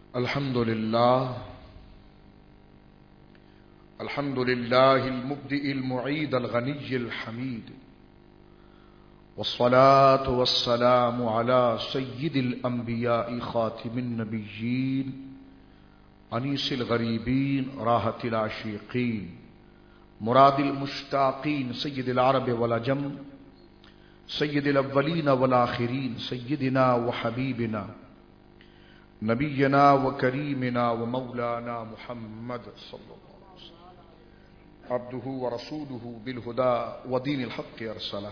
الحمد لله المبدئ المعيد الغني الحميد، والصلاة والسلام على سيد الأنبياء خاتم النبيين أنيس الغريبين راحة العاشقين مراد المشتاقين سيد العرب والعجم سيد الأولين والآخرين سيدنا وحبيبنا نبينا وكريمنا ومولانا محمد صلى الله عليه وسلم عبده ورسوله بالهدى ودين الحق أرسله.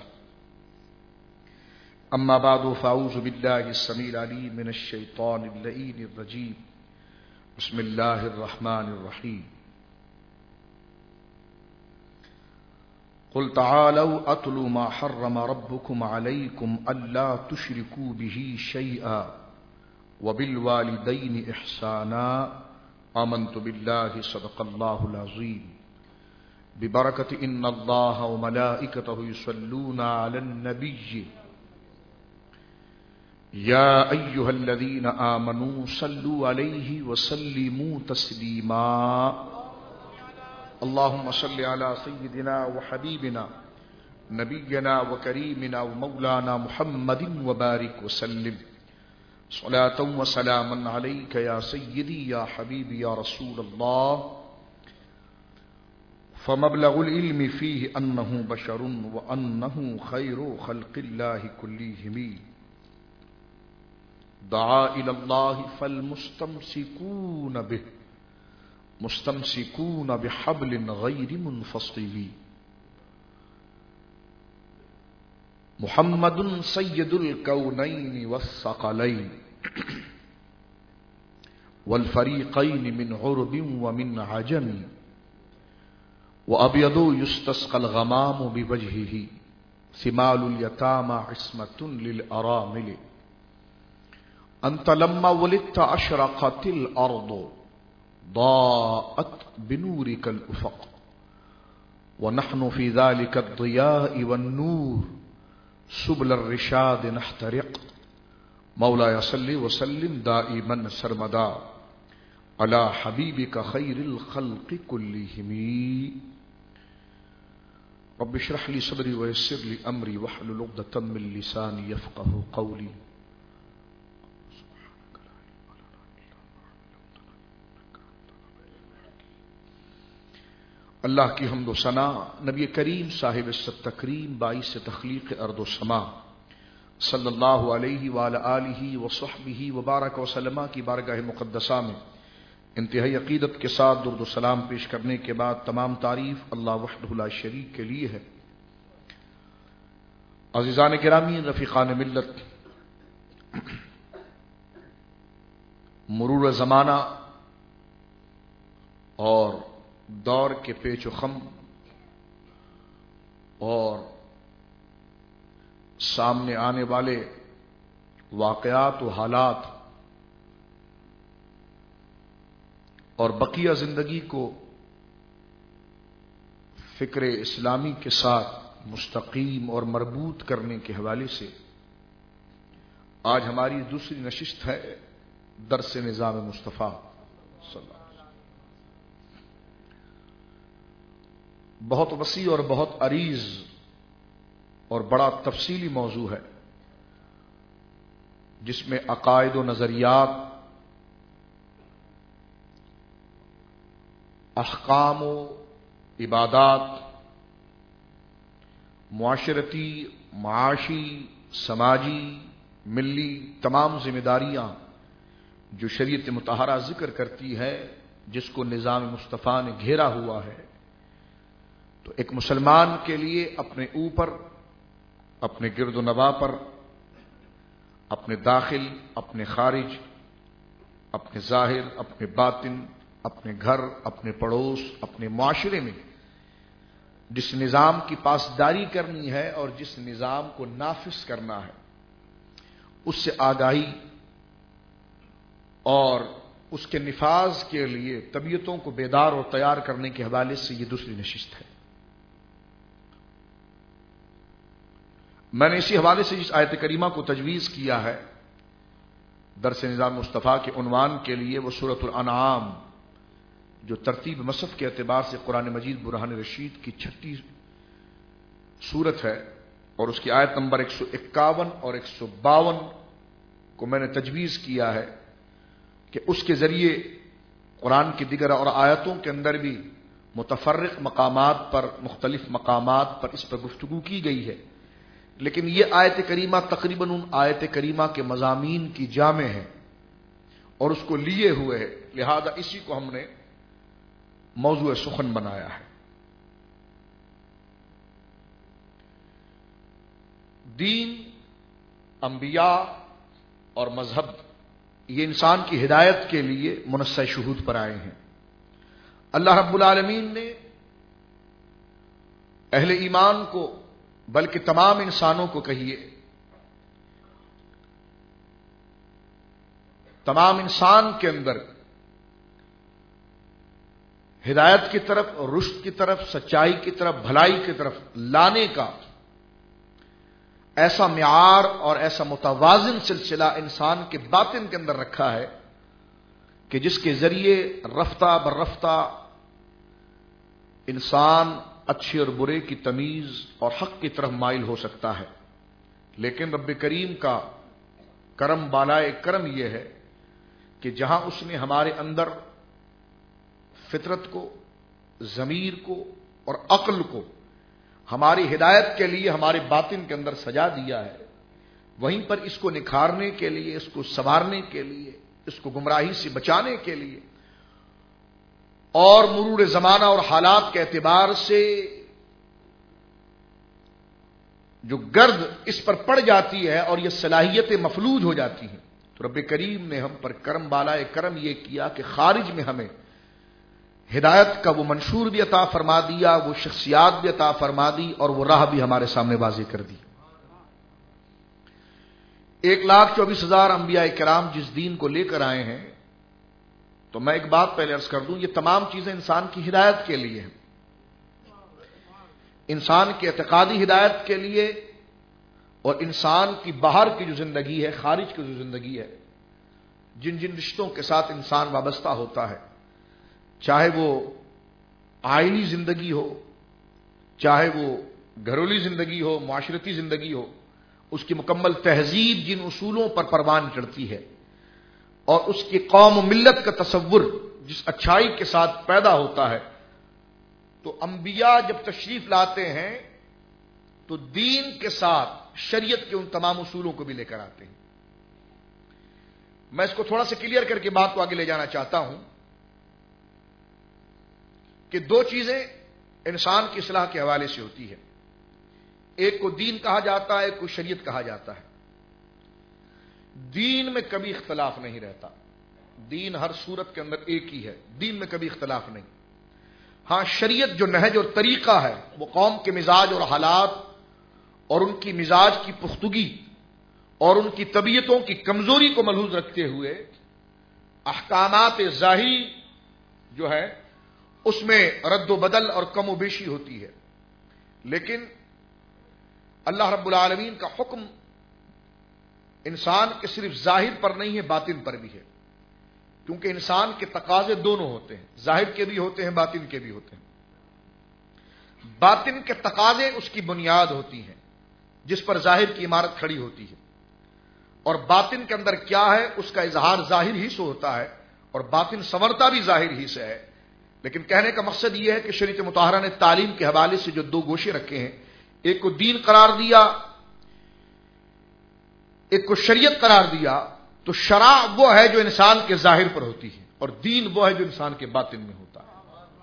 أما بعد، فأعوذ بالله السميع العليم من الشيطان اللئيم الرجيم. بسم الله الرحمن الرحيم. قل تعالوا أتل ما حرم ربكم عليكم ألا تشركوا به شيئا وبالوالدين إحسانا آمنت بالله صدق الله العظيم. ببركة إن الله وملائكته يصلون على النبي يا أيها الذين آمنوا صلوا عليه وسلموا تسليما. اللهم صل على سيدنا وحبيبنا نبينا وكريمنا ومولانا محمد وبارك وسلم صلاة وسلاما عليك يا سيدي يا حبيبي يا رسول الله. فمبلغ العلم فيه أنه بشر وأنه خير خلق الله كلهم. دعا إلى الله فالمستمسكون به مستمسكون بحبل غير منفصل. محمد سيد الكونين والثقلين والفريقين من عرب ومن عجم، وأبيض يستسقى الغمام بوجهه ثمال اليتامى عصمة للأرامل. أنت لما ولدت أشرقت الأرض ضاءت بنورك الأفق، ونحن في ذلك الضياء والنور سبل الرشاد نحترق. مولاي صل وسلم دائما سرمدا على حبيبك خير الخلق كلهم. رب اشرح لي صدري ويسر لي أمري واحلل عقدة من لساني يفقه قولي. اللہ کی حمد و ثنا نبی کریم صاحب التکریم باعث تخلیق ارض و سما صلی اللہ علیہ وآلہ آلہ وصحبہ وبارک وسلم کی بارگاہ مقدسہ میں انتہائی عقیدت کے ساتھ درود و سلام پیش کرنے کے بعد تمام تعریف اللہ وحدہ لا شریک کے لیے ہے. عزیزان گرامی، رفیقان ملت، مرور زمانہ اور دور کے پیچ و خم اور سامنے آنے والے واقعات و حالات اور بقیہ زندگی کو فکر اسلامی کے ساتھ مستقیم اور مربوط کرنے کے حوالے سے آج ہماری دوسری نشست ہے درس نظام مصطفیٰ صلی اللہ علیہ وسلم. بہت وسیع اور بہت عریض اور بڑا تفصیلی موضوع ہے، جس میں عقائد و نظریات، احکام و عبادات، معاشرتی، معاشی، سماجی، ملی تمام ذمہ داریاں جو شریعت مطہرہ ذکر کرتی ہے، جس کو نظام مصطفیٰ نے گھیرا ہوا ہے، تو ایک مسلمان کے لیے اپنے اوپر، اپنے گرد و نواح پر، اپنے داخل، اپنے خارج، اپنے ظاہر، اپنے باطن، اپنے گھر، اپنے پڑوس، اپنے معاشرے میں جس نظام کی پاسداری کرنی ہے اور جس نظام کو نافذ کرنا ہے، اس سے آگاہی اور اس کے نفاذ کے لیے طبیعتوں کو بیدار اور تیار کرنے کے حوالے سے یہ دوسری نشست ہے. میں نے اسی حوالے سے جس آیت کریمہ کو تجویز کیا ہے درس نظام مصطفیٰ کے عنوان کے لیے وہ سورۃ الانعام جو ترتیب مصحف کے اعتبار سے قرآن مجید برہان رشید کی 36 سورت ہے اور اس کی آیت نمبر 151 اور 152 کو میں نے تجویز کیا ہے کہ اس کے ذریعے قرآن کی دیگر اور آیتوں کے اندر بھی متفرق مقامات پر مختلف مقامات پر اس پر گفتگو کی گئی ہے، لیکن یہ آیت کریمہ تقریباً ان آیت کریمہ کے مضامین کی جامع ہے اور اس کو لیے ہوئے ہے، لہذا اسی کو ہم نے موضوع سخن بنایا ہے۔ دین، انبیاء اور مذہب یہ انسان کی ہدایت کے لیے منصع شہود پر آئے ہیں۔ اللہ رب العالمین نے اہل ایمان کو بلکہ تمام انسانوں کو کہیے، تمام انسان کے اندر ہدایت کی طرف، رشد کی طرف، سچائی کی طرف، بھلائی کی طرف لانے کا ایسا معیار اور ایسا متوازن سلسلہ انسان کے باطن کے اندر رکھا ہے کہ جس کے ذریعے رفتہ برفتہ انسان اچھے اور برے کی تمیز اور حق کی طرف مائل ہو سکتا ہے۔ لیکن رب کریم کا کرم بالائے کرم یہ ہے کہ جہاں اس نے ہمارے اندر فطرت کو، ضمیر کو اور عقل کو ہماری ہدایت کے لیے ہمارے باطن کے اندر سجا دیا ہے، وہیں پر اس کو نکھارنے کے لیے، اس کو سنوارنے کے لیے، اس کو گمراہی سے بچانے کے لیے اور مرور زمانہ اور حالات کے اعتبار سے جو گرد اس پر پڑ جاتی ہے اور یہ صلاحیتیں مفلوج ہو جاتی ہیں، تو رب کریم نے ہم پر کرم بالائے کرم یہ کیا کہ خارج میں ہمیں ہدایت کا وہ منشور بھی عطا فرما دیا، وہ شخصیات بھی عطا فرما دی اور وہ راہ بھی ہمارے سامنے واضح کر دی۔ 1,24,000 انبیاء کرام جس دین کو لے کر آئے ہیں، تو میں ایک بات پہلے عرض کر دوں، یہ تمام چیزیں انسان کی ہدایت کے لیے ہیں، انسان کی اعتقادی ہدایت کے لیے اور انسان کی باہر کی جو زندگی ہے، خارج کی جو زندگی ہے، جن جن رشتوں کے ساتھ انسان وابستہ ہوتا ہے، چاہے وہ آئلی زندگی ہو، چاہے وہ گھریلو زندگی ہو، معاشرتی زندگی ہو، اس کی مکمل تہذیب جن اصولوں پر پروان چڑھتی ہے اور اس کی قوم و ملت کا تصور جس اچھائی کے ساتھ پیدا ہوتا ہے، تو انبیاء جب تشریف لاتے ہیں تو دین کے ساتھ شریعت کے ان تمام اصولوں کو بھی لے کر آتے ہیں۔ میں اس کو تھوڑا سا کلیئر کر کے بات کو آگے لے جانا چاہتا ہوں کہ دو چیزیں انسان کی اصلاح کے حوالے سے ہوتی ہے، ایک کو دین کہا جاتا ہے، ایک کو شریعت کہا جاتا ہے۔ دین میں کبھی اختلاف نہیں رہتا، دین ہر صورت کے اندر ایک ہی ہے، دین میں کبھی اختلاف نہیں۔ ہاں، شریعت جو نہج اور طریقہ ہے وہ قوم کے مزاج اور حالات اور ان کی مزاج کی پختگی اور ان کی طبیعتوں کی کمزوری کو ملحوظ رکھتے ہوئے احکامات ظاہری جو ہے اس میں رد و بدل اور کم و بیشی ہوتی ہے، لیکن اللہ رب العالمین کا حکم انسان کے صرف ظاہر پر نہیں ہے، باطن پر بھی ہے، کیونکہ انسان کے تقاضے دونوں ہوتے ہیں، ظاہر کے بھی ہوتے ہیں، باطن کے بھی ہوتے ہیں۔ باطن کے تقاضے اس کی بنیاد ہوتی ہیں جس پر ظاہر کی عمارت کھڑی ہوتی ہے، اور باطن کے اندر کیا ہے اس کا اظہار ظاہر ہی سے ہوتا ہے اور باطن سنورتا بھی ظاہر ہی سے ہے۔ لیکن کہنے کا مقصد یہ ہے کہ شریعت مطہرہ نے تعلیم کے حوالے سے جو دو گوشے رکھے ہیں، ایک کو دین قرار دیا، ایک کو شریعت قرار دیا، تو شرع وہ ہے جو انسان کے ظاہر پر ہوتی ہے اور دین وہ ہے جو انسان کے باطن میں ہوتا ہے۔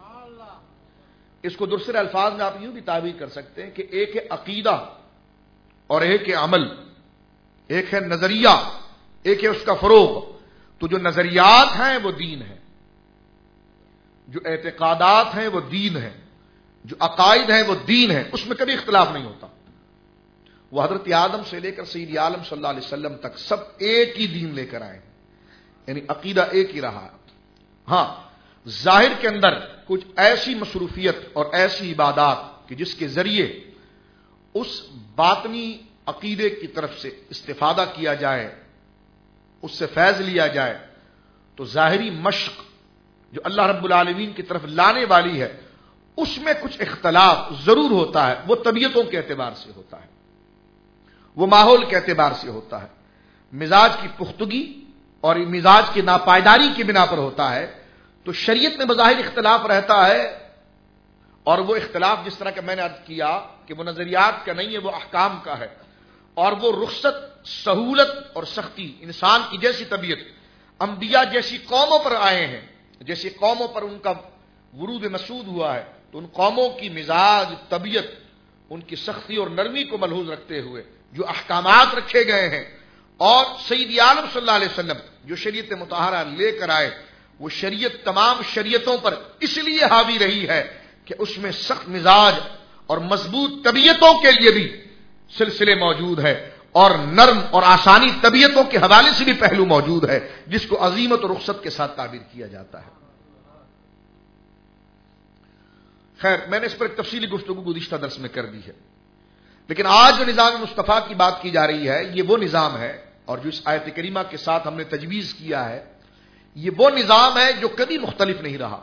اس کو دوسرے الفاظ میں آپ یوں بھی تعبیر کر سکتے ہیں کہ ایک ہے عقیدہ اور ایک ہے عمل، ایک ہے نظریہ، ایک ہے اس کا فروغ۔ تو جو نظریات ہیں وہ دین ہے، جو اعتقادات ہیں وہ دین ہے، جو عقائد ہیں وہ دین ہے، اس میں کبھی اختلاف نہیں ہوتا۔ وہ حضرت آدم سے لے کر سید عالم صلی اللہ علیہ وسلم تک سب ایک ہی دین لے کر آئے، یعنی عقیدہ ایک ہی رہا۔ ہاں، ظاہر کے اندر کچھ ایسی مصروفیت اور ایسی عبادات کہ جس کے ذریعے اس باطنی عقیدے کی طرف سے استفادہ کیا جائے اس سے فیض لیا جائے تو ظاہری مشق جو اللہ رب العالمین کی طرف لانے والی ہے اس میں کچھ اختلاف ضرور ہوتا ہے. وہ طبیعتوں کے اعتبار سے ہوتا ہے, وہ ماحول کے اعتبار سے ہوتا ہے, مزاج کی پختگی اور مزاج کی ناپائیداری کی بنا پر ہوتا ہے. تو شریعت میں بظاہر اختلاف رہتا ہے, اور وہ اختلاف جس طرح کا میں نے عرض کیا کہ وہ نظریات کا نہیں ہے, وہ احکام کا ہے. اور وہ رخصت, سہولت اور سختی انسان کی جیسی طبیعت انبیاء جیسی قوموں پر آئے ہیں, جیسی قوموں پر ان کا ورود مسعود ہوا ہے, تو ان قوموں کی مزاج, طبیعت, ان کی سختی اور نرمی کو ملحوظ رکھتے ہوئے جو احکامات رکھے گئے ہیں, اور سید عالم صلی اللہ علیہ وسلم جو شریعت مطہرہ لے کر آئے, وہ شریعت تمام شریعتوں پر اس لیے حاوی رہی ہے کہ اس میں سخت مزاج اور مضبوط طبیعتوں کے لیے بھی سلسلے موجود ہے, اور نرم اور آسانی طبیعتوں کے حوالے سے بھی پہلو موجود ہے, جس کو عظیمت اور رخصت کے ساتھ تعبیر کیا جاتا ہے. خیر, میں نے اس پر ایک تفصیلی گفتگو گزشتہ درس میں کر دی ہے, لیکن آج جو نظام مصطفیٰ کی بات کی جا رہی ہے یہ وہ نظام ہے, اور جو اس آیت کریمہ کے ساتھ ہم نے تجویز کیا ہے یہ وہ نظام ہے جو کبھی مختلف نہیں رہا.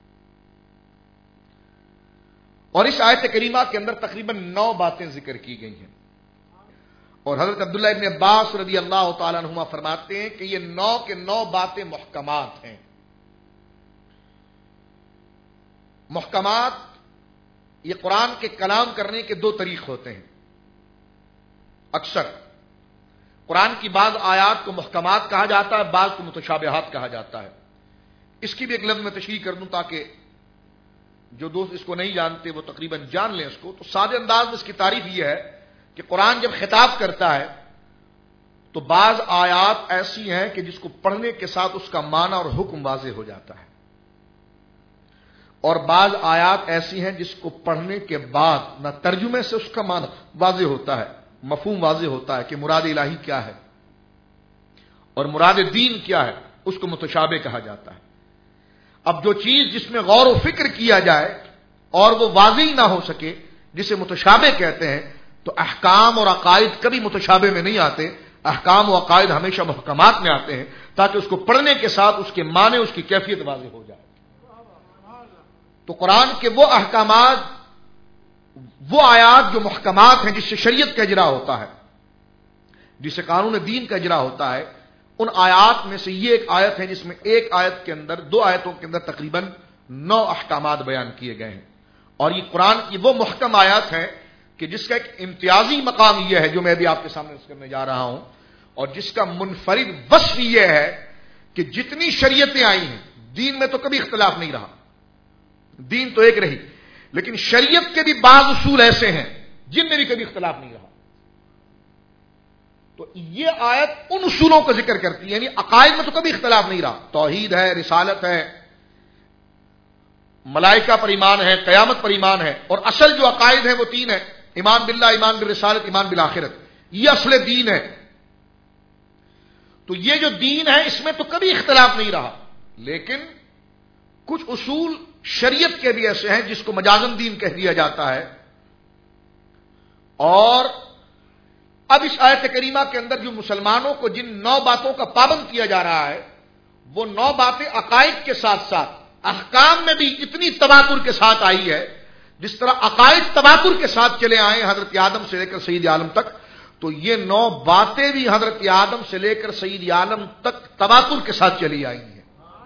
اور اس آیت کریمہ کے اندر تقریباً 9 باتیں ذکر کی گئی ہیں, اور حضرت عبداللہ ابن عباس رضی اللہ تعالیٰ عنہما فرماتے ہیں کہ یہ 9 کے 9 باتیں محکمات ہیں. محکمات یہ قرآن کے کلام کرنے کے 2 طریق ہوتے ہیں. اکثر قرآن کی بعض آیات کو محکمات کہا جاتا ہے, بعض کو متشابہات کہا جاتا ہے. اس کی بھی ایک لفظ میں تشریح کر دوں تاکہ جو دوست اس کو نہیں جانتے وہ تقریباً جان لیں اس کو. تو سادے انداز میں اس کی تعریف یہ ہے کہ قرآن جب خطاب کرتا ہے تو بعض آیات ایسی ہیں کہ جس کو پڑھنے کے ساتھ اس کا معنی اور حکم واضح ہو جاتا ہے, اور بعض آیات ایسی ہیں جس کو پڑھنے کے بعد نہ ترجمے سے اس کا معنی واضح ہوتا ہے, مفہوم واضح ہوتا ہے کہ مراد الہی کیا ہے اور مراد دین کیا ہے, اس کو متشابہ کہا جاتا ہے. اب جو چیز جس میں غور و فکر کیا جائے اور وہ واضح نہ ہو سکے جسے متشابہ کہتے ہیں, تو احکام اور عقائد کبھی متشابہ میں نہیں آتے. احکام و عقائد ہمیشہ محکمات میں آتے ہیں تاکہ اس کو پڑھنے کے ساتھ اس کے معنی, اس کی کیفیت واضح ہو جائے. تو قرآن کے وہ احکامات, وہ آیات جو محکمات ہیں جس سے شریعت کا اجرا ہوتا ہے, جس سے قانون دین کا اجرا ہوتا ہے, ان آیات میں سے یہ ایک آیت ہے جس میں ایک آیت کے اندر 2 آیتوں کے اندر تقریباً 9 احکامات بیان کیے گئے ہیں. اور یہ قرآن کی وہ محکم آیات ہیں کہ جس کا ایک امتیازی مقام یہ ہے جو میں بھی آپ کے سامنے کرنے جا رہا ہوں, اور جس کا منفرد وصف یہ ہے کہ جتنی شریعتیں آئی ہیں دین میں تو کبھی اختلاف نہیں رہا, دین تو ایک رہی, لیکن شریعت کے بھی بعض اصول ایسے ہیں جن میں بھی کبھی اختلاف نہیں رہا. تو یہ آیت ان اصولوں کا ذکر کرتی ہے, یعنی عقائد میں تو کبھی اختلاف نہیں رہا. توحید ہے, رسالت ہے, ملائکہ پر ایمان ہے, قیامت پر ایمان ہے, اور اصل جو عقائد ہیں وہ 3 ہیں: ایمان باللہ, ایمان بالرسالت, ایمان بالآخرت. یہ اصل دین ہے. تو یہ جو دین ہے اس میں تو کبھی اختلاف نہیں رہا, لیکن کچھ اصول شریعت کے بھی ایسے ہیں جس کو مجازن دین کہہ دیا جاتا ہے. اور اب اس آیت کریمہ کے اندر جو مسلمانوں کو جن 9 باتوں کا پابند کیا جا رہا ہے وہ 9 باتیں عقائد کے ساتھ ساتھ احکام میں بھی اتنی تواتر کے ساتھ آئی ہے. جس طرح عقائد تواتر کے ساتھ چلے آئے حضرت آدم سے لے کر سید عالم تک, تو یہ 9 باتیں بھی حضرت آدم سے لے کر سید عالم تک تواتر کے ساتھ چلی آئی ہیں.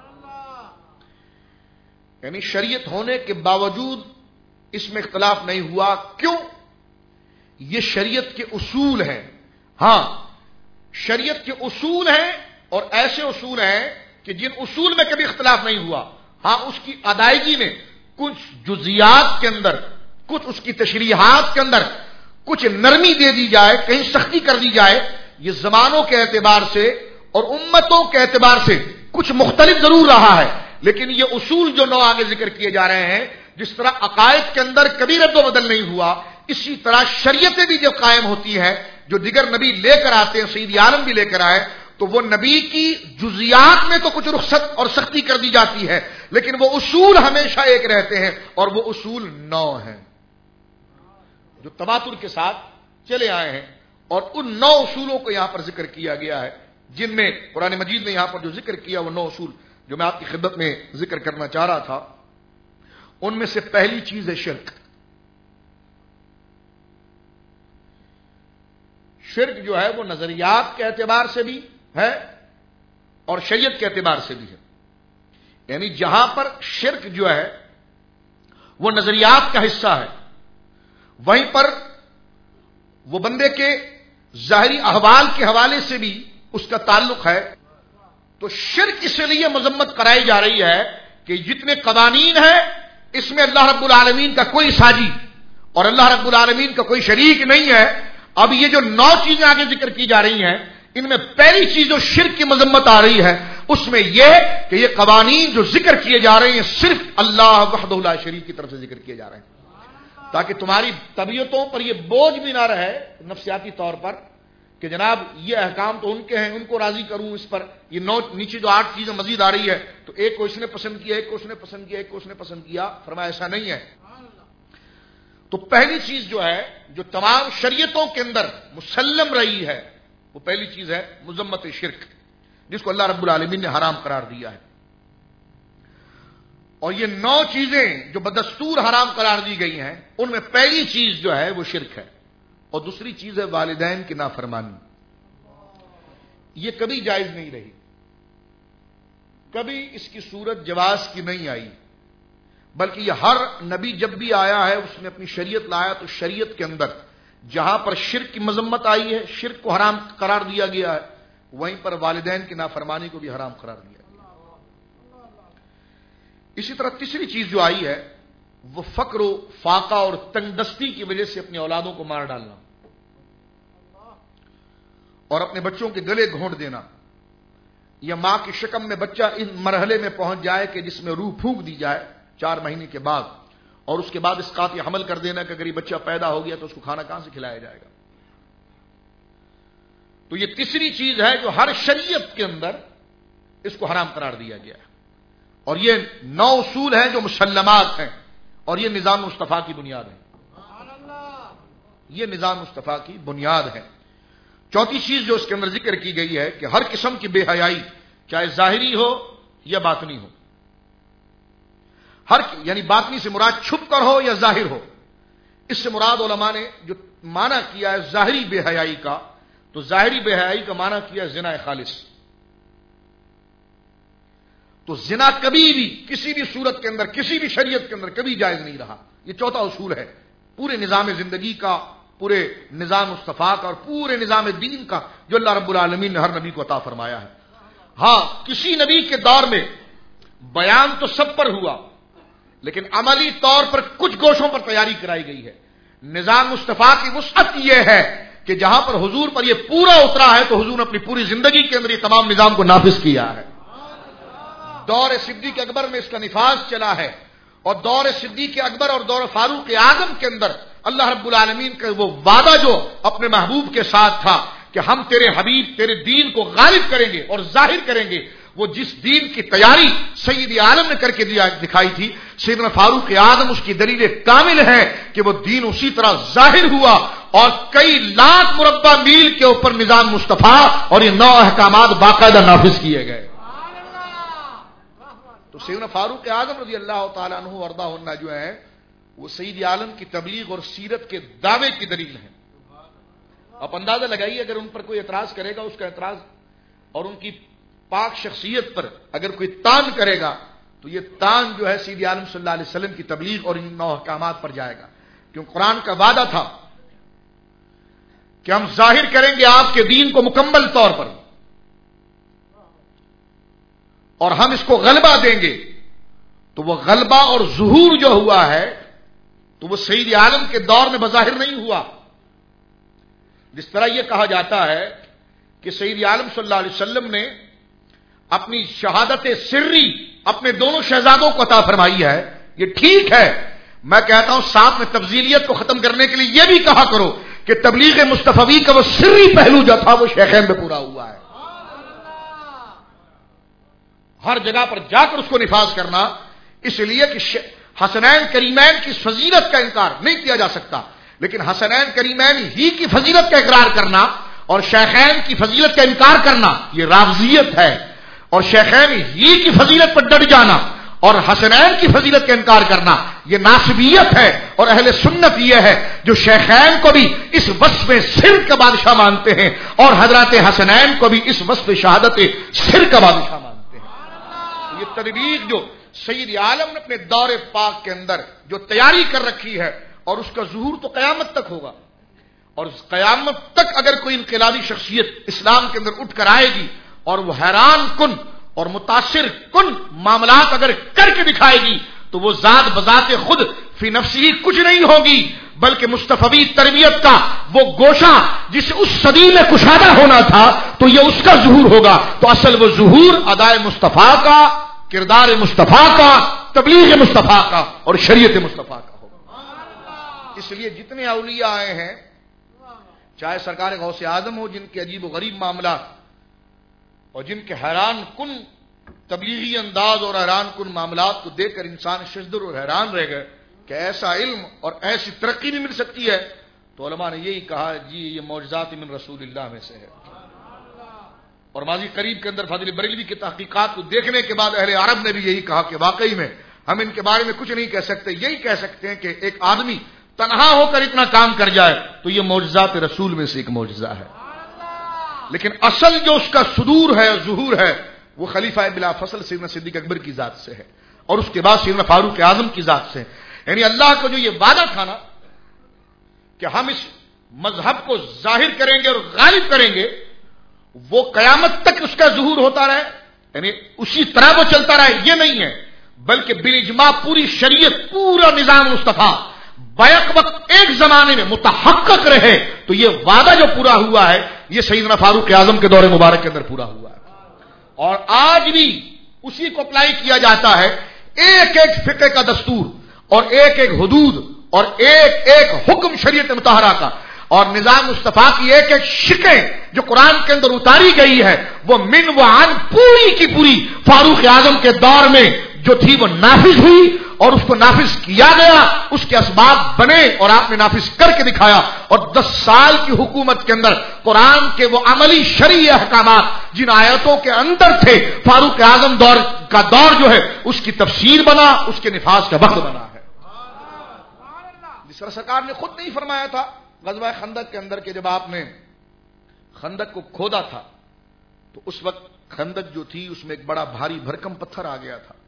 یعنی شریعت ہونے کے باوجود اس میں اختلاف نہیں ہوا. کیوں؟ یہ شریعت کے اصول ہیں. ہاں, شریعت کے اصول ہیں, اور ایسے اصول ہیں کہ جن اصول میں کبھی اختلاف نہیں ہوا. ہاں, اس کی ادائیگی میں کچھ جزیات کے اندر, کچھ اس کی تشریحات کے اندر کچھ نرمی دے دی جائے, کہیں سختی کر دی جائے. یہ زمانوں کے اعتبار سے اور امتوں کے اعتبار سے کچھ مختلف ضرور رہا ہے, لیکن یہ اصول جو 9 آگے ذکر کیے جا رہے ہیں, جس طرح عقائد کے اندر کبھی رد و بدل نہیں ہوا, اسی طرح شریعتیں بھی جب قائم ہوتی ہیں جو دیگر نبی لے کر آتے ہیں, سید عالم بھی لے کر آئے, تو وہ نبی کی جزیات میں تو کچھ رخصت اور سختی کر دی جاتی ہے, لیکن وہ اصول ہمیشہ ایک رہتے ہیں, اور وہ اصول 9 ہیں جو تواتر کے ساتھ چلے آئے ہیں. اور ان 9 اصولوں کو یہاں پر ذکر کیا گیا ہے جن میں قرآن مجید نے یہاں پر جو ذکر کیا وہ 9 اصول جو میں آپ کی خدمت میں ذکر کرنا چاہ رہا تھا، ان میں سے پہلی چیز ہے شرک۔ شرک جو ہے وہ نظریات کے اعتبار سے بھی ہے اور شریعت کے اعتبار سے بھی ہے۔ یعنی جہاں پر شرک جو ہے وہ نظریات کا حصہ ہے، وہیں پر وہ بندے کے ظاہری احوال کے حوالے سے بھی اس کا تعلق ہے۔ تو شرک اس لیے مذمت کرائی جا رہی ہے کہ جتنے قوانین ہیں اس میں اللہ رب العالمین کا کوئی ساجی اور اللہ رب العالمین کا کوئی شریک نہیں ہے۔ اب یہ جو 9 چیزیں آگے ذکر کی جا رہی ہیں، ان میں پہلی چیز جو شرک کی مذمت آ رہی ہے اس میں یہ کہ یہ قوانین جو ذکر کیے جا رہے ہیں صرف اللہ وحدہ لا شریک کی طرف سے ذکر کیے جا رہے ہیں، تاکہ تمہاری طبیعتوں پر یہ بوجھ بھی نہ رہے نفسیاتی طور پر کہ جناب یہ احکام تو ان کے ہیں، ان کو راضی کروں اس پر، یہ 9 نیچے جو 8 چیزیں مزید آ رہی ہے تو ایک کو اس نے پسند کیا، ایک کو اس نے پسند کیا، ایک کو اس نے پسند کیا۔ فرمایا ایسا نہیں ہے۔ تو پہلی چیز جو ہے جو تمام شریعتوں کے اندر مسلم رہی ہے وہ پہلی چیز ہے مذمت شرک، جس کو اللہ رب العالمین نے حرام قرار دیا ہے۔ اور یہ 9 چیزیں جو بدستور حرام قرار دی گئی ہیں ان میں پہلی چیز جو ہے وہ شرک ہے، اور دوسری چیز ہے والدین کی نافرمانی۔ یہ کبھی جائز نہیں رہی، کبھی اس کی صورت جواز کی نہیں آئی، بلکہ یہ ہر نبی جب بھی آیا ہے اس نے اپنی شریعت لایا تو شریعت کے اندر جہاں پر شرک کی مذمت آئی ہے، شرک کو حرام قرار دیا گیا ہے، وہیں پر والدین کی نافرمانی کو بھی حرام قرار دیا گیا۔ اسی طرح تیسری چیز جو آئی ہے وہ فقر و فاقہ اور تنگ دستی کی وجہ سے اپنی اولادوں کو مار ڈالنا اور اپنے بچوں کے گلے گھونٹ دینا، یا ماں کی شکم میں بچہ اس مرحلے میں پہنچ جائے کہ جس میں روح پھونک دی جائے 4 مہینے کے بعد، اور اس کے بعد اس قاطع حمل کر دینا کہ اگر یہ بچہ پیدا ہو گیا تو اس کو کھانا کہاں سے کھلایا جائے گا۔ تو یہ تیسری چیز ہے جو ہر شریعت کے اندر اس کو حرام قرار دیا گیا ہے، اور یہ 9 اصول ہیں جو مسلمات ہیں، اور یہ نظام مصطفیٰ کی بنیاد ہے۔ یہ نظام مصطفیٰ کی بنیاد ہے۔ چوتھی چیز جو اس کے اندر ذکر کی گئی ہے کہ ہر قسم کی بے حیائی چاہے ظاہری ہو یا باطنی ہو، یعنی باطنی سے مراد چھپ کر ہو یا ظاہر ہو، اس سے مراد علماء نے جو معنی کیا ہے ظاہری بے حیائی کا، تو ظاہری بے حیائی کا معنی کیا زنا خالص۔ تو زنا کبھی بھی کسی بھی صورت کے اندر کسی بھی شریعت کے اندر کبھی جائز نہیں رہا۔ یہ چوتھا اصول ہے پورے نظام زندگی کا، پورے نظام مصطفیٰ کا اور پورے نظام دین کا جو اللہ رب العالمین نے ہر نبی کو عطا فرمایا ہے۔ ہاں کسی نبی کے دور میں بیان تو سب پر ہوا، لیکن عملی طور پر کچھ گوشوں پر تیاری کرائی گئی ہے۔ نظام مصطفیٰ کی وسعت یہ ہے کہ جہاں پر حضور پر یہ پورا اترا ہے تو حضور نے اپنی پوری زندگی کے اندر یہ تمام نظام کو نافذ کیا ہے۔ دور صدیق اکبر میں اس کا نفاذ چلا ہے، اور دور صدیق اکبر اور دور فاروق اعظم کے اندر اللہ رب العالمین کا وہ وعدہ جو اپنے محبوب کے ساتھ تھا کہ ہم تیرے حبیب تیرے دین کو غالب کریں گے اور ظاہر کریں گے، وہ جس دین کی تیاری سید عالم نے کر کے دکھائی تھی، سیدنا فاروق اعظم اس کی دلیل کامل ہے کہ وہ دین اسی طرح ظاہر ہوا، اور کئی لاکھ مربع میل کے اوپر نظام مصطفیٰ اور یہ 9 احکامات باقاعدہ نافذ کیے گئے۔ تو سیدنا فاروق اعظم رضی اللہ تعالیٰ عنہ وارضہ عنہ جو ہے وہ سید عالم کی تبلیغ اور سیرت کے دعوے کی دلیل ہے۔ آپ اندازہ لگائیے اگر ان پر کوئی اعتراض کرے گا، اس کا اعتراض اور ان کی پاک شخصیت پر اگر کوئی تان کرے گا تو یہ تان جو ہے سید عالم صلی اللہ علیہ وسلم کی تبلیغ اور ان 9 احکامات پر جائے گا، کیوں قرآن کا وعدہ تھا کہ ہم ظاہر کریں گے آپ کے دین کو مکمل طور پر، اور ہم اس کو غلبہ دیں گے۔ تو وہ غلبہ اور ظہور جو ہوا ہے تو وہ سید عالم کے دور میں بظاہر نہیں ہوا، جس طرح یہ کہا جاتا ہے کہ سید عالم صلی اللہ علیہ وسلم نے اپنی شہادت سری اپنے دونوں شہزادوں کو عطا فرمائی ہے، یہ ٹھیک ہے۔ میں کہتا ہوں ساتھ میں تفضیلیت کو ختم کرنے کے لیے یہ بھی کہا کرو کہ تبلیغ مصطفی کا وہ سری پہلو جو تھا وہ شیخین میں پورا ہوا ہے۔ ہر جگہ پر جا کر اس کو نفاذ کرنا، اس لیے کہ حسنین کریمین کی فضیلت کا انکار نہیں کیا جا سکتا، لیکن حسنین کریمین ہی کی فضیلت کا اقرار کرنا اور شیخین کی فضیلت کا انکار کرنا یہ رافضیت ہے، اور شیخین ہی کی فضیلت پر ڈٹ جانا اور حسنین کی فضیلت کا انکار کرنا یہ ناصبیت ہے، اور اہل سنت یہ ہے جو شیخین کو بھی اس وصف سر کا بادشاہ مانتے ہیں اور حضرات حسنین کو بھی اس وصف شہادت سر کا بادشاہ مانتے ہیں۔ یہ تدبیر جو سید عالم نے اپنے دور پاک کے اندر جو تیاری کر رکھی ہے، اور اس کا ظہور تو قیامت تک ہوگا، اور اس قیامت تک اگر کوئی انقلابی شخصیت اسلام کے اندر اٹھ کر آئے گی اور وہ حیران کن اور متاثر کن معاملات اگر کر کے دکھائے گی تو وہ ذات بذات خود فی نفسی کچھ نہیں ہوگی، بلکہ مصطفی تربیت کا وہ گوشہ جسے اس صدی میں کشادہ ہونا تھا تو یہ اس کا ظہور ہوگا۔ تو اصل وہ ظہور ادائے مصطفیٰ کا، کردار مصطفیٰ کا، تبلیغ مصطفیٰ کا اور شریعت مصطفیٰ کا ہوگا۔ اس لیے جتنے اولیاء آئے ہیں، چاہے سرکار غوث اعظم ہو جن کے عجیب و غریب معاملات اور جن کے حیران کن تبلیغی انداز اور حیران کن معاملات کو دیکھ کر انسان شزدر اور حیران رہ گئے کہ ایسا علم اور ایسی ترقی بھی مل سکتی ہے، تو علماء نے یہی کہا جی یہ معجزات من رسول اللہ میں سے ہے۔ اور ماضی قریب کے اندر فاضل بریلوی کی تحقیقات کو دیکھنے کے بعد اہل عرب نے بھی یہی کہا کہ واقعی میں ہم ان کے بارے میں کچھ نہیں کہہ سکتے، یہی کہہ سکتے ہیں کہ ایک آدمی تنہا ہو کر اتنا کام کر جائے تو یہ معجزات رسول میں سے ایک معجزہ ہے۔ لیکن اصل جو اس کا صدور ہے، ظہور ہے، وہ خلیفہ بلا فصل سیدنا صدیق اکبر کی ذات سے ہے، اور اس کے بعد سیدنا فاروق اعظم کی ذات سے ہے۔ یعنی اللہ کو جو یہ وعدہ تھا نا کہ ہم اس مذہب کو ظاہر کریں گے اور غالب کریں گے، وہ قیامت تک اس کا ظہور ہوتا رہے، یعنی اسی طرح وہ چلتا رہے، یہ نہیں ہے، بلکہ بالاجماع پوری شریعت، پورا نظام مصطفیٰ بیک وقت ایک زمانے میں متحقق رہے، تو یہ وعدہ جو پورا ہوا ہے یہ سیدنا فاروق اعظم کے دور مبارک کے اندر پورا ہوا ہے، اور آج بھی اسی کو اپلائی کیا جاتا ہے۔ ایک ایک فقہ کا دستور اور ایک ایک حدود اور ایک ایک حکم شریعت مطہرہ کا اور نظام مصطفیٰ کی ایک ایک شکیں جو قرآن کے اندر اتاری گئی ہے، وہ من و عن پوری کی پوری فاروق اعظم کے دور میں جو تھی وہ نافذ ہوئی، اور اس کو نافذ کیا گیا، اس کے اسباب بنے اور آپ نے نافذ کر کے دکھایا، اور 10 سال کی حکومت کے اندر قرآن کے وہ عملی شرعی احکامات جن آیتوں کے اندر تھے، فاروق اعظم دور کا دور جو ہے اس کی تفسیر بنا، اس کے نفاذ کا وقت بنا ہے۔ جس طرح سرکار نے خود نہیں فرمایا تھا غزوہ خندق کے اندر کہ جب آپ نے خندق کو کھودا تھا تو اس وقت خندق جو تھی اس میں ایک بڑا بھاری بھرکم پتھر آ گیا تھا،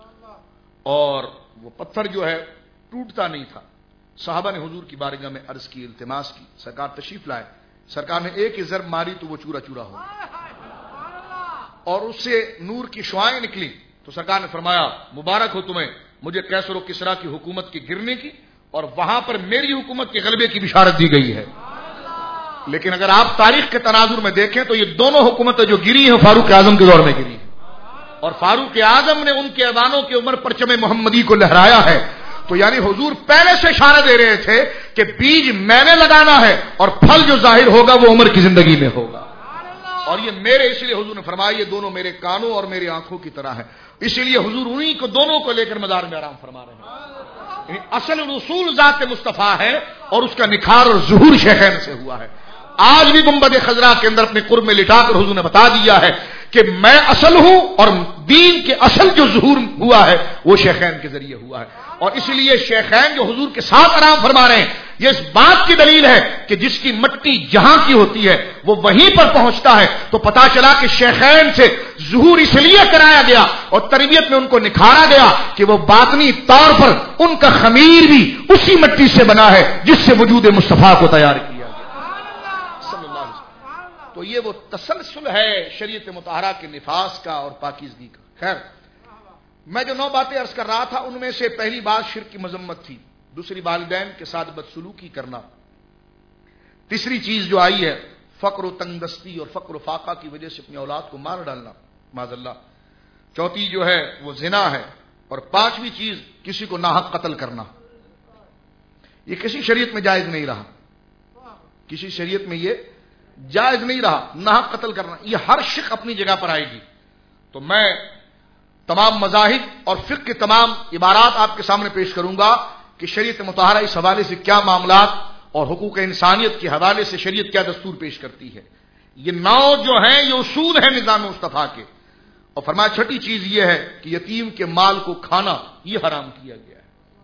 اور وہ پتھر جو ہے ٹوٹتا نہیں تھا۔ صحابہ نے حضور کی بارگاہ میں عرض کی، التماس کی، سرکار تشریف لائے، سرکار نے ایک ہی ضرب ماری تو وہ چورا چورا ہو گیا، اور اس سے نور کی شعائیں نکلی، تو سرکار نے فرمایا مبارک ہو تمہیں، مجھے کیسر و کسرا کی حکومت کی گرنے کی اور وہاں پر میری حکومت کے غلبے کی بشارت دی گئی ہے۔ لیکن اگر آپ تاریخ کے تناظر میں دیکھیں تو یہ دونوں حکومتیں جو گری ہیں فاروق اعظم کے دور میں گری ہیں، اور فاروق اعظم نے ان کے اذانوں کے عمر پرچم محمدی کو لہرایا ہے۔ تو یعنی حضور پہلے سے اشارہ دے رہے تھے کہ بیج میں نے لگانا ہے اور پھل جو ظاہر ہوگا وہ عمر کی زندگی میں ہوگا، اور یہ میرے، اس لیے حضور نے فرمایا یہ دونوں میرے کانوں اور میری آنکھوں کی طرح ہیں، اسی لیے حضور انہی کو دونوں کو لے کر مزار میں آرام فرما رہے ہیں۔ اصل رسول ذات مصطفیٰ ہے اور اس کا نکھار اور ظہور شیخین سے ہوا ہے۔ آج بھی گنبد خضرا کے اندر اپنے قرب میں لٹا کر حضور نے بتا دیا ہے کہ میں اصل ہوں، اور دین کے اصل جو ظہور ہوا ہے وہ شیخین کے ذریعے ہوا ہے، اور اس لیے شیخین جو حضور کے ساتھ آرام فرما رہے ہیں یہ اس بات کی دلیل ہے کہ جس کی مٹی جہاں کی ہوتی ہے وہ وہیں پر پہنچتا ہے۔ تو پتا چلا کہ شیخین سے ظہور اس لیے کرایا گیا اور تربیت میں ان کو نکھارا گیا کہ وہ باطنی طور پر ان کا خمیر بھی اسی مٹی سے بنا ہے جس سے وجود مصطفیٰ کو تیار کیا۔ تو یہ وہ تسلسل ہے شریعت مطہرہ کے نفاذ کا اور پاکیزگی کا۔ خیر، میں جو 9 باتیں عرض کر رہا تھا ان میں سے پہلی بات شرک کی مذمت تھی، دوسری والدین کے ساتھ بدسلوکی کرنا، تیسری چیز جو آئی ہے فقر و تنگ دستی اور فقر و فاقہ کی وجہ سے اپنی اولاد کو مار ڈالنا معاذ اللہ، چوتھی جو ہے وہ زنا ہے، اور پانچویں چیز کسی کو ناحق قتل کرنا۔ یہ کسی شریعت میں جائز نہیں رہا، کسی شریعت میں یہ جائز نہیں رہا ناحق قتل کرنا، یہ ہر شق اپنی جگہ پر آئے گی۔ تو میں تمام مذاہب اور فقہ کے تمام عبارات آپ کے سامنے پیش کروں گا کہ شریعت مطہرہ اس حوالے سے کیا معاملات اور حقوق انسانیت کے حوالے سے شریعت کیا دستور پیش کرتی ہے. یہ 9 جو ہیں یہ اصول ہیں نظام مصطفیٰ کے. اور فرمایا چھٹی چیز یہ ہے کہ یتیم کے مال کو کھانا یہ حرام کیا گیا ہے.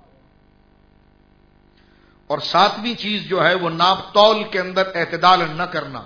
اور 7ویں چیز جو ہے وہ ناپ تول کے اندر اعتدال نہ کرنا،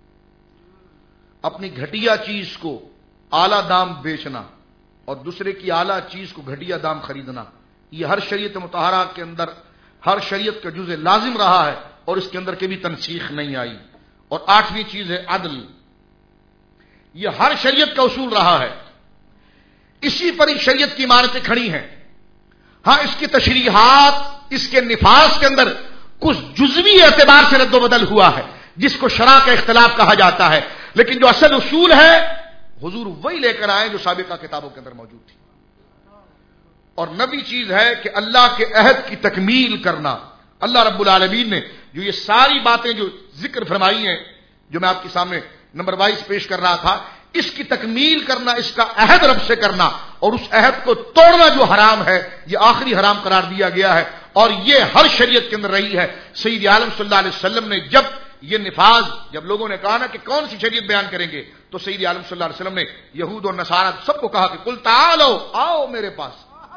اپنی گھٹیا چیز کو اعلی دام بیچنا اور دوسرے کی اعلی چیز کو گھٹیا دام خریدنا، یہ ہر شریعت مطہرہ کے اندر ہر شریعت کا جزء لازم رہا ہے اور اس کے اندر کبھی تنسیخ نہیں آئی. اور 8ویں چیز ہے عدل، یہ ہر شریعت کا اصول رہا ہے، اسی پر ہی شریعت کی عمارتیں کھڑی ہیں. ہاں اس کی تشریحات اس کے نفاذ کے اندر کچھ جزوی اعتبار سے رد و بدل ہوا ہے جس کو شرع کا اختلاف کہا جاتا ہے، لیکن جو اصل اصول ہے حضور وہی لے کر آئے جو سابقہ کتابوں کے اندر موجود تھی. اور نبی چیز ہے کہ اللہ کے عہد کی تکمیل کرنا. اللہ رب العالمین نے جو یہ ساری باتیں جو ذکر فرمائی ہیں، جو میں آپ کے سامنے نمبر 22 پیش کر رہا تھا، اس کی تکمیل کرنا، اس کا عہد رب سے کرنا اور اس عہد کو توڑنا جو حرام ہے، یہ آخری حرام قرار دیا گیا ہے. اور یہ ہر شریعت کے اندر رہی ہے. سید عالم صلی اللہ علیہ وسلم نے جب یہ نفاذ، جب لوگوں نے کہا نا کہ کون سی شریعت بیان کریں گے، تو سید عالم صلی اللہ علیہ وسلم نے یہود اور نصارہ سب کو کہا کہ قل تعالوا، آؤ میرے پاس.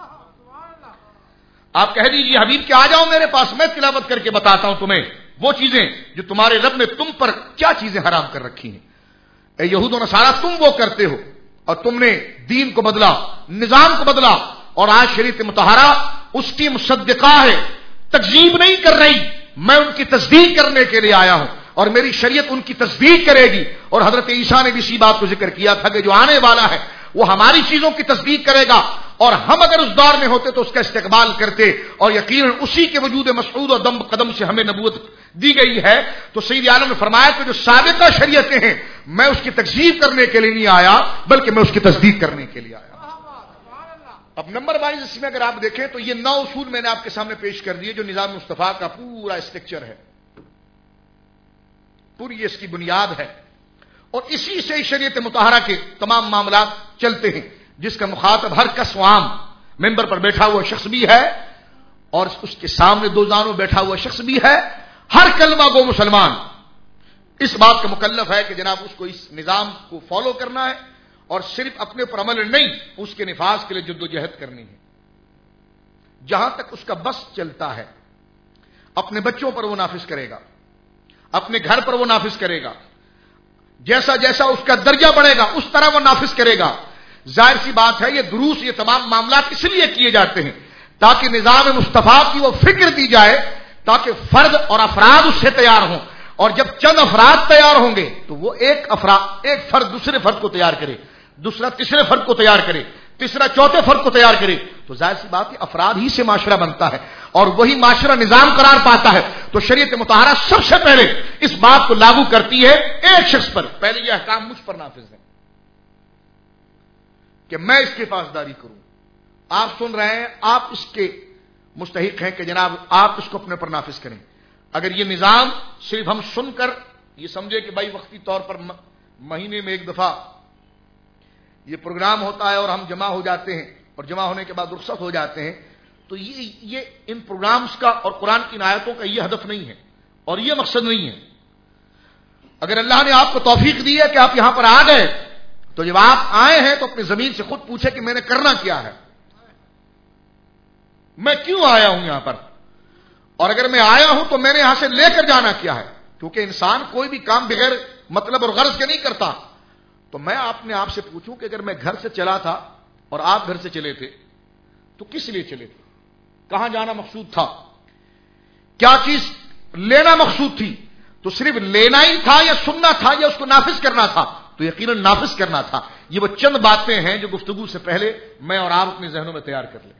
آپ کہہ دیجیے حبیب کہ آ جاؤ میرے پاس، میں تلاوت کر کے بتاتا ہوں تمہیں وہ چیزیں جو تمہارے رب نے تم پر کیا چیزیں حرام کر رکھی ہیں. اے یہود و نصارہ، تم وہ کرتے ہو اور تم نے دین کو بدلا، نظام کو بدلا، اور آج شریعت مطہرہ اس کی مصدقہ ہے، تکذیب نہیں کر رہی. میں ان کی تصدیق کرنے کے لیے آیا ہوں اور میری شریعت ان کی تصدیق کرے گی. اور حضرت عیسیٰ نے بھی اسی بات کو ذکر کیا تھا کہ جو آنے والا ہے وہ ہماری چیزوں کی تصدیق کرے گا، اور ہم اگر اس دور میں ہوتے تو اس کا استقبال کرتے. اور یقیناً اسی کے وجود مسعود اور دم قدم سے ہمیں نبوت دی گئی ہے. تو سید عالم نے فرمایا کہ جو سابقہ شریعتیں ہیں میں اس کی تکذیب کرنے کے لیے نہیں آیا بلکہ میں اس کی تصدیق کرنے کے لیے آیا. اب نمبر 22 اس میں اگر آپ دیکھیں تو یہ 9 اصول میں نے آپ کے سامنے پیش کر دیے جو نظام مصطفیٰ کا پورا اسٹرکچر ہے، پوری اس کی بنیاد ہے. اور اسی سے شریعت مطہرہ کے تمام معاملات چلتے ہیں، جس کا مخاطب ہر کس و عام ممبر پر بیٹھا ہوا شخص بھی ہے اور اس کے سامنے 2 زانوں بیٹھا ہوا شخص بھی ہے. ہر کلمہ گو مسلمان اس بات کا مکلف ہے کہ جناب اس کو اس نظام کو فالو کرنا ہے اور صرف اپنے پر عمل نہیں، اس کے نفاذ کے لیے جدوجہد کرنی ہے. جہاں تک اس کا بس چلتا ہے اپنے بچوں پر وہ نافذ کرے گا، اپنے گھر پر وہ نافذ کرے گا، جیسا جیسا اس کا درجہ بڑھے گا اس طرح وہ نافذ کرے گا. ظاہر سی بات ہے یہ دروس، یہ تمام معاملات اس لیے کیے جاتے ہیں تاکہ نظام مصطفیٰ کی وہ فکر دی جائے، تاکہ فرد اور افراد اس سے تیار ہوں. اور جب چند افراد تیار ہوں گے تو وہ ایک فرد دوسرے فرد کو تیار کرے، دوسرا تیسرے فرد کو تیار کرے، تیسرا چوتھے فرد کو تیار کرے. تو ظاہر سی بات ہے افراد ہی سے معاشرہ بنتا ہے اور وہی معاشرہ نظام قرار پاتا ہے. تو شریعت مطہرہ سب سے پہلے اس بات کو لاگو کرتی ہے ایک شخص پر. پہلے یہ احکام مجھ پر نافذ ہے کہ میں اس کی پاسداری کروں. آپ سن رہے ہیں، آپ اس کے مستحق ہیں کہ جناب آپ اس کو اپنے پر نافذ کریں. اگر یہ نظام صرف ہم سن کر یہ سمجھے کہ بھائی وقتی طور پر مہینے میں ایک دفعہ یہ پروگرام ہوتا ہے اور ہم جمع ہو جاتے ہیں اور جمع ہونے کے بعد رخصت ہو جاتے ہیں، تو یہ ان پروگرامز کا اور قرآن کی آیتوں کا یہ ہدف نہیں ہے اور یہ مقصد نہیں ہے. اگر اللہ نے آپ کو توفیق دی ہے کہ آپ یہاں پر آ گئے تو جب آپ آئے ہیں تو اپنی زمین سے خود پوچھے کہ میں نے کرنا کیا ہے، میں کیوں آیا ہوں یہاں پر، اور اگر میں آیا ہوں تو میں نے یہاں سے لے کر جانا کیا ہے. کیونکہ انسان کوئی بھی کام بغیر مطلب اور غرض کے نہیں کرتا. تو میں اپنے آپ سے پوچھوں کہ اگر میں گھر سے چلا تھا اور آپ گھر سے چلے تھے تو کس لیے چلے تھے، کہاں جانا مقصود تھا، کیا چیز لینا مقصود تھی. تو صرف لینا ہی تھا یا سننا تھا یا اس کو نافذ کرنا تھا؟ تو یقیناً نافذ کرنا تھا. یہ وہ چند باتیں ہیں جو گفتگو سے پہلے میں اور آپ اپنے ذہنوں میں تیار کر لیں.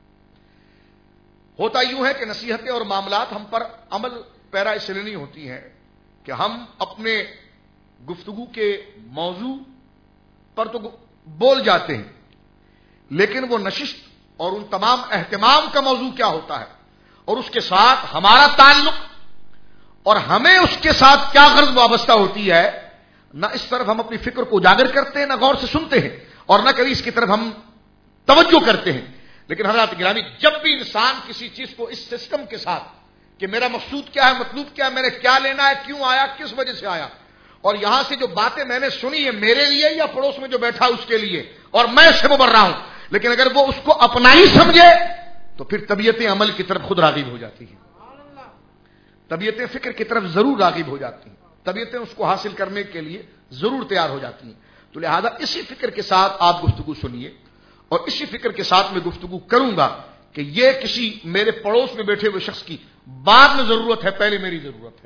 ہوتا یوں ہے کہ نصیحتیں اور معاملات ہم پر عمل پیرا اس لیے نہیں ہوتی ہیں کہ ہم اپنے گفتگو کے موضوع پر تو بول جاتے ہیں، لیکن وہ نشست اور ان تمام اہتمام کا موضوع کیا ہوتا ہے اور اس کے ساتھ ہمارا تعلق اور ہمیں اس کے ساتھ کیا غرض وابستہ ہوتی ہے، نہ اس طرف ہم اپنی فکر کو اجاگر کرتے ہیں، نہ غور سے سنتے ہیں اور نہ کبھی اس کی طرف ہم توجہ کرتے ہیں. لیکن حضرات گرامی، جب بھی انسان کسی چیز کو اس سسٹم کے ساتھ کہ میرا مقصود کیا ہے، مطلوب کیا ہے، میں نے کیا لینا ہے، کیوں آیا، کس وجہ سے آیا، اور یہاں سے جو باتیں میں نے سنی ہے میرے لیے یا پڑوس میں جو بیٹھا اس کے لیے، اور میں اس سے مبرہ ہوں. لیکن اگر وہ اس کو اپنا ہی سمجھے تو پھر طبیعتیں عمل کی طرف خود راغب ہو جاتی ہیں، طبیعتیں فکر کی طرف ضرور راغب ہو جاتی ہیں، طبیعتیں اس کو حاصل کرنے کے لیے ضرور تیار ہو جاتی ہیں. تو لہذا اسی فکر کے ساتھ آپ گفتگو سنیے، اور اسی فکر کے ساتھ میں گفتگو کروں گا کہ یہ کسی میرے پڑوس میں بیٹھے ہوئے شخص کی بعد میں ضرورت ہے، پہلے میری ضرورت ہے.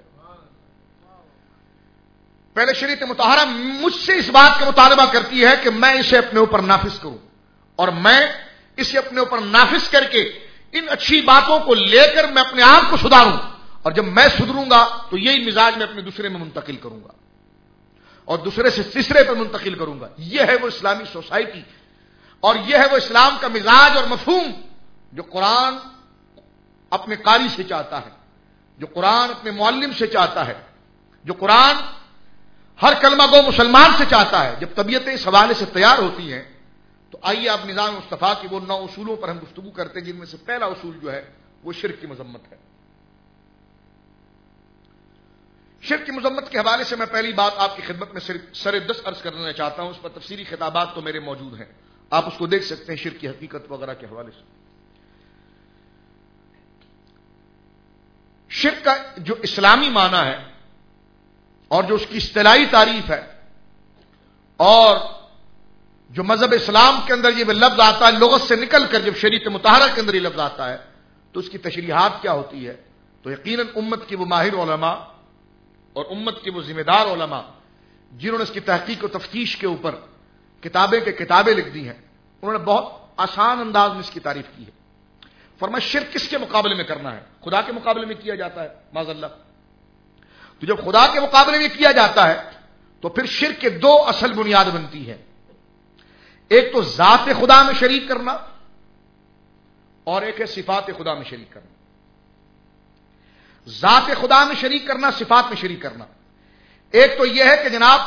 پہلے شریعت مطہرہ مجھ سے اس بات کا مطالبہ کرتی ہے کہ میں اسے اپنے اوپر نافذ کروں، اور میں اسے اپنے اوپر نافذ کر کے ان اچھی باتوں کو لے کر میں اپنے آپ کو سدھاروں، اور جب میں سدھروں گا تو یہی مزاج میں اپنے دوسرے میں منتقل کروں گا، اور دوسرے سے تیسرے پر منتقل کروں گا. یہ ہے وہ اسلامی سوسائٹی، اور یہ ہے وہ اسلام کا مزاج اور مفہوم جو قرآن اپنے قاری سے چاہتا ہے، جو قرآن اپنے معلم سے چاہتا ہے، جو قرآن ہر کلمہ گو مسلمان سے چاہتا ہے. جب طبیعتیں اس حوالے سے تیار ہوتی ہیں تو آئیے اب نظام مصطفیٰ کی وہ 9 اصولوں پر ہم گفتگو کرتے ہیں، جن میں سے پہلا اصول جو ہے وہ شرک کی مذمت ہے. شرک کی مذمت کے حوالے سے میں پہلی بات آپ کی خدمت میں سر دست عرض کرنا چاہتا ہوں. اس پر تفصیلی خطابات تو میرے موجود ہیں، آپ اس کو دیکھ سکتے ہیں شرک کی حقیقت وغیرہ کے حوالے سے. شرک کا جو اسلامی معنی ہے اور جو اس کی اصطلاحی تعریف ہے، اور جو مذہب اسلام کے اندر یہ لفظ آتا ہے لغت سے نکل کر جب شریعت مطہرہ کے اندر یہ لفظ آتا ہے تو اس کی تشریحات کیا ہوتی ہے، تو یقیناً امت کی وہ ماہر علماء اور امت کے وہ ذمہ دار علماء جنہوں نے اس کی تحقیق و تفتیش کے اوپر کتابیں لکھ دی ہیں، انہوں نے بہت آسان انداز میں اس کی تعریف کی ہے. فرمایا شرک کس کے مقابلے میں کرنا ہے؟ خدا کے مقابلے میں کیا جاتا ہے معاذ اللہ. تو جب خدا کے مقابلے میں کیا جاتا ہے تو پھر شرک کے 2 اصل بنیاد بنتی ہے. ایک تو ذات خدا میں شریک کرنا، اور ایک ہے صفات خدا میں شریک کرنا. ذات خدا میں شریک کرنا، صفات میں شریک کرنا. ایک تو یہ ہے کہ جناب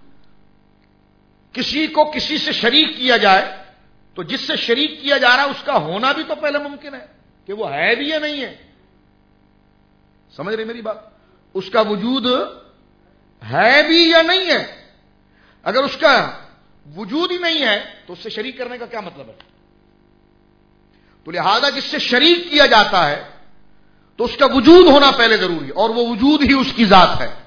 کسی کو کسی سے شریک کیا جائے تو جس سے شریک کیا جا رہا ہے اس کا ہونا بھی تو پہلے ممکن ہے کہ وہ ہے بھی یا نہیں ہے. سمجھ رہے میری بات؟ اس کا وجود ہے بھی یا نہیں ہے. اگر اس کا وجود ہی نہیں ہے تو اس سے شریک کرنے کا کیا مطلب ہے؟ تو لہذا جس سے شریک کیا جاتا ہے تو اس کا وجود ہونا پہلے ضروری ہے، اور وہ وجود ہی اس کی ذات ہے.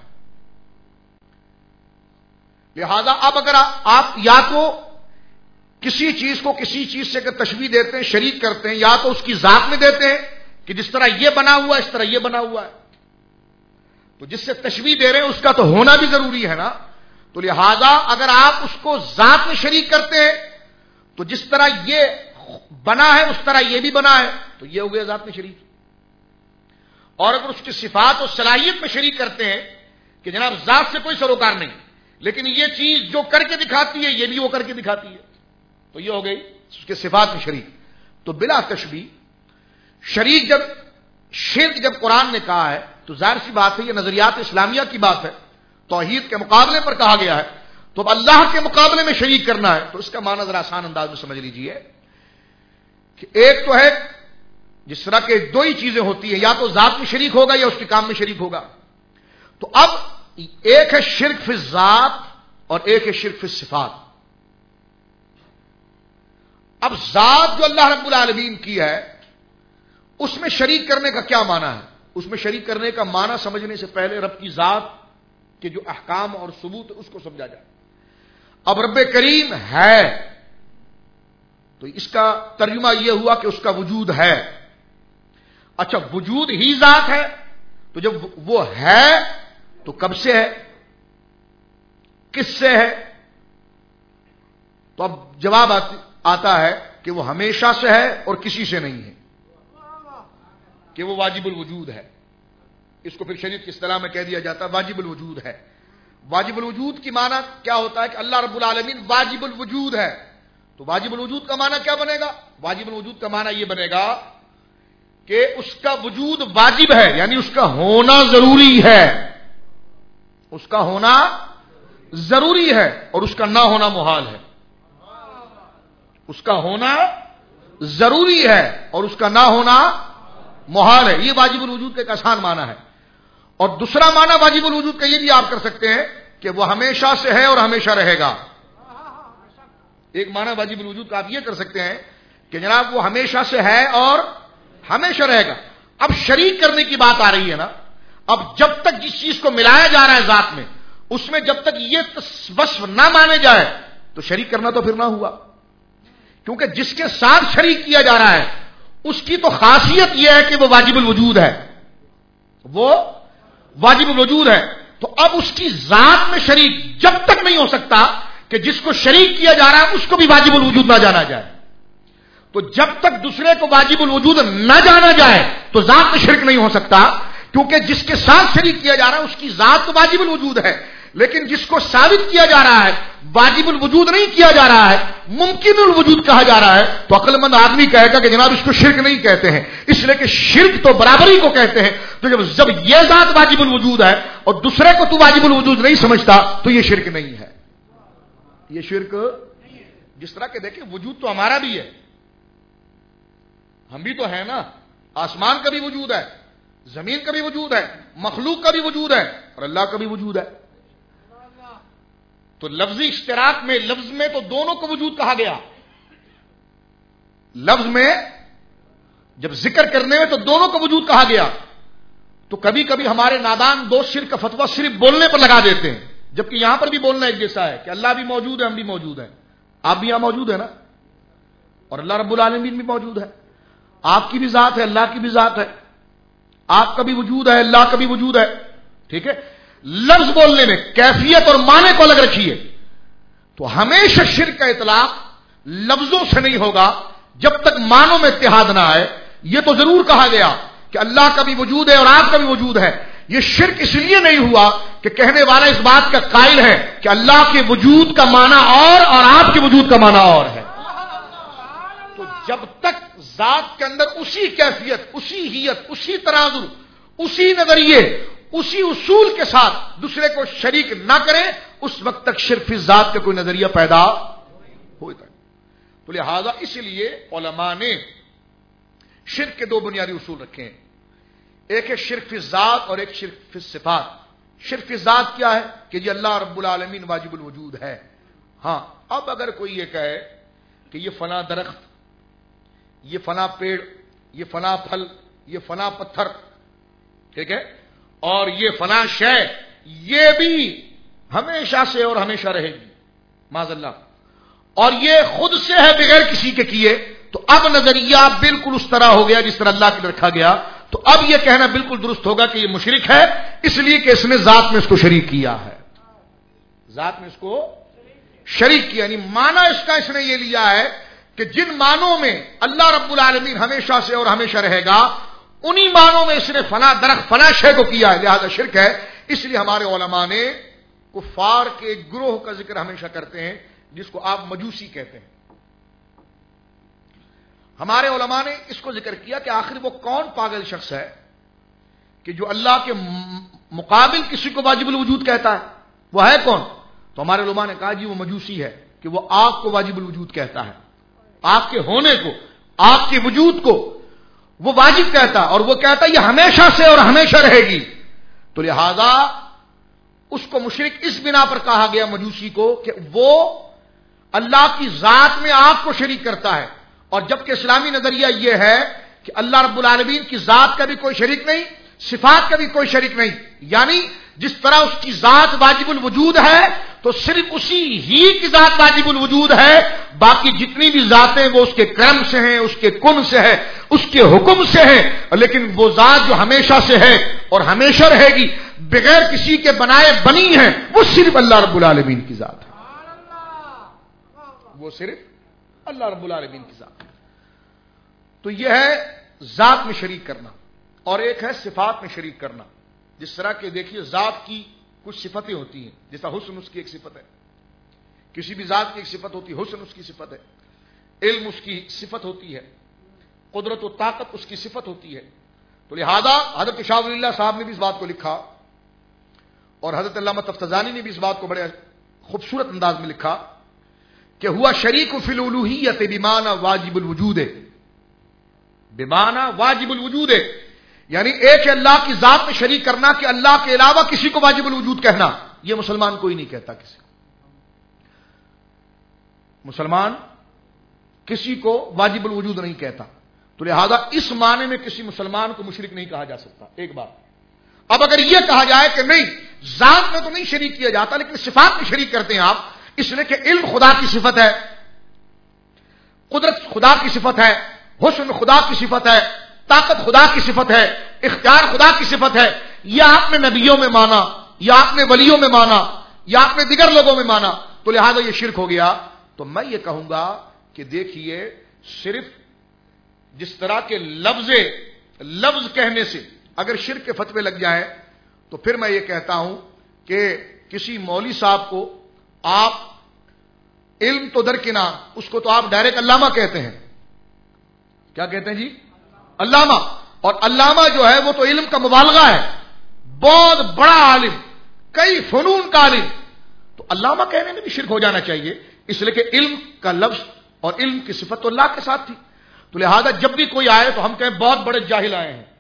لہذا اب اگر آپ یا تو کسی چیز کو کسی چیز سے اگر تشبیہ دیتے ہیں، شریک کرتے ہیں، یا تو اس کی ذات میں دیتے ہیں کہ جس طرح یہ بنا ہوا ہے اس طرح یہ بنا ہوا ہے، تو جس سے تشبیہ دے رہے ہیں اس کا تو ہونا بھی ضروری ہے نا. تو لہذا اگر آپ اس کو ذات میں شریک کرتے ہیں تو جس طرح یہ بنا ہے اس طرح یہ بھی بنا ہے، تو یہ ہو گیا ذات میں شریک. اور اگر اس کی صفات اور صلاحیت میں شریک کرتے ہیں کہ جناب ذات سے کوئی سروکار نہیں، لیکن یہ چیز جو کر کے دکھاتی ہے یہ بھی وہ کر کے دکھاتی ہے، تو یہ ہو گئی اس کے صفات میں شریک. تو بلا تشبیہ شریک جب شرک جب قرآن نے کہا ہے تو ظاہر سی بات ہے یہ نظریات اسلامیہ کی بات ہے، توحید کے مقابلے پر کہا گیا ہے. تو اب اللہ کے مقابلے میں شریک کرنا ہے تو اس کا معنی ذرا آسان انداز میں سمجھ لیجئے کہ ایک تو ہے جس طرح کے 2 ہی چیزیں ہوتی ہیں، یا تو ذات میں شریک ہوگا یا اس کے کام میں شریک ہوگا. تو اب ایک ہے شرک فی الذات اور ایک ہے شرک فی الصفات. اب ذات جو اللہ رب العالمین کی ہے اس میں شریک کرنے کا کیا معنی ہے؟ اس میں شریک کرنے کا معنی سمجھنے سے پہلے رب کی ذات کے جو احکام اور ثبوت اس کو سمجھا جائے. اب رب کریم ہے تو اس کا ترجمہ یہ ہوا کہ اس کا وجود ہے. اچھا وجود ہی ذات ہے تو جب وہ ہے تو کب سے ہے، کس سے ہے؟ تو اب جواب آتا ہے کہ وہ ہمیشہ سے ہے اور کسی سے نہیں ہے، کہ وہ واجب الوجود ہے. اس کو پھر شریعت کی اصطلاح میں کہہ دیا جاتا ہے واجب الوجود ہے. واجب الوجود کی معنی کیا ہوتا ہے کہ اللہ رب العالمین واجب الوجود ہے. تو واجب الوجود کا معنی کیا بنے گا؟ واجب الوجود کا معنی یہ بنے گا کہ اس کا وجود واجب ہے، یعنی اس کا ہونا ضروری ہے. اس کا ہونا ضروری ہے اور اس کا نہ ہونا محال ہے. اس کا ہونا ضروری ہے اور اس کا نہ ہونا محال ہے. یہ واجب الوجود کا ایک آسان معنی ہے. اور دوسرا معنی واجب الوجود کا یہ بھی آپ کر سکتے ہیں کہ وہ ہمیشہ سے ہے اور ہمیشہ رہے گا. ایک معنی واجب الوجود کا آپ یہ کر سکتے ہیں کہ جناب وہ ہمیشہ سے ہے اور ہمیشہ رہے گا. اب شریک کرنے کی بات آ رہی ہے نا. اب جب تک جس چیز کو ملایا جا رہا ہے ذات میں، اس میں جب تک یہ وصف نہ مانے جائے تو شریک کرنا تو پھر نہ ہوا. کیونکہ جس کے ساتھ شریک کیا جا رہا ہے اس کی تو خاصیت یہ ہے کہ وہ واجب الوجود ہے، وہ واجب الوجود ہے. تو اب اس کی ذات میں شریک جب تک نہیں ہو سکتا کہ جس کو شریک کیا جا رہا ہے اس کو بھی واجب الوجود نہ جانا جائے. تو جب تک دوسرے کو واجب الوجود نہ جانا جائے تو ذات میں شرک نہیں ہو سکتا. کیونکہ جس کے ساتھ شریک کیا جا رہا ہے اس کی ذات تو واجب الوجود ہے، لیکن جس کو ثابت کیا جا رہا ہے واجب الوجود نہیں کیا جا رہا ہے، ممکن الوجود کہا جا رہا ہے، تو عقل مند آدمی کہے گا کہ جناب اس کو شرک نہیں کہتے ہیں، اس لیے کہ شرک تو برابری کو کہتے ہیں. تو جب یہ ذات واجب الوجود ہے اور دوسرے کو تو واجب الوجود نہیں سمجھتا تو یہ شرک نہیں ہے. یہ شرک جس طرح کہ دیکھیں وجود تو ہمارا بھی ہے، ہم بھی تو ہیں نا. آسمان کا بھی وجود ہے، زمین کا بھی وجود ہے، مخلوق کا بھی وجود ہے اور اللہ کا بھی وجود ہے. تو لفظی اشتراک میں لفظ میں تو دونوں کو وجود کہا گیا. لفظ میں جب ذکر کرنے میں تو دونوں کو وجود کہا گیا. تو کبھی کبھی ہمارے نادان دوست شرک کا فتویٰ صرف بولنے پر لگا دیتے ہیں، جبکہ یہاں پر بھی بولنا ایک جیسا ہے کہ اللہ بھی موجود ہے، ہم بھی موجود ہیں. آپ بھی یہاں موجود ہیں نا، اور اللہ رب العالمین بھی موجود ہے. آپ کی بھی ذات ہے، اللہ کی بھی ذات ہے. آپ کا بھی وجود ہے، اللہ کا بھی وجود ہے. ٹھیک ہے. لفظ بولنے میں کیفیت اور معنی کو الگ رکھیے. تو ہمیشہ شرک کا اطلاق لفظوں سے نہیں ہوگا جب تک معنوں میں اتحاد نہ آئے. یہ تو ضرور کہا گیا کہ اللہ کا بھی وجود ہے اور آپ کا بھی وجود ہے. یہ شرک اس لیے نہیں ہوا کہ کہنے والا اس بات کا قائل ہے کہ اللہ کے وجود کا معنی اور آپ کے وجود کا معنی اور ہے. تو جب تک ذات کے اندر اسی کیفیت، اسی حیت، اسی ترازو، اسی نظریے، اسی اصول کے ساتھ دوسرے کو شریک نہ کریں اس وقت تک شرک فی ذات کا کوئی نظریہ پیدا ہوتا ہے. تو لہذا اس لیے علماء نے شرک کے دو بنیادی اصول رکھے ہیں. ایک ہے شرک فی ذات اور ایک شرک فی صفات. شرک فی ذات کیا ہے کہ جی اللہ رب العالمین واجب الوجود ہے. ہاں اب اگر کوئی یہ کہے کہ یہ فلاں درخت، یہ فلاں پیڑ، یہ فلاں پھل، یہ فلاں پتھر، ٹھیک ہے، اور یہ فلاں شے یہ بھی ہمیشہ سے اور ہمیشہ رہے گی، معاذ اللہ، اور یہ خود سے ہے بغیر کسی کے کیے، تو اب نظریہ بالکل اس طرح ہو گیا جس طرح اللہ کے رکھا گیا. تو اب یہ کہنا بالکل درست ہوگا کہ یہ مشرک ہے، اس لیے کہ اس نے ذات میں اس کو شریک کیا ہے. ذات میں اس کو شریک کیا، یعنی معنی اس کا اس نے یہ لیا ہے کہ جن معنوں میں اللہ رب العالمین ہمیشہ سے اور ہمیشہ رہے گا انہی معنوں میں اس نے فلاں درخت فلاں شے کو کیا ہے، لہذا شرک ہے. اس لیے ہمارے علماء نے کفار کے ایک گروہ کا ذکر ہمیشہ کرتے ہیں جس کو آپ مجوسی کہتے ہیں. ہمارے علماء نے اس کو ذکر کیا کہ آخر وہ کون پاگل شخص ہے کہ جو اللہ کے مقابل کسی کو واجب الوجود کہتا ہے. وہ ہے کون؟ تو ہمارے علماء نے کہا جی وہ مجوسی ہے کہ وہ آگ کو واجب الوجود کہتا ہے. آگ کے ہونے کو، آگ کے وجود کو وہ واجب کہتا، اور وہ کہتا یہ ہمیشہ سے اور ہمیشہ رہے گی. تو لہذا اس کو مشرک اس بنا پر کہا گیا مجوسی کو کہ وہ اللہ کی ذات میں آگ کو شریک کرتا ہے. اور جبکہ اسلامی نظریہ یہ ہے کہ اللہ رب العالمین کی ذات کا بھی کوئی شریک نہیں، صفات کا بھی کوئی شریک نہیں. یعنی جس طرح اس کی ذات واجب الوجود ہے تو صرف اسی ہی کی ذات واجب الوجود ہے، باقی جتنی بھی ذاتیں وہ اس کے کرم سے ہیں، اس کے کن سے ہے، اس کے حکم سے ہے. لیکن وہ ذات جو ہمیشہ سے ہے اور ہمیشہ رہے گی بغیر کسی کے بنائے بنی ہے، وہ صرف اللہ رب العالمین کی ذات ہے. وہ صرف اللہ رب العالمین کی ذات ہے. تو یہ ہے ذات میں شریک کرنا. اور ایک ہے صفات میں شریک کرنا. جس طرح کہ دیکھیے ذات کی کچھ صفتیں ہوتی ہیں، جیسا حسن اس کی ایک صفت ہے، کسی بھی ذات کی ایک صفت ہوتی ہے، حسن اس کی صفت ہے، علم اس کی صفت ہوتی ہے، قدرت و طاقت اس کی صفت ہوتی ہے. تو لہذا حضرت شاہ ولی اللہ صاحب نے بھی اس بات کو لکھا اور حضرت علامہ تفتزانی نے بھی اس بات کو بڑے خوبصورت انداز میں لکھا کہ ہوا شریک فی الالوہیت بمعنی واجب الوجود ہے. بمعنی واجب الوجود ہے، یعنی ایک اللہ کی ذات میں شریک کرنا کہ اللہ کے علاوہ کسی کو واجب الوجود کہنا، یہ مسلمان کوئی نہیں کہتا کسی کو. مسلمان کسی کو واجب الوجود نہیں کہتا، تو لہذا اس معنی میں کسی مسلمان کو مشرک نہیں کہا جا سکتا. ایک بات. اب اگر یہ کہا جائے کہ نہیں، ذات میں تو نہیں شریک کیا جاتا لیکن صفات میں شریک کرتے ہیں آپ، اس لیے کہ علم خدا کی صفت ہے، قدرت خدا کی صفت ہے، حسن خدا کی صفت ہے، طاقت خدا کی صفت ہے، اختیار خدا کی صفت ہے، یا آپ نے نبیوں میں مانا، یا آپ نے ولیوں میں مانا، یا آپ نے دیگر لوگوں میں مانا، تو لہذا یہ شرک ہو گیا. تو میں یہ کہوں گا کہ دیکھیے، صرف جس طرح کے لفظ کہنے سے اگر شرک کے فتوے لگ جائیں تو پھر میں یہ کہتا ہوں کہ کسی مولوی صاحب کو آپ علم تو درکنار، اس کو تو آپ ڈائریکٹ علامہ کہتے ہیں. کیا کہتے ہیں جی؟ علامہ. اور علامہ جو ہے وہ تو علم کا مبالغہ ہے، بہت بڑا عالم، کئی فنون کا عالم. تو علامہ کہنے میں بھی شرک ہو جانا چاہیے، اس لیے کہ علم کا لفظ اور علم کی صفت تو اللہ کے ساتھ تھی. تو لہذا جب بھی کوئی آئے تو ہم کہیں بہت بڑے جاہل آئے ہیں،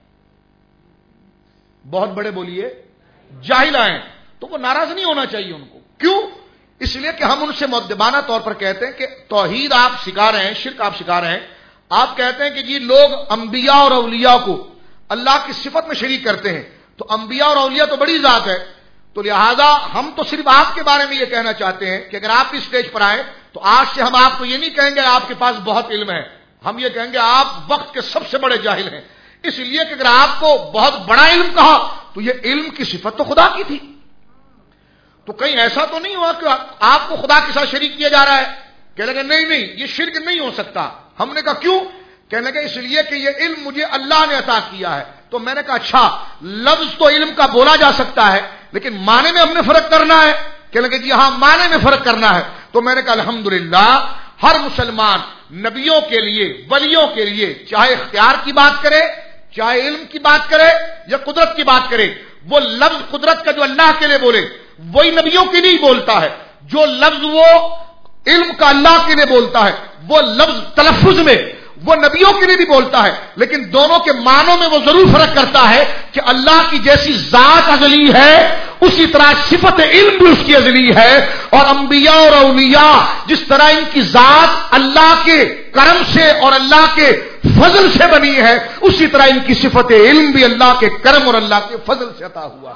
بہت بڑے بولیے جاہل آئے ہیں، تو وہ ناراض نہیں ہونا چاہیے ان کو. کیوں؟ اس لیے کہ ہم ان سے مؤدبانہ طور پر کہتے ہیں کہ توحید آپ سکھا رہے ہیں، شرک آپ سکھا رہے ہیں. آپ کہتے ہیں کہ جی لوگ انبیاء اور اولیاء کو اللہ کی صفت میں شریک کرتے ہیں، تو انبیاء اور اولیاء تو بڑی ذات ہے. تو لہذا ہم تو صرف آپ کے بارے میں یہ کہنا چاہتے ہیں کہ اگر آپ اس اسٹیج پر آئیں تو آج سے ہم آپ کو یہ نہیں کہیں گے آپ کے پاس بہت علم ہے، ہم یہ کہیں گے آپ وقت کے سب سے بڑے جاہل ہیں. اس لیے کہ اگر آپ کو بہت بڑا علم کہا تو یہ علم کی صفت تو خدا کی تھی. تو کہیں ایسا تو نہیں ہوا کہ آپ کو خدا کے ساتھ شریک کیا جا رہا ہے. کہنے لگے نہیں یہ شرک نہیں ہو سکتا. ہم نے کہا کیوں؟ کہنے لگے اس لیے کہ یہ علم مجھے اللہ نے عطا کیا ہے. تو میں نے کہا اچھا، لفظ تو علم کا بولا جا سکتا ہے لیکن معنی میں ہم نے فرق کرنا ہے. کہنے لگے جی ہاں معنی میں فرق کرنا ہے. تو میں نے کہا الحمدللہ، ہر مسلمان نبیوں کے لیے، ولیوں کے لیے، چاہے اختیار کی بات کرے، چاہے علم کی بات کرے یا قدرت کی بات کرے، وہ لفظ قدرت کا جو اللہ کے لیے بولے وہی نبیوں کے لیے بولتا ہے. جو لفظ وہ علم کا اللہ کے لیے بولتا ہے وہ لفظ تلفظ میں وہ نبیوں کے لیے بھی بولتا ہے، لیکن دونوں کے معنوں میں وہ ضرور فرق کرتا ہے کہ اللہ کی جیسی ذات ازلی ہے اسی طرح صفت علم بھی اس کی ازلی ہے. اور انبیاء اور اولیاء جس طرح ان کی ذات اللہ کے کرم سے اور اللہ کے فضل سے بنی ہے، اسی طرح ان کی صفت علم بھی اللہ کے کرم اور اللہ کے فضل سے عطا ہوا.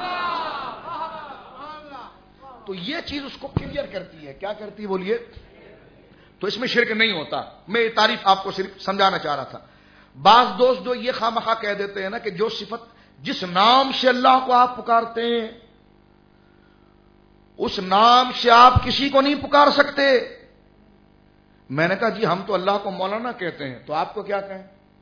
تو یہ چیز اس کو کلیئر کرتی ہے. کیا کرتی ہے بولیے؟ تو اس میں شرک نہیں ہوتا. میں یہ تعریف آپ کو صرف سمجھانا چاہ رہا تھا. بعض دوست جو یہ خواہ کہہ دیتے ہیں نا کہ جو صفت جس نام سے اللہ کو آپ پکارتے ہیں اس نام سے آپ کسی کو نہیں پکار سکتے. میں نے کہا جی ہم تو اللہ کو مولانا کہتے ہیں، تو آپ کو کیا کہیں؟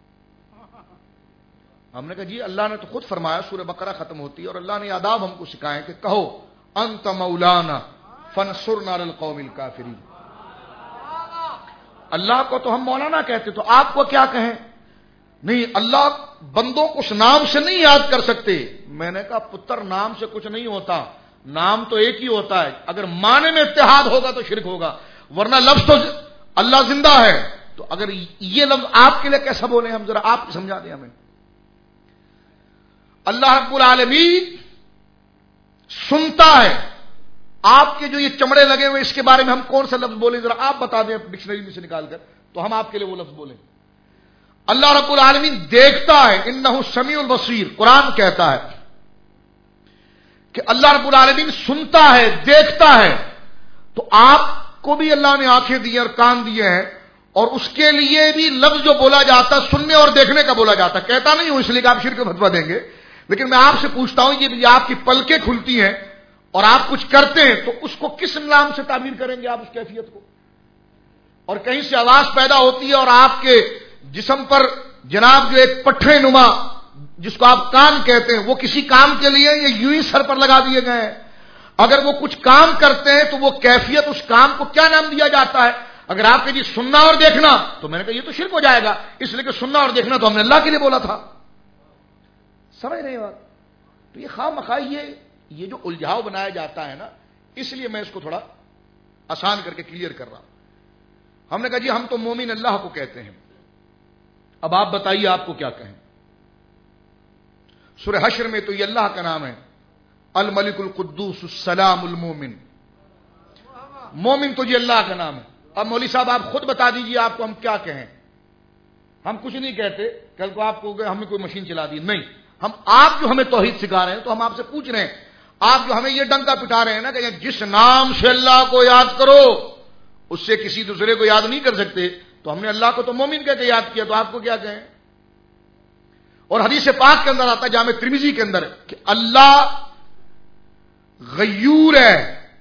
ہم نے کہا جی اللہ نے تو خود فرمایا، سورہ بقرہ ختم ہوتی ہے اور اللہ نے آداب ہم کو سکھائے کہ کہو انت مولانا فانصرنا علی القوم الکافرین. اللہ کو تو ہم مولانا کہتے، تو آپ کو کیا کہیں؟ نہیں، اللہ بندوں کو اس نام سے نہیں یاد کر سکتے. میں نے کہا پتر نام سے کچھ نہیں ہوتا، نام تو ایک ہی ہوتا ہے. اگر معنی میں اتحاد ہوگا تو شرک ہوگا، ورنہ لفظ تو اللہ زندہ ہے. تو اگر یہ لفظ آپ کے لیے کیسا بولے، ہم ذرا آپ سمجھا دیں ہمیں. اللہ رب العالمین سنتا ہے. آپ کے جو یہ چمڑے لگے ہوئے اس کے بارے میں ہم کون سا لفظ بولیں؟ ذرا آپ بتا دیں ڈکشنری میں سے نکال کر، تو ہم آپ کے لیے وہ لفظ بولیں. اللہ رب العالمین دیکھتا ہے، انہ سمیع البصیر. قرآن کہتا ہے کہ اللہ رب العالمین سنتا ہے، دیکھتا ہے. تو آپ کو بھی اللہ نے آنکھیں دی اور کان دیے ہیں، اور اس کے لیے بھی لفظ جو بولا جاتا سننے اور دیکھنے کا بولا جاتا. کہتا نہیں ہوں اس لیے کہ آپ شرک کا فتویٰ دیں گے، لیکن میں آپ سے پوچھتا ہوں یہ آپ کی پلکیں کھلتی ہیں اور آپ کچھ کرتے ہیں تو اس کو کس نام سے تعبیر کریں گے آپ اس کیفیت کو؟ اور کہیں سے آواز پیدا ہوتی ہے اور آپ کے جسم پر جناب جو ایک پٹھے نما جس کو آپ کان کہتے ہیں وہ کسی کام کے لیے یا یوں ہی سر پر لگا دیے گئے ہیں؟ اگر وہ کچھ کام کرتے ہیں تو وہ کیفیت اس کام کو کیا نام دیا جاتا ہے؟ اگر آپ کہ جی سننا اور دیکھنا، تو میں نے کہا یہ تو شرک ہو جائے گا، اس لیے کہ سننا اور دیکھنا تو ہم نے اللہ کے لیے بولا تھا. سمجھ رہے ہیں بات؟ تو یہ خواہ مخواہ یہ جو الجھاؤ بنایا جاتا ہے نا، اس لیے میں اس کو تھوڑا آسان کر کے کلیئر کر رہا ہوں. ہم نے کہا جی ہم تو مومن اللہ کو کہتے ہیں. اب آپ بتائیے آپ کو کیا کہیں؟ سورہ حشر میں تو یہ اللہ کا نام ہے، الملک القدوس السلام المومن، مومن تو یہ اللہ کا نام ہے۔ اب مولوی صاحب آپ خود بتا دیجئے آپ کو ہم کیا کہیں؟ ہم کچھ نہیں کہتے، کل کو آپ کو ہم نے کوئی مشین چلا دی، نہیں، ہم آپ جو ہمیں توحید سکھا رہے ہیں تو ہم آپ سے پوچھ رہے ہیں، آپ جو ہمیں یہ ڈنکا پٹا رہے ہیں نا کہ جس نام سے اللہ کو یاد کرو اس سے کسی دوسرے کو یاد نہیں کر سکتے، تو ہم نے اللہ کو تو مومن کہہ کے یاد کیا، تو آپ کو کیا کہیں؟ اور حدیث پاک کے اندر آتا ہے جامع ترمذی کے اندر کہ اللہ غیور ہے،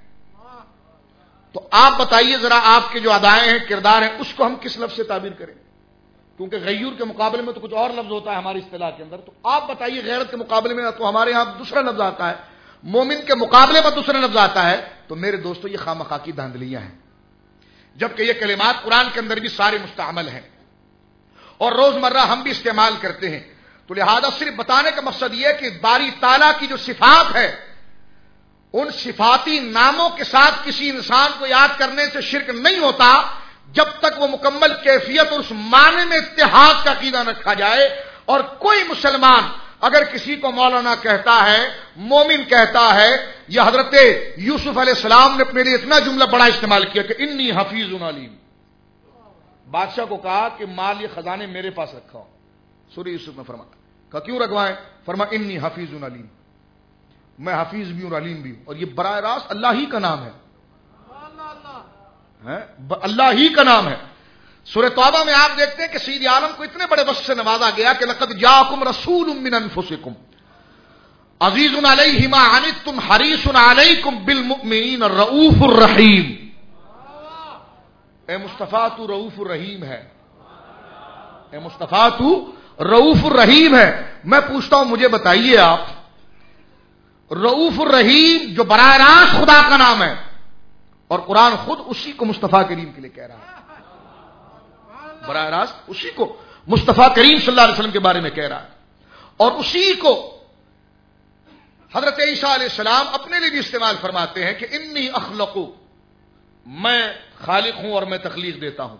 تو آپ بتائیے ذرا آپ کے جو ادائیں ہیں، کردار ہیں، اس کو ہم کس لفظ سے تعبیر کریں؟ کیونکہ غیور کے مقابلے میں تو کچھ اور لفظ ہوتا ہے ہماری اصطلاح کے اندر، تو آپ بتائیے غیرت کے مقابلے میں تو ہمارے یہاں دوسرا لفظ آتا ہے، مومن کے مقابلے میں دوسرا لفظ آتا ہے، تو میرے دوستو یہ خامخواہ کی دھاندلیاں ہیں، جبکہ یہ کلمات قرآن کے اندر بھی سارے مستعمل ہیں اور روزمرہ ہم بھی استعمال کرتے ہیں۔ تو لہذا صرف بتانے کا مقصد یہ ہے کہ باری تعالیٰ کی جو صفات ہے، ان صفاتی ناموں کے ساتھ کسی انسان کو یاد کرنے سے شرک نہیں ہوتا جب تک وہ مکمل کیفیت اور اس معنی میں اتحاد کا عقیدہ رکھا جائے۔ اور کوئی مسلمان اگر کسی کو مولانا کہتا ہے، مومن کہتا ہے، یا حضرت یوسف علیہ السلام نے اپنے لیے اتنا جملہ بڑا استعمال کیا کہ انی حفیظ علیم، بادشاہ کو کہا کہ مال یہ خزانے میرے پاس رکھا ہو، سورہ یوسف میں فرمایا، کہا کیوں رکھوائیں؟ فرمایا انی حفیظ علیم، میں حفیظ بھی ہوں اور علیم بھی ہوں، اور یہ براہ راست اللہ ہی کا نام ہے، اللہ ہی کا نام ہے۔ سورہ توبہ میں آپ دیکھتے ہیں کہ سید عالم کو اتنے بڑے وصف سے نوازا گیا کہ لقد جاءکم رسول من انفسکم عزیز علیہ ما عنتم حریص علیکم بالمؤمنین الرؤوف الرحیم۔ اے مصطفیٰ تو رؤوف الرحیم ہے، اے مصطفیٰ تو رؤوف الرحیم ہے۔ میں پوچھتا ہوں مجھے بتائیے آپ، رؤوف الرحیم جو براہ راست خدا کا نام ہے، اور قرآن خود اسی کو مصطفیٰ کریم کے لیے کہہ رہا ہے، براہ راست اسی کو مصطفیٰ کریم صلی اللہ علیہ وسلم کے بارے میں کہہ رہا ہے، اور اسی کو حضرت عیسیٰ علیہ السلام اپنے لیے بھی استعمال فرماتے ہیں کہ انی اخلق، میں خالق ہوں اور میں تخلیق دیتا ہوں،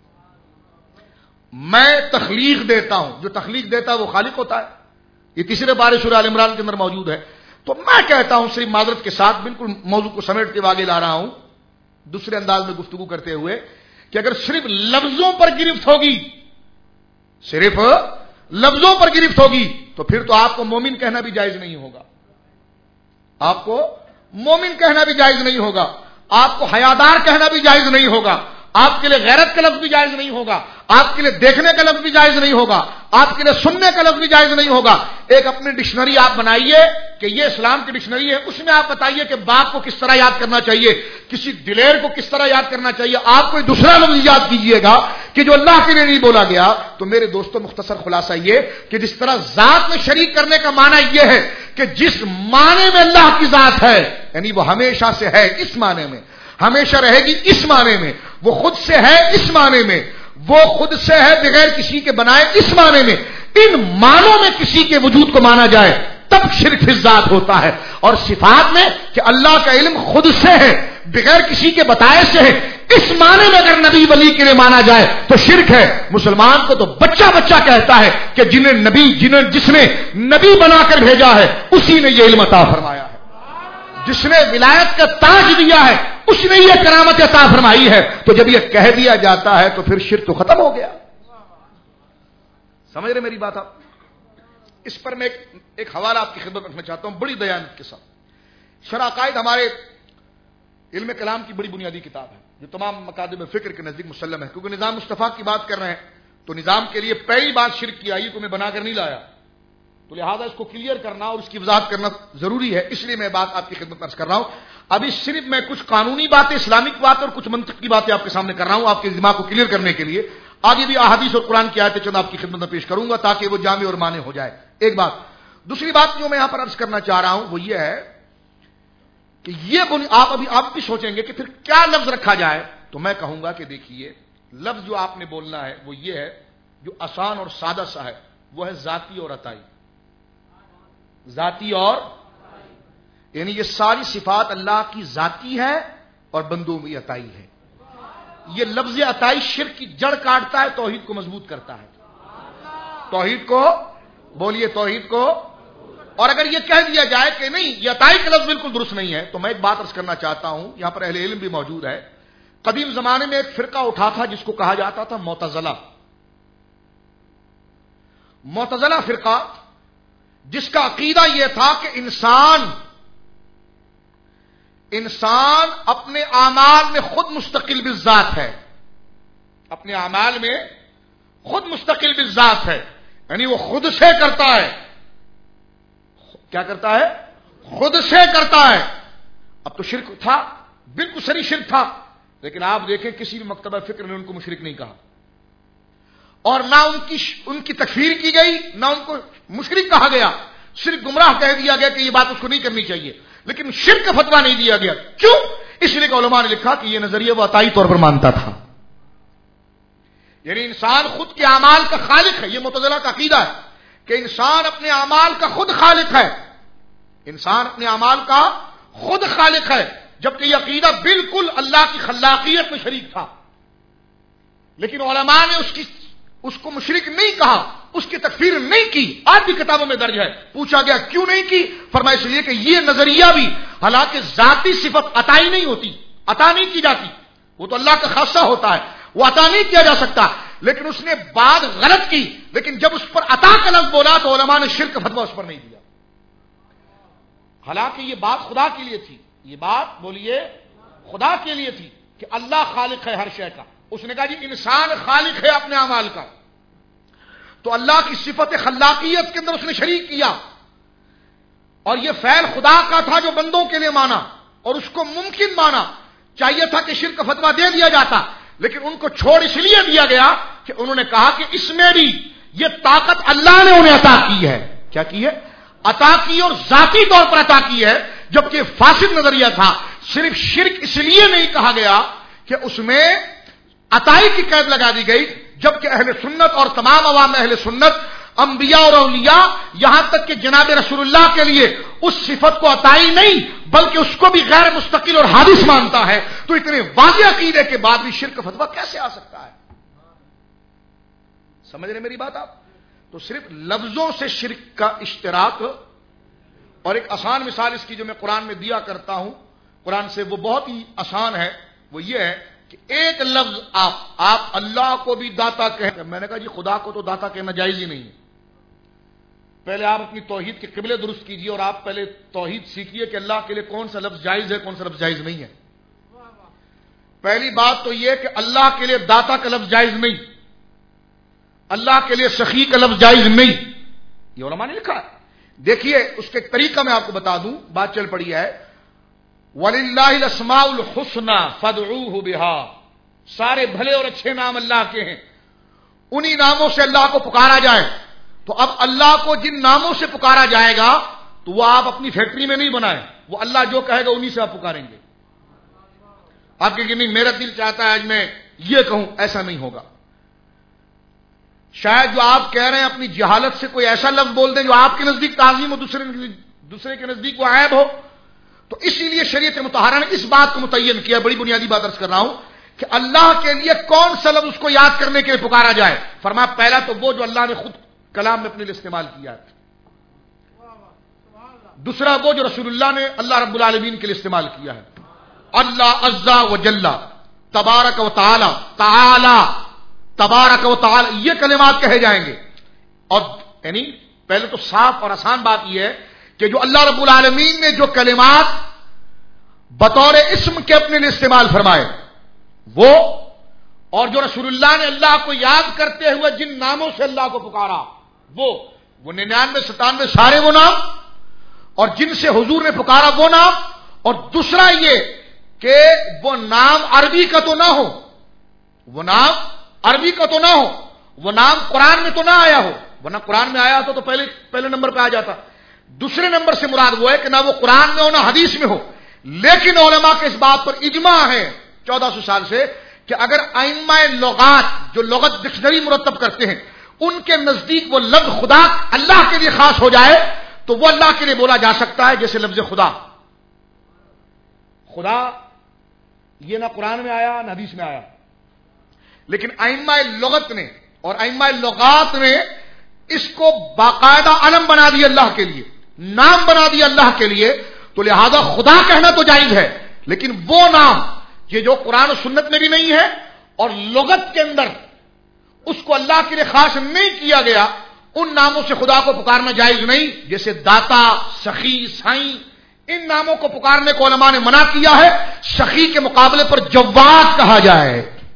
میں تخلیق دیتا ہوں، جو تخلیق دیتا ہے وہ خالق ہوتا ہے۔ یہ تیسرے پارے سورہ آل عمران کے اندر موجود ہے۔ تو میں کہتا ہوں صرف معذرت کے ساتھ بالکل موضوع کو سمیٹتے ہوئے آگے لا رہا ہوں دوسرے انداز میں گفتگو کرتے ہوئے کہ اگر صرف لفظوں پر گرفت ہوگی، صرف لفظوں پر گرفت ہوگی، تو پھر تو آپ کو مومن کہنا بھی جائز نہیں ہوگا، آپ کو مومن کہنا بھی جائز نہیں ہوگا، آپ کو حیادار کہنا بھی جائز نہیں ہوگا، آپ کے لیے غیرت کا لفظ بھی جائز نہیں ہوگا، آپ کے لیے دیکھنے کا لفظ بھی جائز نہیں ہوگا، آپ کے لیے سننے کا لفظ بھی جائز نہیں ہوگا۔ ایک اپنی ڈکشنری آپ بنائیے کہ یہ اسلام کی ڈکشنری ہے، اس میں آپ بتائیے کہ باپ کو کس طرح یاد کرنا چاہیے، کسی دلیر کو کس طرح یاد کرنا چاہیے، آپ کوئی دوسرا لفظ یاد کیجئے گا کہ جو اللہ کے لیے نہیں بولا گیا۔ تو میرے دوستوں مختصر خلاصہ یہ کہ جس طرح ذات میں شریک کرنے کا معنی یہ ہے کہ جس معنی میں اللہ کی ذات ہے، یعنی وہ ہمیشہ سے ہے اس معنی میں، ہمیشہ رہے گی اس معنی میں، وہ خود سے ہے اس معنی میں، وہ خود سے ہے بغیر کسی کے بنائے اس معنی میں، ان معنوں میں کسی کے وجود کو مانا جائے تب شرک فی الذات ہوتا ہے۔ اور صفات میں کہ اللہ کا علم خود سے ہے بغیر کسی کے بتائے سے ہے، اس معنی میں اگر نبی ولی کے لیے مانا جائے تو شرک ہے۔ مسلمان کو تو بچہ بچہ کہتا ہے کہ جس نے نبی بنا کر بھیجا ہے اسی نے یہ علم عطا فرمایا ہے، جس نے ولایت کا تاج دیا ہے اس نے یہ کرامت عطا فرمائی ہے۔ تو جب یہ کہہ دیا جاتا ہے تو پھر شرک تو ختم ہو گیا۔ سمجھ رہے میری بات آپ؟ اس پر میں ایک حوالہ آپ کی خدمت رکھنا چاہتا ہوں بڑی دیانت کے ساتھ۔ شرح عقائد ہمارے علم کلام کی بڑی بنیادی کتاب ہے جو تمام مکاتب فکر کے نزدیک مسلم ہے، کیونکہ نظام مصطفیٰ کی بات کر رہے ہیں تو نظام کے لیے پہلی بات شرک کی آئی کو میں بنا کر نہیں لایا، تو لہذا اس کو کلیئر کرنا اور اس کی وضاحت کرنا ضروری ہے، اس لیے میں بات آپ کی خدمت میں عرض کر رہا ہوں۔ ابھی صرف میں کچھ قانونی باتیں، اسلامک باتیں اور کچھ منطق کی باتیں آپ کے سامنے کر رہا ہوں آپ کے دماغ کو کلیئر کرنے کے لیے۔ آگے بھی احادیث اور قرآن کی آیتیں چند آپ کی خدمت میں پیش کروں گا تاکہ وہ جامع اور معنی ہو جائے۔ ایک بات، دوسری بات جو میں یہاں پر عرض کرنا چاہ رہا ہوں وہ یہ ہے کہ یہ آپ بھی سوچیں گے کہ پھر کیا لفظ رکھا جائے، تو میں کہوں گا کہ دیکھیے لفظ جو آپ نے بولنا ہے وہ یہ ہے جو آسان اور سادہ سا ہے، وہ ہے ذاتی اور عطائی۔ ذاتی اور یعنی یہ ساری صفات اللہ کی ذاتی ہے اور بندوں میں عطائی ہے۔ یہ لفظ عطائی شرک کی جڑ کاٹتا ہے، توحید کو مضبوط کرتا ہے۔ توحید کو بولیے، توحید کو. اور اگر یہ کہہ دیا جائے کہ نہیں یہ عطائی کا لفظ بالکل درست نہیں ہے، تو میں ایک بات عرض کرنا چاہتا ہوں، یہاں پر اہل علم بھی موجود ہے. قدیم زمانے میں ایک فرقہ اٹھا تھا جس کو کہا جاتا تھا معتزلہ. معتزلہ فرقہ جس کا عقیدہ یہ تھا کہ انسان اپنے اعمال میں خود مستقل بالذات ہے، اپنے اعمال میں خود مستقل بالذات ہے، یعنی وہ خود سے کرتا ہے. کیا کرتا ہے؟ خود سے کرتا ہے. اب تو شرک تھا، بالکل صریح شرک تھا، لیکن آپ دیکھیں کسی بھی مکتبہ فکر نے ان کو مشرک نہیں کہا، اور نہ ان کی تکفیر کی گئی، نہ ان کو مشرک کہا گیا. صرف گمراہ کہہ دیا گیا کہ یہ بات اس کو نہیں کرنی چاہیے، لیکن شرک کا فتویٰ نہیں دیا گیا. کیوں؟ اس لیے کہ علماء نے لکھا کہ یہ نظریہ وہ عطائی طور پر مانتا تھا، یعنی انسان خود کے اعمال کا خالق ہے. یہ معتزلہ کا عقیدہ ہے کہ انسان اپنے اعمال کا خود خالق ہے، انسان اپنے اعمال کا خود خالق ہے، جبکہ یہ عقیدہ بالکل اللہ کی خلاقیت میں شریک تھا. لیکن علماء نے اس کو مشرک نہیں کہا، اس کی تکفیر نہیں کی. آج بھی کتابوں میں درج ہے. پوچھا گیا کیوں نہیں کی؟ فرمایا اس لیے کہ یہ نظریہ بھی، حالانکہ ذاتی صفت عطائی نہیں ہوتی، عطا نہیں کی جاتی، وہ تو اللہ کا خاصہ ہوتا ہے، وہ عطا نہیں کیا جا سکتا. لیکن اس نے بات غلط کی، لیکن جب اس پر عطا کا لفظ بولا تو علماء نے شرک کا فتویٰ اس پر نہیں دیا. حالانکہ یہ بات خدا کے لیے تھی، یہ بات بولیے خدا کے لیے تھی کہ اللہ خالق ہے ہر شے کا. اس نے کہا جی انسان خالق ہے اپنے اعمال کا، تو اللہ کی صفت خلاقیت کے اندر اس نے شریک کیا، اور یہ فعل خدا کا تھا جو بندوں کے لیے مانا اور اس کو ممکن مانا. چاہیے تھا کہ شرک کا فتویٰ دے دیا جاتا، لیکن ان کو چھوڑ اس لیے دیا گیا کہ انہوں نے کہا کہ اس میں بھی یہ طاقت اللہ نے انہیں عطا کی ہے. کیا کی ہے؟ عطا کی، اور ذاتی طور پر عطا کی ہے. جبکہ فاسد نظریہ تھا. صرف شرک اس لیے نہیں کہا گیا کہ اس میں عطائی کی قید لگا دی گئی، جبکہ اہل سنت اور تمام عوام اہل سنت، انبیاء اور اولیاء، یہاں تک کہ جناب رسول اللہ کے لیے اس صفت کو عطائی نہیں بلکہ اس کو بھی غیر مستقل اور حادث مانتا ہے. تو اتنے واضح عقیدے کے بعد بھی شرک کا فتویٰ کیسے آ سکتا ہے؟ سمجھ رہے میری بات آپ؟ تو صرف لفظوں سے شرک کا اشتراک. اور ایک آسان مثال اس کی جو میں قرآن میں دیا کرتا ہوں، قرآن سے وہ بہت ہی آسان ہے، وہ یہ ہے کہ ایک لفظ آپ اللہ کو بھی داتا کہیں. میں نے کہا جی خدا کو تو داتا کہنا جائز ہی نہیں ہے. پہلے آپ اپنی توحید کے قبلے درست کیجئے، اور آپ پہلے توحید سیکھیے کہ اللہ کے لیے کون سا لفظ جائز ہے، کون سا لفظ جائز نہیں ہے. پہلی بات تو یہ کہ اللہ کے لیے داتا کا لفظ جائز نہیں، اللہ کے لیے سخی کا لفظ جائز نہیں، یہ علماء نے لکھا ہے. دیکھیے اس کے ایک طریقہ میں آپ کو بتا دوں، بات چل پڑی ہے. وَلِلَّهِ الْأَسْمَاءُ الْحُسْنَى فَادْعُوهُ بِهَا. سارے بھلے اور اچھے نام اللہ کے ہیں، انہی ناموں سے اللہ کو پکارا جائے. تو اب اللہ کو جن ناموں سے پکارا جائے گا تو وہ آپ اپنی فیکٹری میں نہیں بنائیں، وہ اللہ جو کہے گا انہی سے آپ پکاریں گے. آپ کہیں گے نہیں میرا دل چاہتا ہے آج میں یہ کہوں، ایسا نہیں ہوگا. شاید جو آپ کہہ رہے ہیں اپنی جہالت سے کوئی ایسا لفظ بول دیں جو آپ کے نزدیک تعظیم ہو، دوسرے کے نزدیک وہ عیب ہو. تو اسی لیے شریعت مطہرہ نے اس بات کو متعین کیا. بڑی بنیادی بات عرض کر رہا ہوں کہ اللہ کے لیے کون سا لفظ اس کو یاد کرنے کے لیے پکارا جائے. فرمایا پہلا تو وہ جو اللہ نے خود کلام میں اپنے لیے استعمال کیا ہے، دوسرا وہ جو رسول اللہ نے اللہ رب العالمین کے لیے استعمال کیا ہے. اللہ عزا و جل، تبارک و تعالی، تعالی تبارک و تعالی، یہ کلمات کہے جائیں گے. اور یعنی پہلے تو صاف اور آسان بات یہ ہے کہ جو اللہ رب العالمین نے جو کلمات بطور اسم کے اپنے لیے استعمال فرمائے وہ، اور جو رسول اللہ نے اللہ کو یاد کرتے ہوئے جن ناموں سے اللہ کو پکارا وہ 99 سارے وہ نام، اور جن سے حضور نے پکارا وہ نام. اور دوسرا یہ کہ وہ نام عربی کا تو نہ ہو، وہ نام عربی کا تو نہ ہو، وہ نام قرآن میں تو نہ آیا ہو، ورنہ قرآن میں آیا تو پہلے نمبر پہ آ جاتا. دوسرے نمبر سے مراد وہ ہے کہ نہ وہ قرآن میں ہو نہ حدیث میں ہو. لیکن علماء کے اس بات پر اجماع ہے 1400 سال سے کہ اگر ائمہ لغات جو لغت ڈکشنری مرتب کرتے ہیں ان کے نزدیک وہ لفظ خدا اللہ کے لیے خاص ہو جائے تو وہ اللہ کے لیے بولا جا سکتا ہے. جیسے لفظ خدا یہ نہ قرآن میں آیا نہ حدیث میں آیا، لیکن ائمہ لغت نے اور ائمہ لغات نے اس کو باقاعدہ علم بنا دیا اللہ کے لیے، نام بنا دیا اللہ کے لیے، تو لہذا خدا کہنا تو جائز ہے، لیکن وہ نام یہ جو قرآن و سنت میں بھی نہیں ہے اور لغت کے اندر اس کو اللہ کے لیے خاص نہیں کیا گیا، ان ناموں سے خدا کو پکارنا جائز نہیں. جیسے داتا، سخی، سائیں، ان ناموں کو پکارنے کو علماء نے منع کیا ہے. سخی کے مقابلے پر جواد کہا جائے.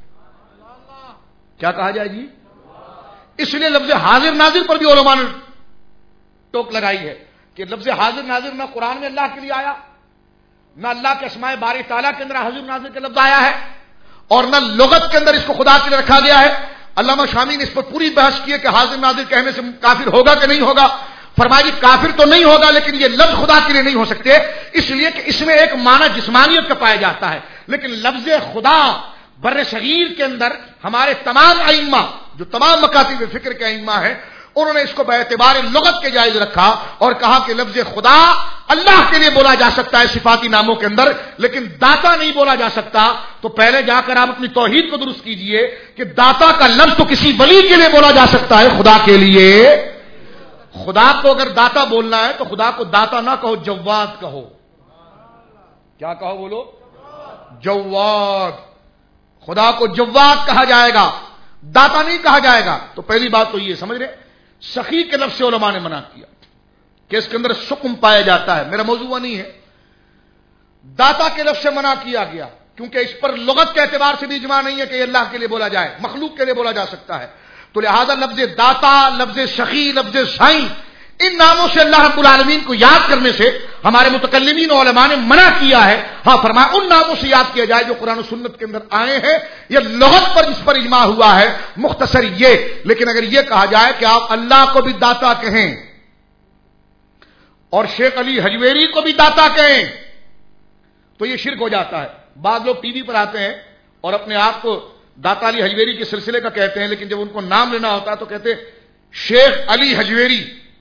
کیا کہا جائے جی؟ اس لیے لفظ حاضر ناظر پر بھی علماء نے ٹوک لگائی ہے کہ لفظ حاضر ناظر نہ قرآن میں اللہ کے لیے آیا، نہ اللہ کے اسماء باری تعالیٰ کے اندر حاضر ناظر کا لفظ آیا ہے، اور نہ لغت کے اندر اس کو خدا کے لیے رکھا گیا ہے. علامہ شامی نے اس پر پوری بحث کی ہے کہ حاضر ناظر کہنے سے کافر ہوگا کہ نہیں ہوگا. فرمایا جی کافر تو نہیں ہوگا، لیکن یہ لفظ خدا کے لیے نہیں ہو سکتے، اس لیے کہ اس میں ایک معنی جسمانیت کا پایا جاتا ہے. لیکن لفظ خدا بر صغیر کے اندر ہمارے تمام ائمہ جو تمام مکاتب فکر کے ائمہ ہیں، انہوں نے اس کو باعتبار لغت کے جائز رکھا اور کہا کہ لفظ خدا اللہ کے لیے بولا جا سکتا ہے صفاتی ناموں کے اندر، لیکن داتا نہیں بولا جا سکتا. تو پہلے جا کر آپ اپنی توحید کو درست کیجئے کہ داتا کا لفظ تو کسی ولی کے لیے بولا جا سکتا ہے، خدا کے لیے. خدا کو اگر داتا بولنا ہے تو خدا کو داتا نہ کہو، جواد کہو. کیا کہو بولو؟ جواد. خدا کو جواد کہا جائے گا، داتا نہیں کہا جائے گا. تو پہلی بات تو یہ سمجھ رہے، سخی کے لفظ سے علماء نے منع کیا کہ اس کے اندر سکم پایا جاتا ہے. میرا موضوع نہیں ہے. داتا کے لفظ سے منع کیا گیا کیونکہ اس پر لغت کے اعتبار سے بھی اجماع نہیں ہے کہ یہ اللہ کے لیے بولا جائے، مخلوق کے لیے بولا جا سکتا ہے. تو لہذا لفظ داتا، لفظ سخی، لفظ سائیں، ان ناموں سے اللہ رب العالمین کو یاد کرنے سے ہمارے متکلمین و علماء نے منع کیا ہے. ہاں فرمایا ان ناموں سے یاد کیا جائے جو قرآن و سنت کے اندر آئے ہیں، یہ لغت پر جس پر اجماع ہوا ہے مختصر یہ. لیکن اگر یہ کہا جائے کہ آپ اللہ کو بھی داتا کہیں اور شیخ علی حجویری کو بھی داتا کہیں تو یہ شرک ہو جاتا ہے. بعض لوگ ٹی وی پر آتے ہیں اور اپنے آپ کو داتا علی حجویری کے سلسلے کا کہتے ہیں، لیکن جب ان کو نام لینا ہوتا ہے تو کہتے ہیں شیخ علی حجویری.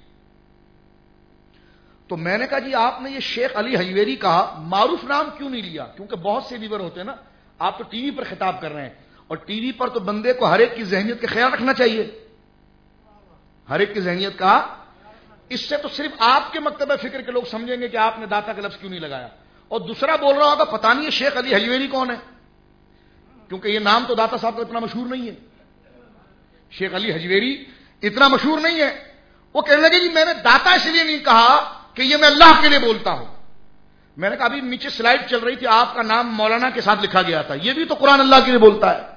تو میں نے کہا جی آپ نے یہ شیخ علی حجویری کہا، معروف نام کیوں نہیں لیا؟ کیونکہ بہت سے لیڈر ہوتے ہیں نا، آپ تو ٹی وی پر خطاب کر رہے ہیں، اور ٹی وی پر تو بندے کو ہر ایک کی ذہنیت کا خیال رکھنا چاہیے، ہر ایک کی ذہنیت کا. اس سے تو صرف آپ کے مکتب فکر کے لوگ سمجھیں گے کہ آپ نے داتا کا لفظ کیوں نہیں لگایا، اور دوسرا بول رہا ہوگا پتہ نہیں یہ شیخ علی حجویری کون ہے، کیونکہ یہ نام تو داتا صاحب کا اتنا مشہور نہیں ہے. شیخ علی حجویری اتنا مشہور نہیں ہے. وہ کہنے لگے جی میں نے داتا اس لیے نہیں کہا کہ یہ میں اللہ کے لیے بولتا ہوں. میں نے کہا ابھی نیچے سلائڈ چل رہی تھی، آپ کا نام مولانا کے ساتھ لکھا گیا تھا، یہ بھی تو قرآن اللہ کے لیے بولتا ہے.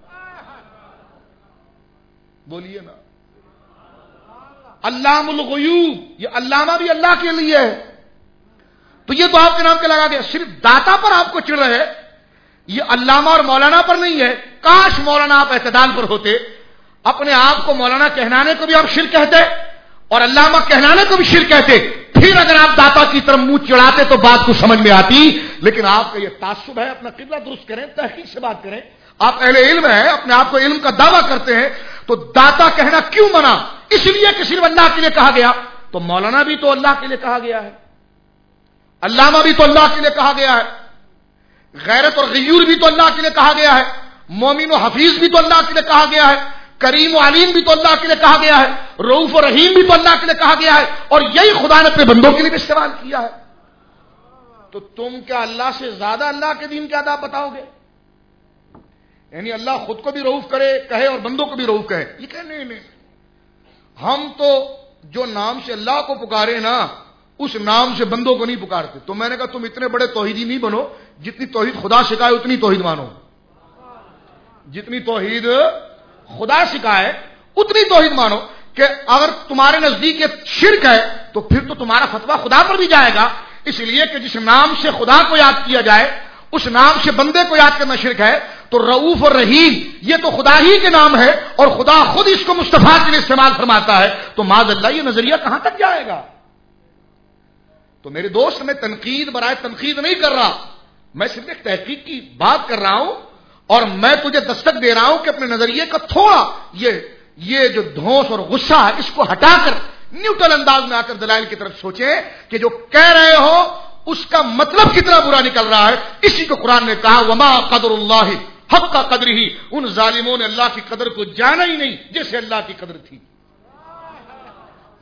بولیے نا. علام الغیوب، یہ علامہ بھی اللہ کے لیے ہے، تو یہ تو آپ کے نام کے لگا گیا. صرف داتا پر آپ کو چڑھ رہے، یہ علامہ اور مولانا پر نہیں ہے. کاش مولانا آپ اعتدال پر ہوتے، اپنے آپ کو مولانا کہلانے کو بھی آپ شرک کہتے اور علامہ کہلانے کو بھی شرک کہتے. پھر اگر آپ داتا کی طرف منہ چڑھاتے تو بات کو سمجھ میں آتی. لیکن آپ کا یہ تعصب ہے، اپنا قبلہ درست کریں، تحقیق سے بات کریں. آپ اہل علم ہیں، اپنے آپ کو علم کا دعویٰ کرتے ہیں، تو داتا کہنا کیوں منع؟ اس لیے کہ صرف اللہ کے لیے کہا گیا. تو مولانا بھی تو اللہ کے لیے کہا گیا ہے، علامہ بھی تو اللہ کے لیے کہا گیا ہے، غیرت اور غیور بھی تو اللہ کے لیے کہا گیا ہے، مومن و حفیظ بھی تو اللہ کے لیے کہا گیا ہے، کریم و علیم بھی تو اللہ کے لیے کہا گیا ہے، رؤوف و رحیم بھی تو اللہ کے لیے کہا گیا ہے، اور یہی خدا نے اپنے بندوں کے لیے بھی استعمال کیا ہے. تو تم کیا اللہ سے زیادہ اللہ کے دین کے آداب بتاؤ گے؟ یعنی اللہ خود کو بھی رؤوف کہے اور بندوں کو بھی رؤوف کہے. یہ کہ نہیں، ہم تو جو نام سے اللہ کو پکارے نا اس نام سے بندوں کو نہیں پکارتے. تو میں نے کہا تم اتنے بڑے توحیدی نہیں بنو، جتنی توحید خدا سکھائے اتنی توحید مانو، جتنی توحید خدا سکھائے اتنی توحید مانو. کہ اگر تمہارے نزدیک یہ شرک ہے تو پھر تو تمہارا فتویٰ خدا پر بھی جائے گا. اس لیے کہ جس نام سے خدا کو یاد کیا جائے اس نام سے بندے کو یاد کرنا شرک ہے. تو رؤوف اور رحیم یہ تو خدا ہی کے نام ہے اور خدا خود اس کو مصطفیٰ کے لیے استعمال فرماتا ہے. تو معاذ اللہ یہ نظریہ کہاں تک جائے گا؟ تو میرے دوست میں تنقید برائے تنقید نہیں کر رہا، میں صرف ایک تحقیق کی بات کر رہا ہوں، اور میں تجھے دستک دے رہا ہوں کہ اپنے نظریے کا تھوڑا یہ جو دھوس اور غصہ ہے اس کو ہٹا کر نیوٹرل انداز میں آ کر دلائل کی طرف سوچیں کہ جو کہہ رہے ہو اس کا مطلب کتنا برا نکل رہا ہے. اسی کو قرآن نے کہا وما قدر اللہ حق کا قدر ہی، ان ظالموں نے اللہ کی قدر کو جانا ہی نہیں جیسے اللہ کی قدر تھی.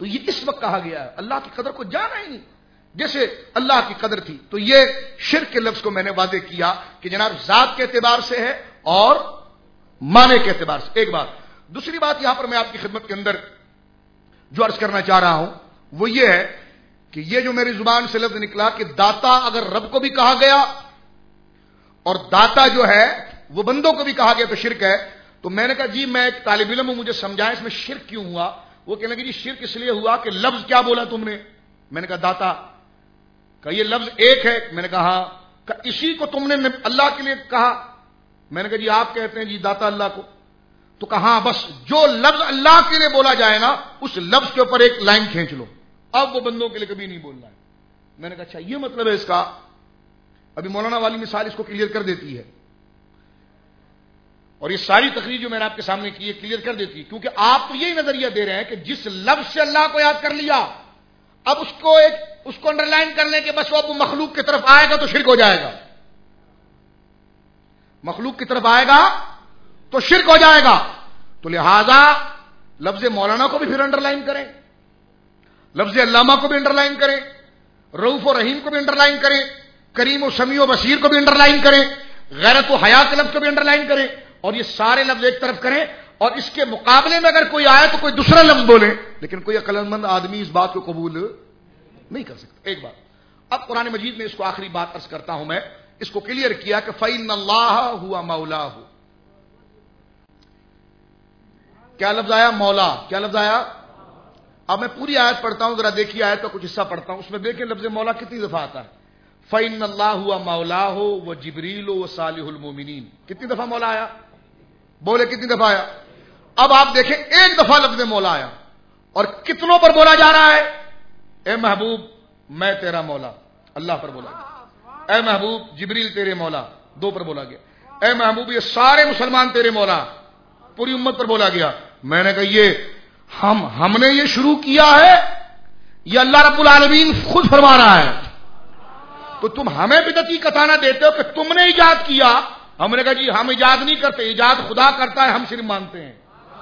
تو یہ اس وقت کہا گیا ہے، اللہ کی قدر کو جانا ہی نہیں جیسے اللہ کی قدر تھی. تو یہ شرک کے لفظ کو میں نے واضح کیا کہ جناب ذات کے اعتبار سے ہے اور معنی کے اعتبار سے. ایک بات. دوسری بات یہاں پر میں آپ کی خدمت کے اندر جو عرض کرنا چاہ رہا ہوں وہ یہ ہے کہ یہ جو میری زبان سے لفظ نکلا کہ داتا اگر رب کو بھی کہا گیا اور داتا جو ہے وہ بندوں کو بھی کہا گیا تو شرک ہے. تو میں نے کہا جی میں ایک طالب علم ہوں، مجھے سمجھائیں اس میں شرک کیوں ہوا. وہ کہنے لگے جی شرک اس لیے ہوا کہ لفظ کیا بولا تم نے. میں نے کہا داتا. کہ یہ لفظ ایک ہے. میں نے کہا ہاں. کہ اسی کو تم نے اللہ کے لیے کہا. میں نے کہا جی آپ کہتے ہیں جی داتا اللہ کو. تو کہا بس جو لفظ اللہ کے لیے بولا جائے نا اس لفظ کے اوپر ایک لائن کھینچ لو، اب وہ بندوں کے لیے کبھی نہیں بولنا ہے. میں نے کہا اچھا یہ مطلب ہے اس کا. ابھی مولانا والی مثال اس کو کلیئر کر دیتی ہے، اور یہ ساری تقریر جو میں نے آپ کے سامنے کی ہے کلیئر کر دیتی ہے. کیونکہ آپ تو یہی نظریہ دے رہے ہیں کہ جس لفظ سے اللہ کو یاد کر لیا اب اس کو انڈر لائن کرنے کے بس وہ مخلوق کی طرف آئے گا تو شرک ہو جائے گا. مخلوق کی طرف آئے گا تو شرک ہو جائے گا. تو لہذا لفظ مولانا کو بھی پھر انڈر لائن کریں، لفظ علامہ کو بھی انڈر لائن کریں، رؤوف و رحیم کو بھی انڈر لائن کریں، کریم و سمیع و بصیر کو بھی انڈر لائن کریں، غیرت و حیا کے لفظ کو بھی انڈر لائن کریں، اور یہ سارے لفظ ایک طرف کریں. اور اس کے مقابلے میں اگر کوئی آئے تو کوئی دوسرا لفظ بولے، لیکن کوئی عقل مند آدمی اس بات کو قبول نہیں کر سکتا. ایک بات. اب قرآن مجید میں اس کو آخری بات عرض کرتا ہوں، میں اس کو کلیئر کیا کہ فَإِنَّ اللَّهَ هُوَ مَوْلَاهُ. کیا لفظ آیا؟ مولا. کیا لفظ آیا؟ اب میں پوری آیت پڑھتا ہوں، ذرا دیکھیے آیت کا کچھ حصہ پڑھتا ہوں، اس میں دیکھیں لفظ مولا کتنی دفعہ آتا ہے. فَإِنَّ اللَّهَ هُوَ مَوْلَاهُ وَجِبْرِيلُ وَصَالِحُ الْمُؤْمِنِينَ. کتنی دفعہ مولا آیا؟ بولے کتنی دفعہ آیا؟ اب آپ دیکھیں ایک دفعہ لفظ مولا آیا اور کتنوں پر بولا جا رہا ہے؟ اے محبوب میں تیرا مولا، اللہ پر بولا گیا. اے محبوب جبریل تیرے مولا، دو پر بولا گیا. اے محبوب یہ سارے مسلمان تیرے مولا، پوری امت پر بولا گیا. میں نے کہا یہ ہم نے یہ شروع کیا ہے، یہ اللہ رب العالمین خود فرما رہا ہے. تو تم ہمیں بدعتی کتانا دیتے ہو کہ تم نے ایجاد کیا. ہم نے کہا جی ہم ایجاد نہیں کرتے، ایجاد خدا کرتا ہے، ہم صرف مانتے ہیں.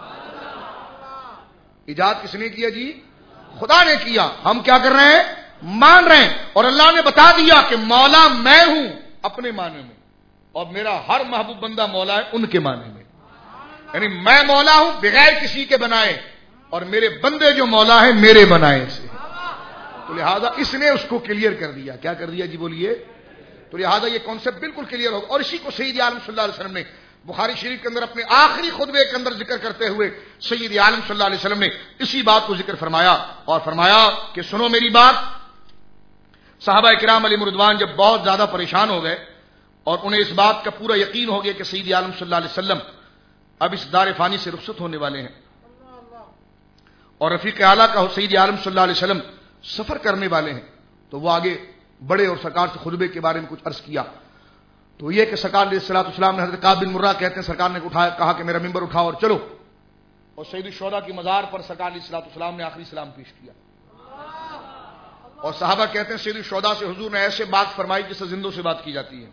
ایجاد کس نے کیا جی؟ خدا نے کیا. ہم کیا کر رہے ہیں؟ مان رہے ہیں. اور اللہ نے بتا دیا کہ مولا میں ہوں اپنے معنی میں، اور میرا ہر محبوب بندہ مولا ہے ان کے معنی میں. یعنی میں مولا ہوں بغیر کسی کے بنائے، اور میرے بندے جو مولا ہیں میرے بنائے سے. تو لہذا اس نے اس کو کلیئر کر دیا. کیا کر دیا جی بولیے؟ تو لہذا یہ کانسیپٹ بالکل کلیئر ہوگا. اور اسی کو سید عالم صلی اللہ علیہ وسلم نے بخاری شریف کے اندر اپنے آخری خطبے کے اندر ذکر کرتے ہوئے سید عالم صلی اللہ علیہ وسلم نے اسی بات کو ذکر فرمایا، اور فرمایا کہ سنو میری بات. صحابہ کرام علیہ رضوان جب بہت زیادہ پریشان ہو گئے اور انہیں اس بات کا پورا یقین ہو گیا کہ سید عالم صلی اللہ علیہ وسلم اب اس دار فانی سے رخصت ہونے والے ہیں اور رفیق اعلیٰ کا سید عالم صلی اللہ علیہ وسلم سفر کرنے والے ہیں، تو وہ آگے بڑے اور سرکار سے خطبے کے بارے میں کچھ عرض کیا. تو یہ کہ سرکار علیہ الصلوۃ والسلام نے حضرت کعب بن مرہ کہتے ہیں سرکار نے اٹھایا، کہا کہ میرا ممبر اٹھاؤ اور چلو، اور سید الشہداء کی مزار پر سرکار علیہ الصلوۃ والسلام نے آخری سلام پیش کیا. اور صحابہ کہتے ہیں سید الشہداء سے حضور نے ایسے بات فرمائی جیسے زندوں سے بات کی جاتی ہے.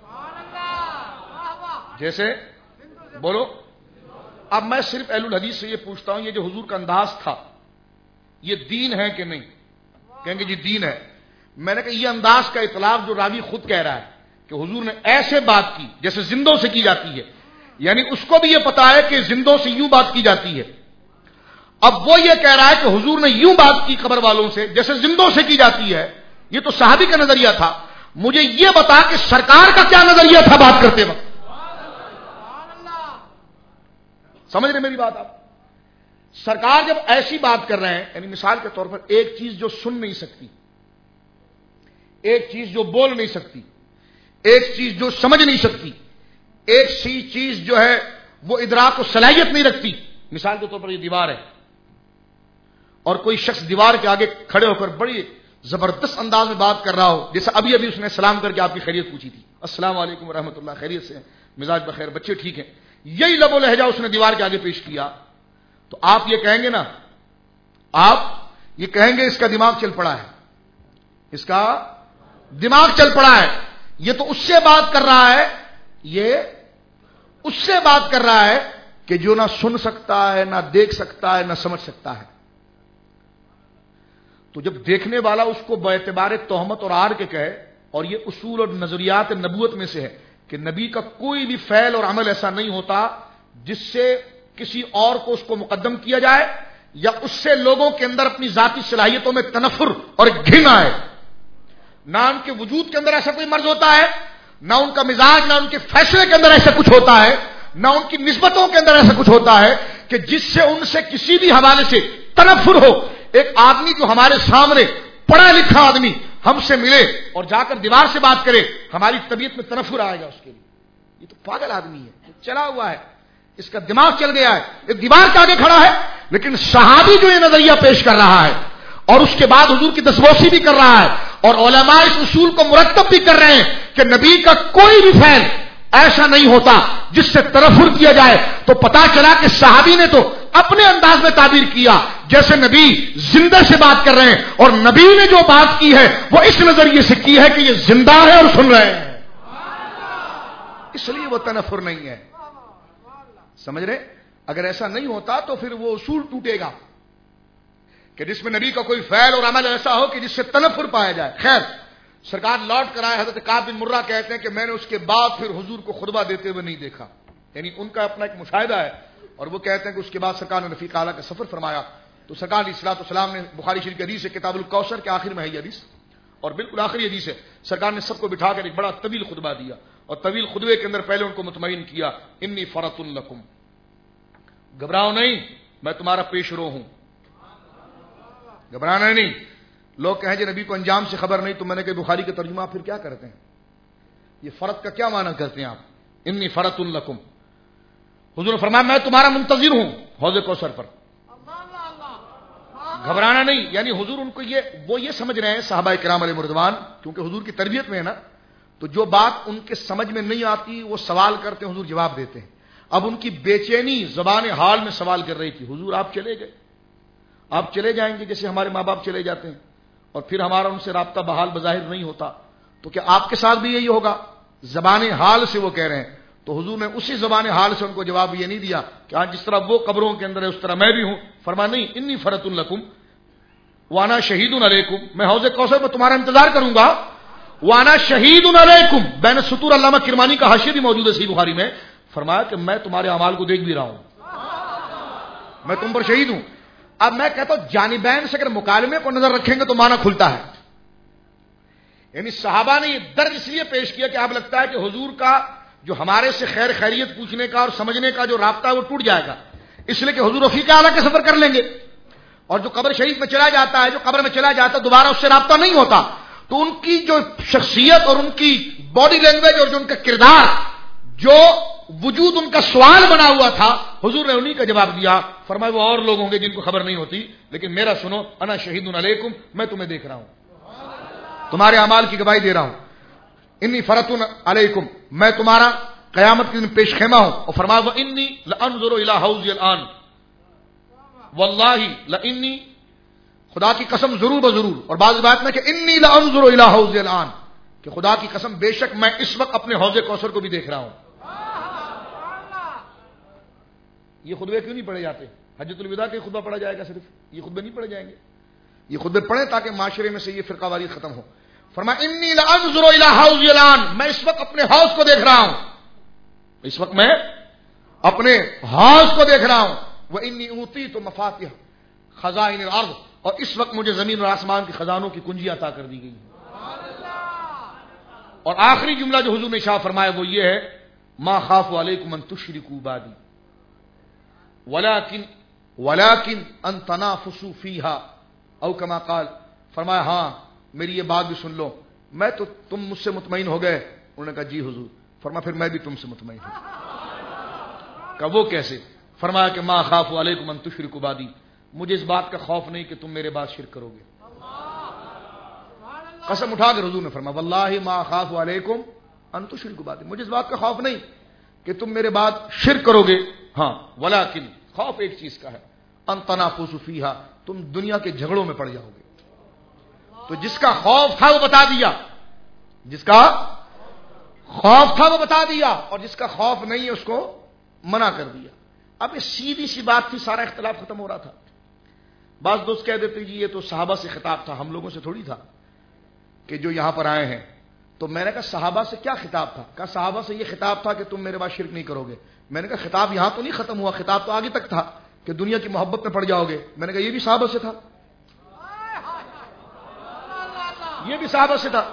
جیسے بولو. اب میں صرف اہل الحدیث سے یہ پوچھتا ہوں، یہ جو حضور کا انداز تھا یہ دین ہے کہ نہیں؟ کہیں گے جی دین ہے. میں نے کہا یہ انداز کا اطلاق جو راوی خود کہہ رہا ہے کہ حضور نے ایسے بات کی جیسے زندوں سے کی جاتی ہے، یعنی اس کو بھی یہ پتا ہے کہ زندوں سے یوں بات کی جاتی ہے. اب وہ یہ کہہ رہا ہے کہ حضور نے یوں بات کی قبر والوں سے جیسے زندوں سے کی جاتی ہے. یہ تو صحابی کا نظریہ تھا. مجھے یہ بتا کہ سرکار کا کیا نظریہ تھا بات کرتے وقت. سمجھ رہے میری بات آپ؟ سرکار جب ایسی بات کر رہے ہیں، یعنی مثال کے طور پر ایک چیز جو سن نہیں سکتی، ایک چیز جو بول نہیں سکتی، ایک چیز جو سمجھ نہیں سکتی، ایک سی چیز جو ہے وہ ادراک و صلاحیت نہیں رکھتی. مثال کے طور پر یہ دیوار ہے اور کوئی شخص دیوار کے آگے کھڑے ہو کر بڑی زبردست انداز میں بات کر رہا ہو، جیسے ابھی اس نے سلام کر کے آپ کی خیریت پوچھی تھی، السلام علیکم ورحمۃ اللہ، خیریت سے ہیں؟ مزاج بخیر، بچے ٹھیک ہیں؟ یہی لب و لہجہ اس نے دیوار کے آگے پیش کیا، تو آپ یہ کہیں گے نا، آپ یہ کہیں گے اس کا دماغ چل پڑا ہے، اس کا دماغ چل پڑا ہے. یہ تو اس سے بات کر رہا ہے، یہ اس سے بات کر رہا ہے کہ جو نہ سن سکتا ہے، نہ دیکھ سکتا ہے، نہ سمجھ سکتا ہے. تو جب دیکھنے والا اس کو باعتبار تہمت اور آر کے کہے، اور یہ اصول اور نظریات نبوت میں سے ہے کہ نبی کا کوئی بھی فعل اور عمل ایسا نہیں ہوتا جس سے کسی اور کو اس کو مقدم کیا جائے یا اس سے لوگوں کے اندر اپنی ذاتی صلاحیتوں میں تنفر اور گھن آئے. نہ ان کے وجود کے اندر ایسا کوئی مرض ہوتا ہے، نہ ان کا مزاج، نہ ان کے فیصلے کے اندر ایسا کچھ ہوتا ہے، نہ ان کی نسبتوں کے اندر ایسا کچھ ہوتا ہے کہ جس سے ان سے کسی بھی حوالے سے تنفر ہو. ایک آدمی جو ہمارے سامنے پڑھا لکھا آدمی ہم سے ملے اور جا کر دیوار سے بات کرے، ہماری طبیعت میں تنفر آئے گا اس کے لیے. یہ تو پاگل آدمی ہے، یہ چلا ہوا ہے، اس کا دماغ چل گیا ہے، ایک دیوار کے آگے کھڑا ہے. لیکن صحابی جو یہ نظریہ پیش کر رہا ہے اور اس کے بعد حضور کی دسبوسی بھی کر رہا ہے اور علماء اس اصول کو مرتب بھی کر رہے ہیں کہ نبی کا کوئی بھی فعل ایسا نہیں ہوتا جس سے تنفر کیا جائے، تو پتا چلا کہ صحابی نے تو اپنے انداز میں تعبیر کیا جیسے نبی زندہ سے بات کر رہے ہیں، اور نبی نے جو بات کی ہے وہ اس نظریے سے کی ہے کہ یہ زندہ ہے اور سن رہے ہیں، اس لیے وہ تنفر نہیں ہے. سمجھ رہے؟ اگر ایسا نہیں ہوتا تو پھر وہ اصول ٹوٹے گا کہ جس میں نبی کا کوئی فعل اور عمل ایسا ہو کہ جس سے تنفر پایا جائے. خیر، سرکار لوٹ کر آئے. حضرت کعب بن مرہ کہتے ہیں کہ میں نے اس کے بعد پھر حضور کو خطبہ دیتے ہوئے نہیں دیکھا، یعنی ان کا اپنا ایک مشاہدہ ہے، اور وہ کہتے ہیں کہ اس کے بعد سرکار نے رفیق اعلیٰ کا سفر فرمایا تو سرکار علیہ الصلوۃ والسلام نے، بخاری شریف کی حدیث ہے کتاب الکوثر کے آخر میں ہے یہ حدیث، اور بالکل آخری حدیث ہے، سرکار نے سب کو بٹھا کر ایک بڑا طویل خطبہ دیا، اور طویل خطبے کے اندر پہلے ان کو مطمئن کیا، انی فرط لکم، گھبراؤ نہیں، میں تمہارا پیش رو ہوں. گھبرانا نہیں. لوگ کہیں جی نبی کو انجام سے خبر نہیں، تو میں نے کہا بخاری کا ترجمہ آپ پھر کیا کرتے ہیں؟ یہ فرط کا کیا معنی کرتے ہیں آپ؟ انی فرط لکم، حضور نے فرمایا میں تمہارا منتظر ہوں حوض کوثر پر. گھبرانا نہیں، یعنی حضور ان کو وہ یہ سمجھ رہے ہیں صحابہ کرام علیہ رضوان، کیونکہ حضور کی تربیت میں ہے نا، تو جو بات ان کے سمجھ میں نہیں آتی وہ سوال کرتے ہیں، حضور جواب دیتے ہیں. اب ان کی بے چینی زبان حال میں سوال کر رہی تھی، حضور آپ چلے گئے، آپ چلے جائیں گے جیسے ہمارے ماں باپ چلے جاتے ہیں، اور پھر ہمارا ان سے رابطہ بحال بظاہر نہیں ہوتا، تو کیا آپ کے ساتھ بھی یہی ہوگا؟ زبان حال سے وہ کہہ رہے ہیں. تو حضور نے اسی زبان حال سے ان کو جواب یہ نہیں دیا کہ آج جس طرح وہ قبروں کے اندر ہے اس طرح میں بھی ہوں. فرمایا نہیں، انی فرط لکم وانا شہید علیکم، میں حوض کوثر میں تمہارا انتظار کروں گا. وانا شہید علیکم، بین سطور علامہ کرمانی کا حاشیہ بھی موجود ہے صحیح بخاری میں. فرمایا کہ میں تمہارے اعمال کو دیکھ بھی رہا ہوں، میں تم پر شہید ہوں. اب میں کہتا ہوں جانبین سے اگر مکالمے کو نظر رکھیں گے تو معنی کھلتا ہے. یعنی صحابہ نے یہ درج اس لیے پیش کیا کہ آپ لگتا ہے کہ حضور کا جو ہمارے سے خیر خیریت پوچھنے کا اور سمجھنے کا جو رابطہ ہے وہ ٹوٹ جائے گا، اس لیے کہ حضور رفیق اعلیٰ کے سفر کر لیں گے، اور جو قبر شریف میں چلا جاتا ہے، جو قبر میں چلا جاتا ہے، دوبارہ اس سے رابطہ نہیں ہوتا. تو ان کی جو شخصیت اور ان کی باڈی لینگویج اور جو ان کا کردار، جو وجود ان کا سوال بنا ہوا تھا، حضور نے انہی کا جواب دیا. فرمایا وہ اور لوگ ہوں گے جن کو خبر نہیں ہوتی، لیکن میرا سنو، انا شہید علیکم، میں تمہیں دیکھ رہا ہوں، تمہارے اعمال کی گواہی دے رہا ہوں. انی فرط علیکم، میں تمہارا قیامت کے دن پیش خیمہ ہوں. اور فرمایا وانی لانظر الی حوضی الان، واللہ لانی، خدا کی قسم ضرور بضرور. اور بعض بات میں کہ انی لانظر الی حوضی الان، کہ خدا کی قسم بے شک میں اس وقت اپنے حوض کوثر کو بھی دیکھ رہا ہوں. یہ خطبے کیوں نہیں پڑھے جاتے؟ حجۃ الوداع کے خطبہ پڑھا جائے گا صرف، یہ خطبے نہیں پڑھے جائیں گے. یہ خطبے پڑھیں تاکہ معاشرے میں سے یہ فرقہ واریت ختم ہو. فرمایا انی لانظر الی حوضی الان، میں اس وقت اپنے حوض کو دیکھ رہا ہوں، اس وقت میں اپنے حوض کو دیکھ رہا ہوں. وانی اوتیت مفاتیح خزائن الارض، اور اس وقت مجھے زمین اور آسمان کے خزانوں کی کنجی عطا کر دی گئی. اور آخری جملہ جو حضور نے ارشاد فرمایا وہ یہ ہے، ما خاف علیکم ان تشرکوا بعدی ولکن ان تنافسوا فیہا او کما قال. فرمایا ہاں میری یہ بات بھی سن لو، میں تو تم مجھ سے مطمئن ہو گئے. انہوں نے کہا جی حضور. فرمایا پھر میں بھی تم سے مطمئن ہوں. کہا وہ کیسے؟ فرمایا کہ ما خاف علیکم ان تشرکوا بعدی، مجھے اس بات کا خوف نہیں کہ تم میرے بعد شرک کرو گے. قسم اٹھا کر حضور نے فرمایا واللہ ما خاف علیکم ان تشرکوا بعدی، مجھے اس بات کا خوف نہیں کہ تم میرے بعد شرک کرو گے. ہاں ولیکن خوف ایک چیز کا ہے، ان تنافسوا فیہا، تم دنیا کے جھگڑوں میں پڑ جاؤ گے. تو جس کا خوف تھا وہ بتا دیا، جس کا خوف تھا وہ بتا دیا، اور جس کا خوف نہیں ہے اس کو منع کر دیا. اب یہ سیدھی سی بات تھی، سارا اختلاف ختم ہو رہا تھا. بعض دوست کہہ دیتے جی یہ تو صحابہ سے خطاب تھا، ہم لوگوں سے تھوڑی تھا کہ جو یہاں پر آئے ہیں. تو میں نے کہا صحابہ سے کیا خطاب تھا؟ کہا صحابہ سے یہ خطاب تھا کہ تم میرے بعد شرک نہیں کرو گے. میں نے کہا خطاب یہاں تو نہیں ختم ہوا، خطاب تو آگے تک تھا کہ دنیا کی محبت میں پڑ جاؤ گے. میں نے کہا یہ بھی صحابہ سے تھا، یہ بھی صحابہ سے تھا.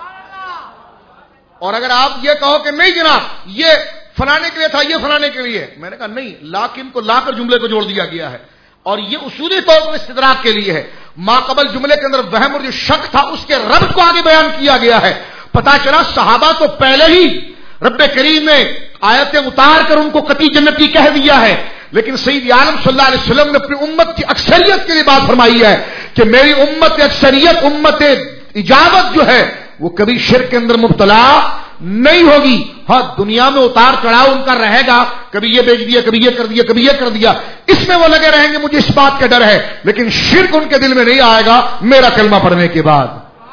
اور اگر آپ یہ کہو کہ نہیں جناب یہ فلانے کے لیے تھا، یہ فلانے کے لیے، میں نے کہا نہیں، لاکن کو لا کر جملے کو جوڑ دیا گیا ہے، اور یہ اصولی طور پر استدراک کے لیے ہے. ما قبل جملے کے اندر وہم اور جو شک تھا اس کے رب کو آگے بیان کیا گیا ہے. پتا چلا صحابہ تو پہلے ہی رب کریم نے آیتیں اتار کر ان کو قطعی جنتی کہہ دیا ہے، لیکن سید عالم صلی اللہ علیہ وسلم نے اپنی امت کی اکثریت کے لیے بات فرمائی ہے کہ میری امت اکثریت، امت اجابت جو ہے وہ کبھی شرک کے اندر مبتلا نہیں ہوگی. ہاں دنیا میں اتار چڑھاؤ ان کا رہے گا، کبھی یہ بیچ دیا، کبھی یہ کر دیا، کبھی یہ کر دیا، اس میں وہ لگے رہیں گے، مجھے اس بات کا ڈر ہے، لیکن شرک ان کے دل میں نہیں آئے گا میرا کلمہ پڑھنے کے بعد.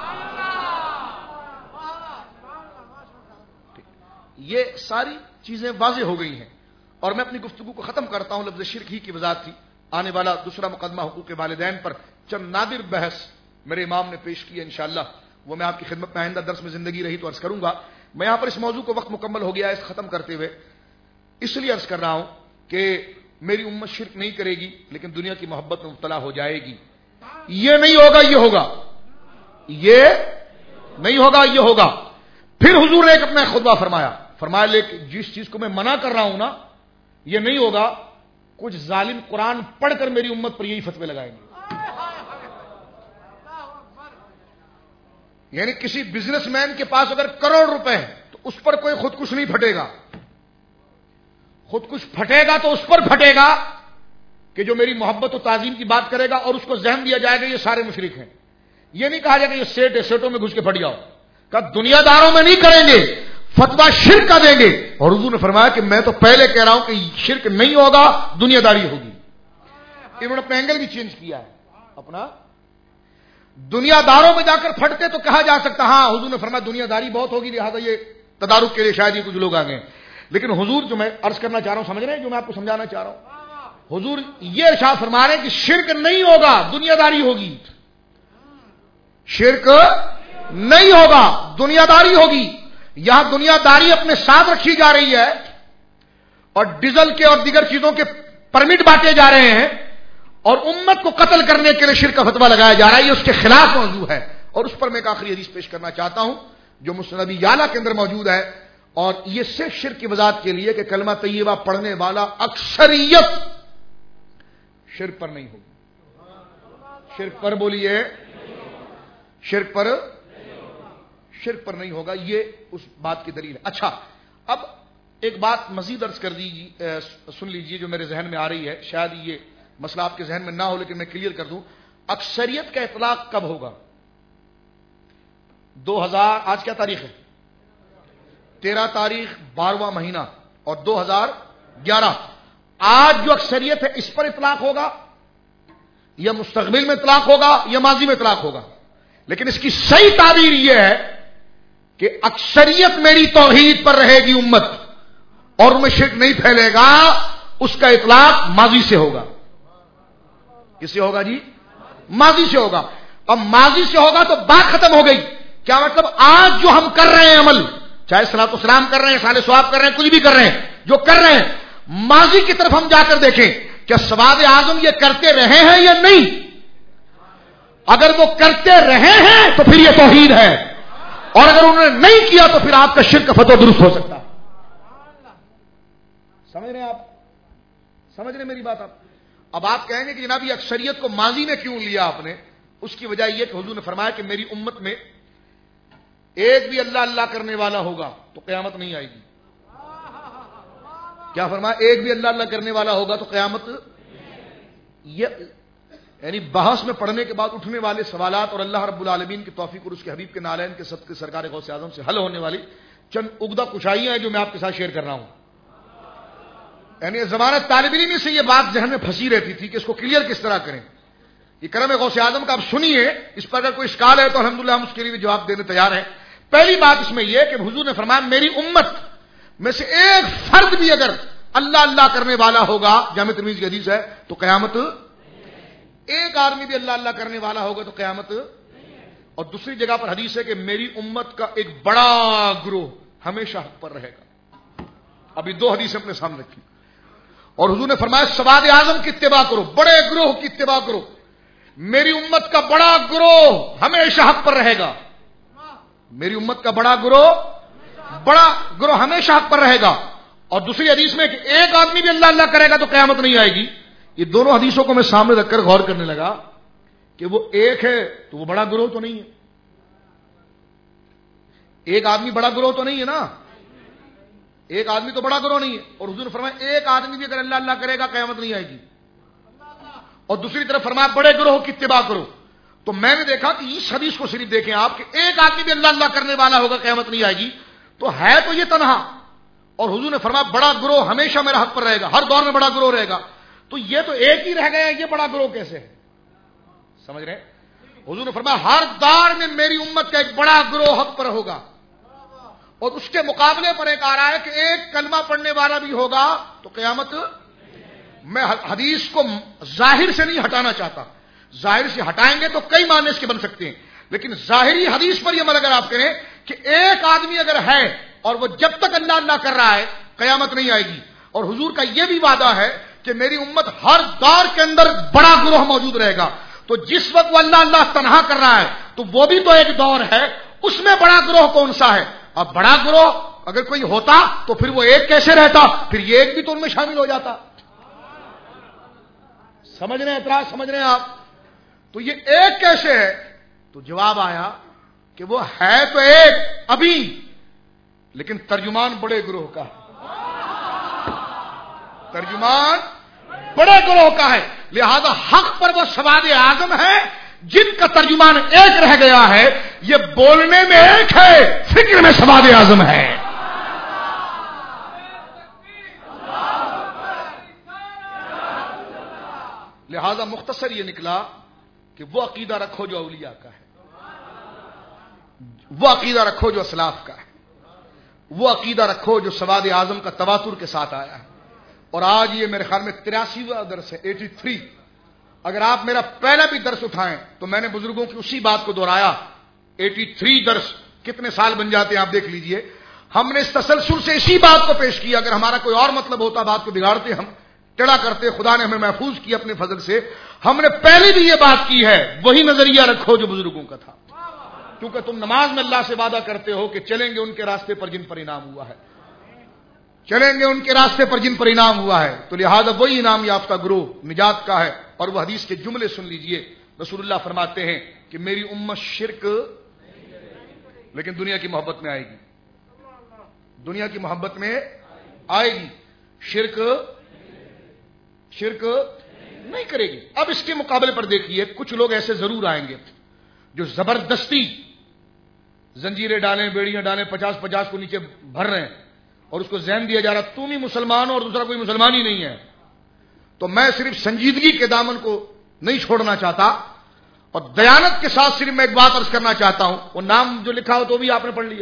یہ ساری چیزیں واضح ہو گئی ہیں، اور میں اپنی گفتگو کو ختم کرتا ہوں. لفظ شرک ہی کی وضاحت تھی. آنے والا دوسرا مقدمہ حقوق والدین پر چند نادر بحث میرے امام نے پیش کی، انشاءاللہ وہ میں آپ کی خدمت میں آئندہ درس میں زندگی رہی تو عرض کروں گا. میں یہاں پر اس موضوع کو وقت مکمل ہو گیا ہے اس ختم کرتے ہوئے اس لیے عرض کر رہا ہوں کہ میری امت شرک نہیں کرے گی لیکن دنیا کی محبت میں مبتلا ہو جائے گی. یہ نہیں ہوگا، یہ ہوگا، یہ نہیں ہوگا، یہ ہوگا. پھر حضور نے ایک اپنا خطبہ فرمایا لیکن جس چیز کو میں منع کر رہا ہوں نا یہ نہیں ہوگا، کچھ ظالم قرآن پڑھ کر میری امت پر یہی فتوے لگائیں گے. یعنی کسی بزنس مین کے پاس اگر کروڑ روپے ہیں تو اس پر کوئی خودکش نہیں پھٹے گا، خودکش پھٹے گا تو اس پر پھٹے گا کہ جو میری محبت و تعظیم کی بات کرے گا، اور اس کو ذہن دیا جائے گا یہ سارے مشرک ہیں. یہ نہیں کہا جائے گا یہ سیٹ ہے، سیٹوں میں گھس کے پھٹ جاؤ. کہ دنیا داروں میں نہیں کریں گے، فتویٰ شرک کا دیں گے. اور حضور نے فرمایا کہ میں تو پہلے کہہ رہا ہوں کہ شرک نہیں ہوگا، دنیا داری ہوگی. انہوں نے اپنا اینگل بھی چینج کیا ہے. اپنا دنیا داروں میں جا کر پھٹتے تو کہا جا سکتا ہاں حضور نے فرمایا دنیا داری بہت ہوگی لہذا یہ تدارک کے لیے شاید یہ کچھ لوگ آ گئے. لیکن حضور جو میں عرض کرنا چاہ رہا ہوں، سمجھ رہے ہیں جو میں آپ کو سمجھانا چاہ رہا ہوں، حضور یہ ارشاد فرما رہے ہیں کہ شرک نہیں ہوگا، دنیا داری ہوگی. شرک نہیں ہوگا، دنیا داری ہوگی. یہاں دنیا داری اپنے ساتھ رکھی جا رہی ہے اور ڈیزل کے اور دیگر چیزوں کے پرمٹ بانٹے جا رہے ہیں اور امت کو قتل کرنے کے لیے شرک کا فتویٰ لگایا جا رہا ہے. یہ اس کے خلاف موضوع ہے اور اس پر میں ایک آخری حدیث پیش کرنا چاہتا ہوں جو مسند ابی یعلا کے اندر موجود ہے، اور یہ صرف شرک کی وضاحت کے لیے کہ کلمہ طیبہ پڑھنے والا اکثریت شرک پر نہیں ہوگی. شرک پر بولیے، شرک پر نہیں ہوگا، یہ اس بات کی دلیل ہے. اچھا اب ایک بات مزید عرض کر دیجیے، سن لیجیے جو میرے ذہن میں آ رہی ہے، شاید یہ مسئلہ آپ کے ذہن میں نہ ہو لیکن میں کلیئر کر دوں. اکثریت کا اطلاق کب ہوگا؟ 2000 آج کیا تاریخ ہے؟ 13 تاریخ 12واں مہینہ اور 2011. آج جو اکثریت ہے اس پر اطلاق ہوگا یا مستقبل میں اطلاق ہوگا یا ماضی میں اطلاق ہوگا؟ لیکن اس کی صحیح تعبیر یہ ہے کہ اکثریت میری توحید پر رہے گی امت اور ان میں شرک نہیں پھیلے گا. اس کا اطلاق ماضی سے ہوگا. کس سے ہوگا جی؟ ماضی سے ہوگا. اب ماضی سے ہوگا تو بات ختم ہو گئی. کیا مطلب؟ آج جو ہم کر رہے ہیں عمل، چاہے صلاۃ و سلام کر رہے ہیں، صالح ثواب کر رہے ہیں، کچھ بھی کر رہے ہیں، جو کر رہے ہیں ماضی کی طرف ہم جا کر دیکھیں کیا ثواب اعظم یہ کرتے رہے ہیں یا نہیں. اگر وہ کرتے رہے ہیں تو پھر یہ توحید ہے، اور اگر انہوں نے نہیں کیا تو پھر آپ کا شرک کا فتویٰ درست ہو سکتا ہے. سمجھ رہے ہیں آپ؟ سمجھ رہے میری بات آپ؟ اب آپ کہیں گے کہ جناب یہ اکثریت کو ماضی میں کیوں لیا آپ نے؟ اس کی وجہ یہ کہ حضور نے فرمایا کہ میری امت میں ایک بھی اللہ اللہ کرنے والا ہوگا تو قیامت نہیں آئے گی. کیا فرمایا؟ ایک بھی اللہ اللہ کرنے والا ہوگا تو قیامت. یہ یعنی بحث میں پڑھنے کے بعد اٹھنے والے سوالات اور اللہ رب العالمین کی توفیق اور اس کے حبیب کے نالین کے صدقے سرکار غوث اعظم سے حل ہونے والی چند عقدہ کشائیاں ہیں جو میں آپ کے ساتھ شیئر کر رہا ہوں. یعنی ضمانت طالب علم سے یہ بات ذہن میں پھنسی رہتی تھی کہ اس کو کلیئر کس طرح کریں. یہ کرم غوث اعظم کا آپ سنیے، اس پر اگر کوئی اشکال ہے تو الحمدللہ ہم اس کے لیے بھی جواب دینے تیار ہیں. پہلی بات اس میں یہ کہ حضور نے فرمایا میری امت میں سے ایک فرد بھی اگر اللہ اللہ کرنے والا ہوگا، جامع ترمذی کی حدیث ہے، تو قیامت ایک آدمی بھی اللہ اللہ کرنے والا ہوگا تو قیامت. اور دوسری جگہ پر حدیث ہے کہ میری امت کا ایک بڑا گروہ ہمیشہ حق پر رہے گا. ابھی دو حدیثیں اپنے سامنے رکھی. اور حضور نے فرمایا سواد اعظم کی اتباع کرو, بڑے گروہ کی اتباع کرو. میری امت کا بڑا گروہ ہمیشہ حق پر رہے گا. میری امت کا بڑا گروہ ہمیشہ حق پر رہے گا. اور دوسری حدیث میں کہ ایک آدمی بھی اللہ اللہ کرے گا تو قیامت نہیں آئے گی. یہ دونوں حدیثوں کو میں سامنے رکھ کر غور کرنے لگا کہ وہ ایک ہے تو وہ بڑا گروہ تو نہیں ہے. ایک آدمی بڑا گروہ تو نہیں ہے نا, ایک آدمی تو بڑا گروہ نہیں ہے. اور حضور نے فرمایا ایک آدمی بھی اگر اللہ اللہ کرے گا قیامت نہیں آئے گی. اور دوسری طرف فرمایا بڑے گروہ کی اتباع کرو. تو میں نے دیکھا کہ اس حدیث کو صرف دیکھیں آپ کہ ایک آدمی بھی اللہ اللہ کرنے والا ہوگا قیامت نہیں آئے گی, تو ہے تو یہ تنہا. اور حضور نے فرمایا بڑا گروہ ہمیشہ میرا حق پر رہے گا, ہر دور میں بڑا گروہ رہے گا. تو یہ تو ایک ہی رہ گیا, یہ بڑا گروہ کیسے ہے؟ سمجھ رہے ہیں؟ حضور نے فرمایا ہر دور میں میری امت کا ایک بڑا گروہ حق پر ہوگا. اور اس کے مقابلے پر ایک آ رہا ہے کہ ایک کلمہ پڑھنے والا بھی ہوگا تو قیامت. میں حدیث کو ظاہر سے نہیں ہٹانا چاہتا, ظاہر سے ہٹائیں گے تو کئی معنی اس کے بن سکتے ہیں, لیکن ظاہری حدیث پر یہ عمل اگر آپ کریں کہ ایک آدمی اگر ہے اور وہ جب تک اللہ اللہ کر رہا ہے قیامت نہیں آئے گی. اور حضور کا یہ بھی وعدہ ہے کہ میری امت ہر دور کے اندر بڑا گروہ موجود رہے گا. تو جس وقت وہ اللہ اللہ تنہا کر رہا ہے تو وہ بھی تو ایک دور ہے, اس میں بڑا گروہ کون سا ہے؟ اب بڑا گروہ اگر کوئی ہوتا تو پھر وہ ایک کیسے رہتا, پھر یہ ایک بھی تو ان میں شامل ہو جاتا. سمجھ رہے ہیں اعتراض, سمجھ رہے ہیں آپ؟ تو یہ ایک کیسے ہے؟ تو جواب آیا کہ وہ ہے تو ایک ابھی, لیکن ترجمان بڑے گروہ کا ہے. ترجمان بڑے گروہ کا ہے, لہذا حق پر وہ سواد اعظم ہے جن کا ترجمان ایک رہ گیا ہے. یہ بولنے میں ایک ہے, فکر میں سواد اعظم ہے. لہذا مختصر یہ نکلا کہ وہ عقیدہ رکھو جو اولیاء کا ہے, وہ عقیدہ رکھو جو اسلاف کا ہے, وہ عقیدہ رکھو جو سواد اعظم کا تواتر کے ساتھ آیا ہے. اور آج یہ میرے خیال میں 83واں درس ہے, 83. اگر آپ میرا پہلا بھی درس اٹھائیں تو میں نے بزرگوں کی اسی بات کو دہرایا. 83 درس کتنے سال بن جاتے ہیں آپ دیکھ لیجئے. ہم نے اس تسلسل سے اسی بات کو پیش کیا. اگر ہمارا کوئی اور مطلب ہوتا بات کو بگاڑتے, ہم ٹیڑھا کرتے, خدا نے ہمیں محفوظ کیا اپنے فضل سے. ہم نے پہلے بھی یہ بات کی ہے, وہی نظریہ رکھو جو بزرگوں کا تھا. کیونکہ تم نماز میں اللہ سے وعدہ کرتے ہو کہ چلیں گے ان کے راستے پر جن پر انعام ہوا ہے, چلیں گے ان کے راستے پر جن پر انعام ہوا ہے. تو لہذا وہی انعام یافتہ گروہ نجات کا ہے. اور وہ حدیث کے جملے سن لیجئے. رسول اللہ فرماتے ہیں کہ میری امت شرک لیکن دنیا کی محبت میں آئے گی, دنیا کی محبت میں آئے گی, شرک نہیں کرے گی. اب اس کے مقابلے پر دیکھیے کچھ لوگ ایسے ضرور آئیں گے جو زبردستی زنجیریں ڈالیں, بیڑیاں ڈالیں, 50 کو نیچے بھر رہے ہیں اور اس کو ذہن دیا جا رہا تم ہی مسلمان ہو اور دوسرا کوئی مسلمان ہی نہیں ہے. تو میں صرف سنجیدگی کے دامن کو نہیں چھوڑنا چاہتا اور دیانت کے ساتھ صرف میں ایک بات عرض کرنا چاہتا ہوں. وہ نام جو لکھا ہو تو بھی آپ نے پڑھ لیا.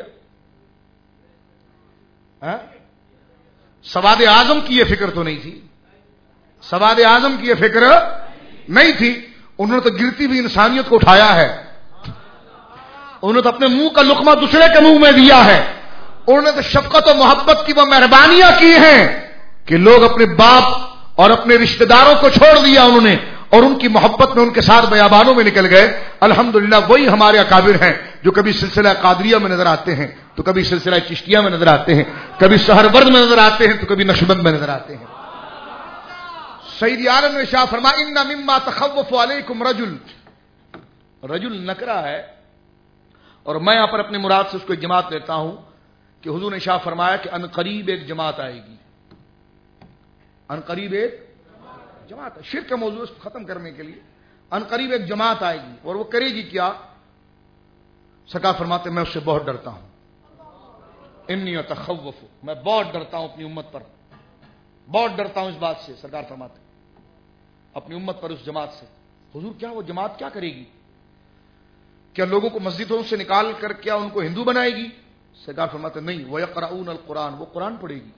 سواد اعظم کی یہ فکر تو نہیں تھی, سواد اعظم کی یہ فکر نہیں تھی. انہوں نے تو گرتی ہوئی انسانیت کو اٹھایا ہے, انہوں نے تو اپنے منہ کا لقمہ دوسرے کے منہ میں دیا ہے. انہوں نے تو شفقت و محبت کی وہ مہربانیاں کی ہیں کہ لوگ اپنے باپ اور اپنے رشتہ داروں کو چھوڑ دیا انہوں نے, اور ان کی محبت میں ان کے ساتھ بیابانوں میں نکل گئے. الحمدللہ وہی ہمارے اکابر ہیں جو کبھی سلسلہ قادریہ میں نظر آتے ہیں تو کبھی سلسلہ چشتیہ میں نظر آتے ہیں, کبھی سہرورد میں نظر آتے ہیں تو کبھی نقشبند میں نظر آتے ہیں. سید عالم نے شاہ فرمایا ان مما تخوف علیکم رجل نکرہ ہے, اور میں یہاں پر اپنی مراد سے اس کو ایک جماعت لیتا ہوں کہ حضور نے شاہ فرمایا کہ ان قریب ایک جماعت آئے گی, ان قریب ایک جماعت. شرک کا موضوع اس کو ختم کرنے کے لیے ان قریب ایک جماعت آئے گی, اور وہ کرے گی کیا؟ سرکار فرماتے میں اس سے بہت ڈرتا ہوں. انی اتخوف, میں بہت ڈرتا ہوں اپنی امت پر, بہت ڈرتا ہوں اس بات سے. سرکار فرماتے اپنی امت پر اس جماعت سے. حضور کیا وہ جماعت کیا کرے گی؟ کیا لوگوں کو مسجدوں سے نکال کر کیا ان کو ہندو بنائے گی؟ سرکار فرماتے نہیں, وَيَقْرَؤُونَ الْقُرْآنَ, وہ قرآن پڑھے گی.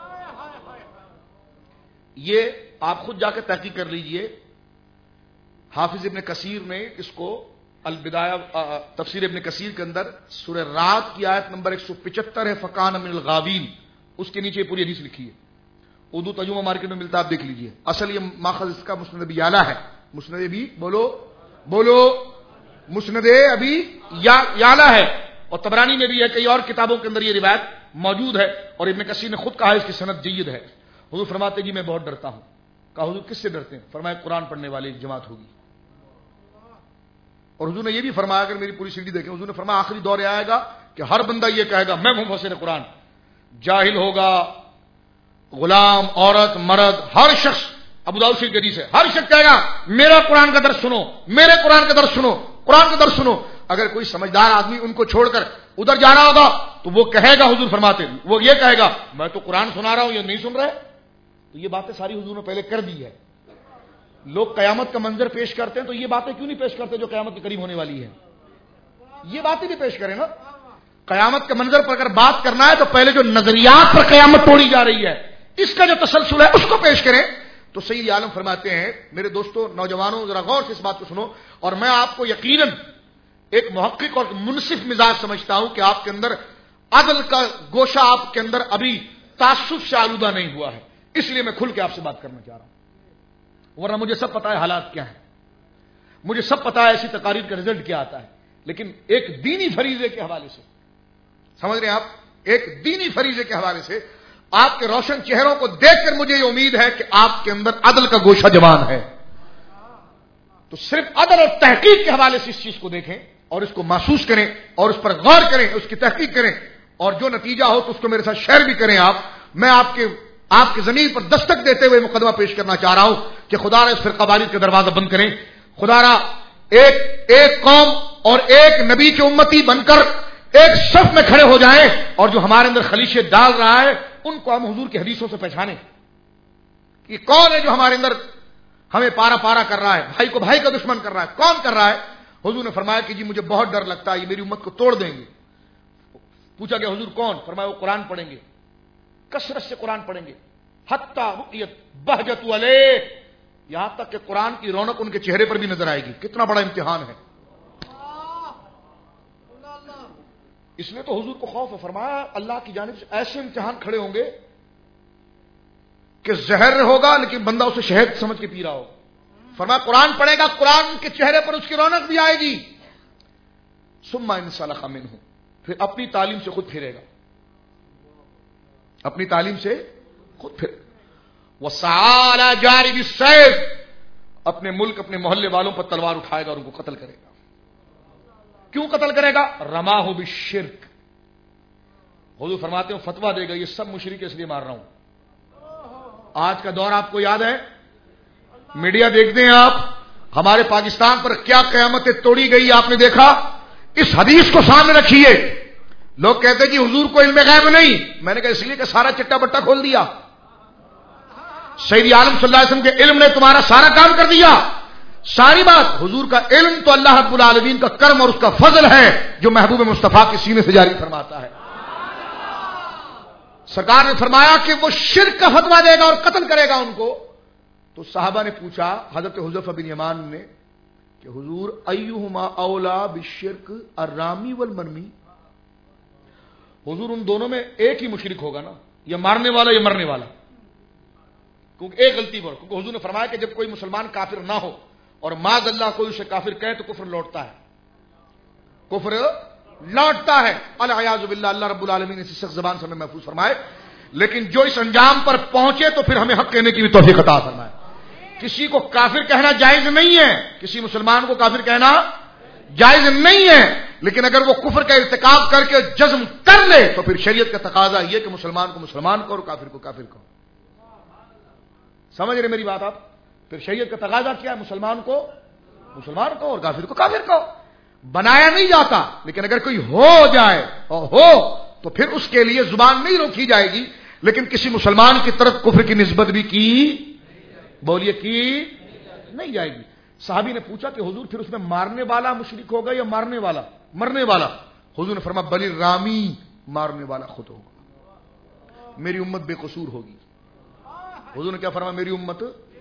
یہ آپ خود جا کے تحقیق کر لیجئے. حافظ ابن کثیر نے اس کو البدایہ تفسیر ابن کثیر کے اندر سورہ رات کی آیت نمبر 175 ہے فکان من الغاوین، اس کے نیچے پوری حدیث لکھی ہے، اردو ترجمہ مارکیٹ میں ملتا ہے، آپ دیکھ لیجئے. اصل یہ ماخذ اس کا مسند ابی یعلا ہے. مسند ابی بولو مسند ابی یعلا ہے، اور طبرانی میں بھی ہے، کئی اور کتابوں کے اندر یہ روایت موجود ہے، اور ابن کثیر نے خود کہا ہے اس کی سند جید ہے. حضور فرماتے جی میں بہت ڈرتا ہوں. کہا حضور کس سے ڈرتے ہیں؟ فرمایا قرآن پڑھنے والی ایک جماعت ہوگی. اور حضور نے یہ بھی فرمایا، اگر میری پوری سیڑھی دیکھیں، حضور نے فرمایا آخری دور آئے گا کہ ہر بندہ یہ کہے گا میں ہوں مفسر قرآن. جاہل ہوگا، غلام، عورت، مرد، ہر شخص، ابو داؤد شریف کی حدیث ہے، ہر شخص کہے گا میرا قرآن کا درس سنو، میرے قرآن کا درس سنو، قرآن کا درس سنو. اگر کوئی سمجھدار آدمی ان کو چھوڑ کر ادھر جا رہا ہوگا تو وہ کہے گا، حضور فرماتے ہیں وہ یہ کہے گا میں تو قرآن سنا رہا ہوں، یہ نہیں سن رہے. تو یہ باتیں ساری حضور نے پہلے کر دی ہے. لوگ قیامت کا منظر پیش کرتے ہیں تو یہ باتیں کیوں نہیں پیش کرتے جو قیامت کے قریب ہونے والی ہے؟ یہ باتیں بھی پیش کریں نا. قیامت کے منظر پر اگر بات کرنا ہے تو پہلے جو نظریات پر قیامت توڑی جا رہی ہے اس کا جو تسلسل ہے اس کو پیش کریں. تو سید عالم فرماتے ہیں میرے دوستوں، نوجوانوں، ذرا غور سے اس بات کو سنو، اور میں آپ کو یقیناً ایک محقق اور منصف مزاج سمجھتا ہوں کہ آپ کے اندر عدل کا گوشہ آپ کے اندر ابھی تعصب سے آلودہ نہیں ہوا ہے، اس لیے میں کھل کے آپ سے بات کرنا چاہ رہا ہوں. ورنہ مجھے سب پتا ہے حالات کیا ہیں، مجھے سب پتا ہے ایسی تقاریر کا رزلٹ کیا آتا ہے، لیکن ایک دینی فریضے کے حوالے سے، سمجھ رہے ہیں آپ، ایک دینی فریضے کے حوالے سے آپ کے روشن چہروں کو دیکھ کر مجھے یہ امید ہے کہ آپ کے اندر عدل کا گوشہ جوان ہے. تو صرف عدل اور تحقیق کے حوالے سے اس چیز کو دیکھیں اور اس کو محسوس کریں اور اس پر غور کریں، اس کی تحقیق کریں، اور جو نتیجہ ہو تو اس کو میرے ساتھ شیئر بھی کریں. میں آپ کے ضمیر پر دستک دیتے ہوئے مقدمہ پیش کرنا چاہ رہا ہوں کہ خدا را اس فرقہ واریت کا دروازہ بند کریں. خدا را ایک قوم اور ایک نبی کے امتی بن کر ایک صف میں کھڑے ہو جائیں، اور جو ہمارے اندر خلیشے ڈال رہا ہے ان کو ہم حضور کی حدیثوں سے پہچانیں کہ کون ہے جو ہمارے اندر ہمیں پارا پارا کر رہا ہے، بھائی کو بھائی کا دشمن کر رہا ہے، کون کر رہا ہے. حضور نے فرمایا کہ جی مجھے بہت ڈر لگتا ہے یہ میری امت کو توڑ دیں گے. پوچھا کہ حضور کون؟ فرمایا وہ قرآن پڑھیں گے، کثرت سے قرآن پڑھیں گے، حتی رؤیت بہجت علیہ، یہاں تک کہ قرآن کی رونق ان کے چہرے پر بھی نظر آئے گی. کتنا بڑا امتحان ہے. اس لیے تو حضور کو خوف ہے. فرمایا اللہ کی جانب سے ایسے امتحان کھڑے ہوں گے کہ زہر ہوگا لیکن بندہ اسے شہد سمجھ کے پی رہا ہوگا. فرمایا قرآن پڑھے گا، قرآن کے چہرے پر اس کی رونق بھی آئے گی. ثم انسلخ منہ، پھر اپنی تعلیم سے خود پھرے گا، اپنی تعلیم سے خود پھر. وسعى على جانب السيف، اپنے ملک اپنے محلے والوں پر تلوار اٹھائے گا اور ان کو قتل کرے گا. کیوں قتل کرے گا؟ رماہ بالشرک. حضور فرماتے ہیں فتوا دے گا یہ سب مشرک اس لیے مار رہا ہوں. آج کا دور آپ کو یاد ہے، میڈیا دیکھتے ہیں آپ، ہمارے پاکستان پر کیا قیامتیں توڑی گئی آپ نے دیکھا. اس حدیث کو سامنے رکھیے. لوگ کہتے ہیں کہ حضور کو علم غیب نہیں. میں نے کہا اس لیے کہ سارا چٹا بٹا کھول دیا. سید عالم صلی اللہ علیہ وسلم کے علم نے تمہارا سارا کام کر دیا. ساری بات حضور کا علم تو اللہ رب العالمین کا کرم اور اس کا فضل ہے جو محبوب مصطفیٰ کے سینے سے جاری فرماتا ہے. سرکار نے فرمایا کہ وہ شرک کا فتویٰ دے گا اور قتل کرے گا ان کو. تو صحابہ نے پوچھا حضرت حذیفہ بن یمان نے کہ حضور ایہما اولا بالشرک الرامی والمرمی، حضور ان دونوں میں ایک ہی مشرک ہوگا نا، یا مارنے والا یا مرنے والا. کیونکہ ایک غلطی پر، کیونکہ حضور نے فرمایا کہ جب کوئی مسلمان کافر نہ ہو اور معاذ اللہ کوئی اسے کافر کہے تو کفر لوٹتا ہے، کفر لوٹتا ہے. العیاذ باللہ، اللہ رب العالمین اس سخت زبان سے ہمیں محفوظ فرمائے. لیکن جو اس انجام پر پہنچے تو پھر ہمیں حق کہنے کی بھی توفیق عطا فرمائے. کسی کو کافر کہنا جائز نہیں ہے، کسی مسلمان کو کافر کہنا جائز نہیں ہے، لیکن اگر وہ کفر کا ارتکاب کر کے جزم کر لے تو پھر شریعت کا تقاضا یہ کہ مسلمان کو مسلمان کو اور کافر کو کافر کو. سمجھ رہے میری بات آپ؟ پھر شریعت کا تقاضا کیا ہے؟ مسلمان کو مسلمان کو اور کافر کو کافر کو. بنایا نہیں جاتا، لیکن اگر کوئی ہو جائے اور ہو تو پھر اس کے لیے زبان نہیں روکی جائے گی، لیکن کسی مسلمان کی طرف کفر کی نسبت بھی کی، بولیے کی نہیں جائے گی. صحابی نے پوچھا کہ حضور پھر اس میں مارنے والا مشرک ہوگا یا مارنے والا مرنے والا؟ حضور نے فرمایا بلی رامی، مارنے والا خود ہوگا، میری امت بے قصور ہوگی. حضور نے کیا فرمایا؟ میری امت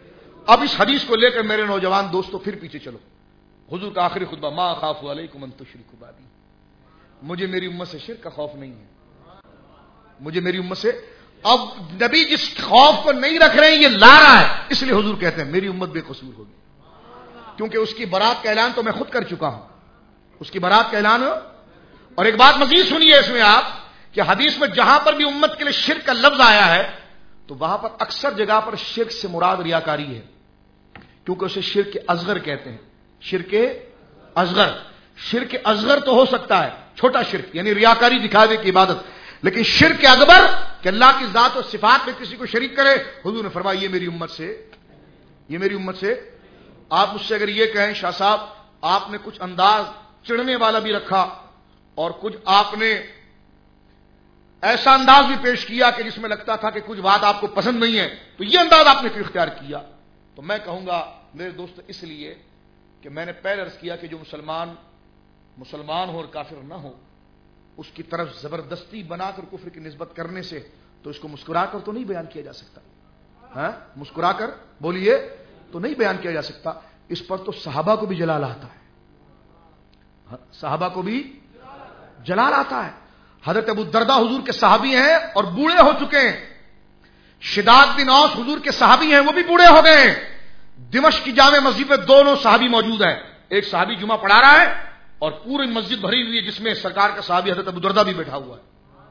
اب اس حدیث کو لے کر میرے نوجوان دوستوں پھر پیچھے چلو. حضور کا آخری خطبہ ما خاف علیکم ان تشرکوا بعدی. مجھے میری امت سے شرک کا خوف نہیں ہے. مجھے میری امت سے اب نبی جس خوف کو نہیں رکھ رہے ہیں یہ لا رہا ہے, اس لیے حضور کہتے ہیں میری امت بے قصور ہوگی, کیونکہ اس کی برات کا اعلان تو میں خود کر چکا ہوں. اس کی برات کا اعلان. اور ایک بات مزید سنیے اس میں آپ کہ حدیث میں جہاں پر بھی امت کے لیے شرک کا لفظ آیا ہے تو وہاں پر اکثر جگہ پر شرک سے مراد ریاکاری ہے, کیونکہ اسے شرک اصغر کہتے ہیں. شرک اصغر. شرک اصغر تو ہو سکتا ہے چھوٹا شرک, یعنی ریاکاری دکھاوے کی عبادت, لیکن شرک اکبر کہ اللہ کی ذات و صفات میں کسی کو شریک کرے, حضور نے فرمایا یہ میری امت سے. آپ مجھ سے اگر یہ کہیں شاہ صاحب آپ نے کچھ انداز چڑھنے والا بھی رکھا اور کچھ آپ نے ایسا انداز بھی پیش کیا کہ جس میں لگتا تھا کہ کچھ بات آپ کو پسند نہیں ہے, تو یہ انداز آپ نے کیوں اختیار کیا؟ تو میں کہوں گا میرے دوست اس لیے کہ میں نے پہلے عرض کیا کہ جو مسلمان ہو اور کافر نہ ہو اس کی طرف زبردستی بنا کر کفر کی نسبت کرنے سے تو اس کو مسکرا کر تو نہیں بیان کیا جا سکتا. ہاں مسکرا کر بولیے تو نہیں بیان کیا جا سکتا. اس پر تو صحابہ کو بھی جلال آتا ہے, صحابہ کو بھی جلال آتا ہے. حضرت ابو الدرداء حضور کے صحابی ہیں اور بوڑھے ہو چکے ہیں. شداد بن اوس حضور کے صحابی ہیں, وہ بھی بوڑھے ہو گئے ہیں. دمشق کی جامع مسجد میں دونوں صحابی موجود ہیں. ایک صحابی جمعہ پڑھا رہا ہے اور پوری مسجد بھری ہوئی ہے جس میں سرکار کا صحابی حضرت ابو الدرداء بھی بیٹھا ہوا ہے.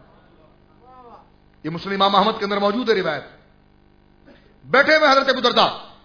یہ مسلم امام احمد کے اندر موجود ہے روایت. بیٹھے ہوئے حضرت ابو الدرداء.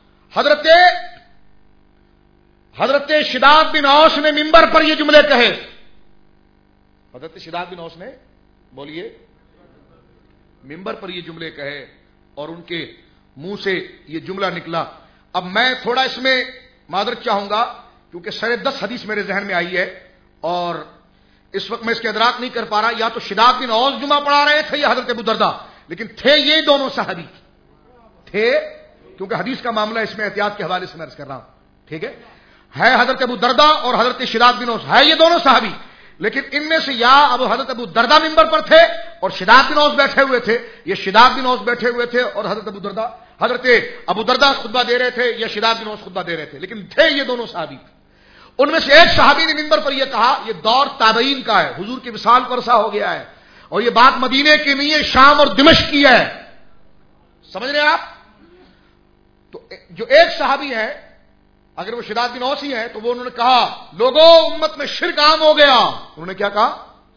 حضرت شداد بن اوس نے منبر پر یہ جملے کہے. حضرت شداد بن اوس نے بولیے منبر پر یہ جملے کہے اور ان کے منہ سے یہ جملہ نکلا. اب میں تھوڑا اس میں معذرت چاہوں گا کیونکہ 10.5 حدیث میرے ذہن میں آئی ہے اور اس وقت میں اس کے ادراک نہیں کر پا رہا. یا تو شداد بن اوس جمعہ پڑھا رہے تھے یا حضرت ابو الدرداء, لیکن تھے یہ دونوں صحابی تھے, کیونکہ حدیث کا معاملہ اس میں احتیاط کے حوالے سے میں عرض کر رہا ہوں. ٹھیک ہے حضرت ابو الدرداء اور حضرت شداد بن اوس ہے یہ دونوں صحابی, لیکن ان میں سے یا حضرت ابو الدرداء منبر پر تھے اور شداد بن اوس بیٹھے ہوئے تھے, یا شداد بن اوس بیٹھے ہوئے تھے اور حضرت ابو الدرداء خطبہ دے رہے تھے یا شداد بن اوس خطبہ دے رہے تھے, لیکن تھے یہ دونوں صحابی. ان میں سے ایک صحابی نے منبر پر یہ کہا, یہ دور تابعین کا ہے, حضور کی وصال پر عرصہ ہو گیا ہے اور یہ بات مدینے کی نہیں ہے, شام اور دمشق کی ہے. سمجھ رہے ہیں آپ؟ تو جو ایک صحابی ہے اگر وہ شداد بن اوس ہی ہے تو وہ انہوں نے کہا لوگوں امت میں شرک عام ہو گیا. انہوں نے کیا کہا؟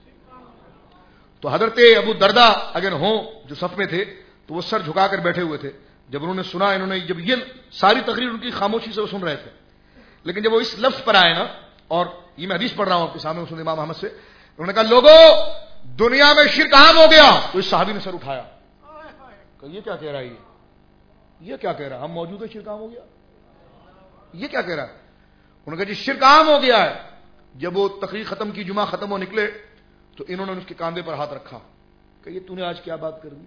تو حضرت ابو الدرداء اگر ہوں جو صف میں تھے تو وہ سر جھکا کر بیٹھے ہوئے تھے. جب انہوں نے سنا, انہوں نے جب یہ ساری تقریر ان کی خاموشی سے وہ سن رہے تھے, لیکن جب وہ اس لفظ پر آئے نا, اور یہ میں حدیث پڑھ رہا ہوں آپ کے سامنے مسلم امام احمد سے, انہوں نے کہا لوگوں دنیا میں شرک عام ہو گیا. تو اس صحابی نے سر اٹھایا کہ یہ کیا کہہ رہا ہے, یہ کیا کہہ رہا ہے, ہم موجود ہیں شرک عام ہو گیا, یہ کیا کہہ رہا ہے؟ انہوں نے کہا جی شرک عام ہو گیا ہے. جب وہ تقریر ختم کی, جمعہ ختم ہو نکلے تو انہوں نے اس کے کاندھے پر ہاتھ رکھا کہ یہ تو نے آج کیا بات کر دی,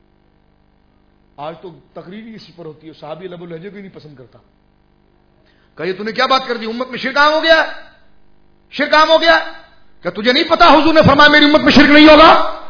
آج تو تقریر ہی اسی پر ہوتی ہے, صحابی لب و لہجے کو ہی نہیں پسند کرتا. کہ یہ تو نے کیا بات کر دی, امت میں شرک عام ہو گیا, شرک عام ہو گیا. کہ تجھے نہیں پتا حضور نے فرمایا میری امت میں شرک نہیں ہوگا؟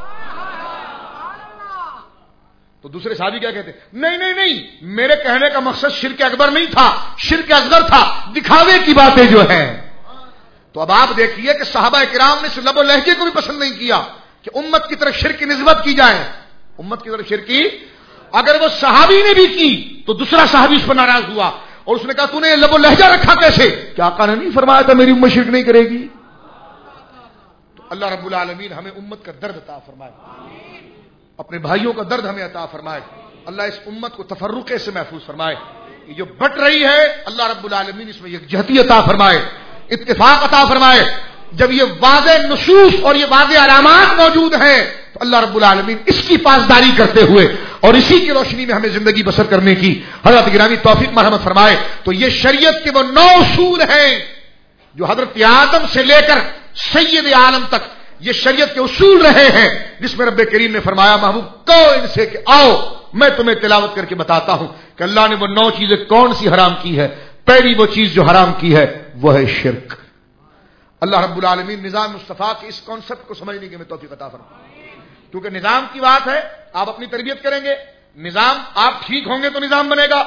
تو دوسرے صحابی کیا کہتے, نہیں میرے کہنے کا مقصد شرک اکبر نہیں تھا, شرک اصغر تھا, دکھاوے کی باتیں جو ہیں. تو اب آپ دیکھیے کہ صحابہ کرام نے اس لب و لہجے کو بھی پسند نہیں کیا کہ امت کی طرف شرک کی نسبت کی جائے, امت کی طرف شرک کی. اگر وہ صحابی نے بھی کی تو دوسرا صحابی اس پر ناراض ہوا اور اس نے کہا تو نے لب و لہجہ رکھا کیسے, کیا آقا نے نہیں فرمایا تھا میری امت شرک نہیں کرے گی؟ تو اللہ رب العالمین ہمیں امت کا درد عطا فرمائے, اپنے بھائیوں کا درد ہمیں عطا فرمائے. اللہ اس امت کو تفرقے سے محفوظ فرمائے. یہ جو بٹ رہی ہے اللہ رب العالمین اس میں یکجہتی عطا فرمائے, اتفاق عطا فرمائے. جب یہ واضح نصوص اور یہ واضح علامات موجود ہیں تو اللہ رب العالمین اس کی پاسداری کرتے ہوئے اور اسی کی روشنی میں ہمیں زندگی بسر کرنے کی حضرت گرامی توفیق مرحمت فرمائے. تو یہ شریعت کے وہ 9 اصول ہیں جو حضرت آدم سے لے کر سید عالم تک یہ شریعت کے اصول رہے ہیں, جس میں رب کریم نے فرمایا محبوب کہو ان سے کہ آؤ میں تمہیں تلاوت کر کے بتاتا ہوں کہ اللہ نے وہ 9 چیزیں کون سی حرام کی ہے. پہلی وہ چیز جو حرام کی ہے وہ ہے شرک. اللہ رب العالمین نظام مصطفیٰ کے اس کانسیپٹ کو سمجھنے کی ہمیں توفیق عطا فرمائے, کیونکہ نظام کی بات ہے. آپ اپنی تربیت کریں گے, نظام آپ ٹھیک ہوں گے تو نظام بنے گا,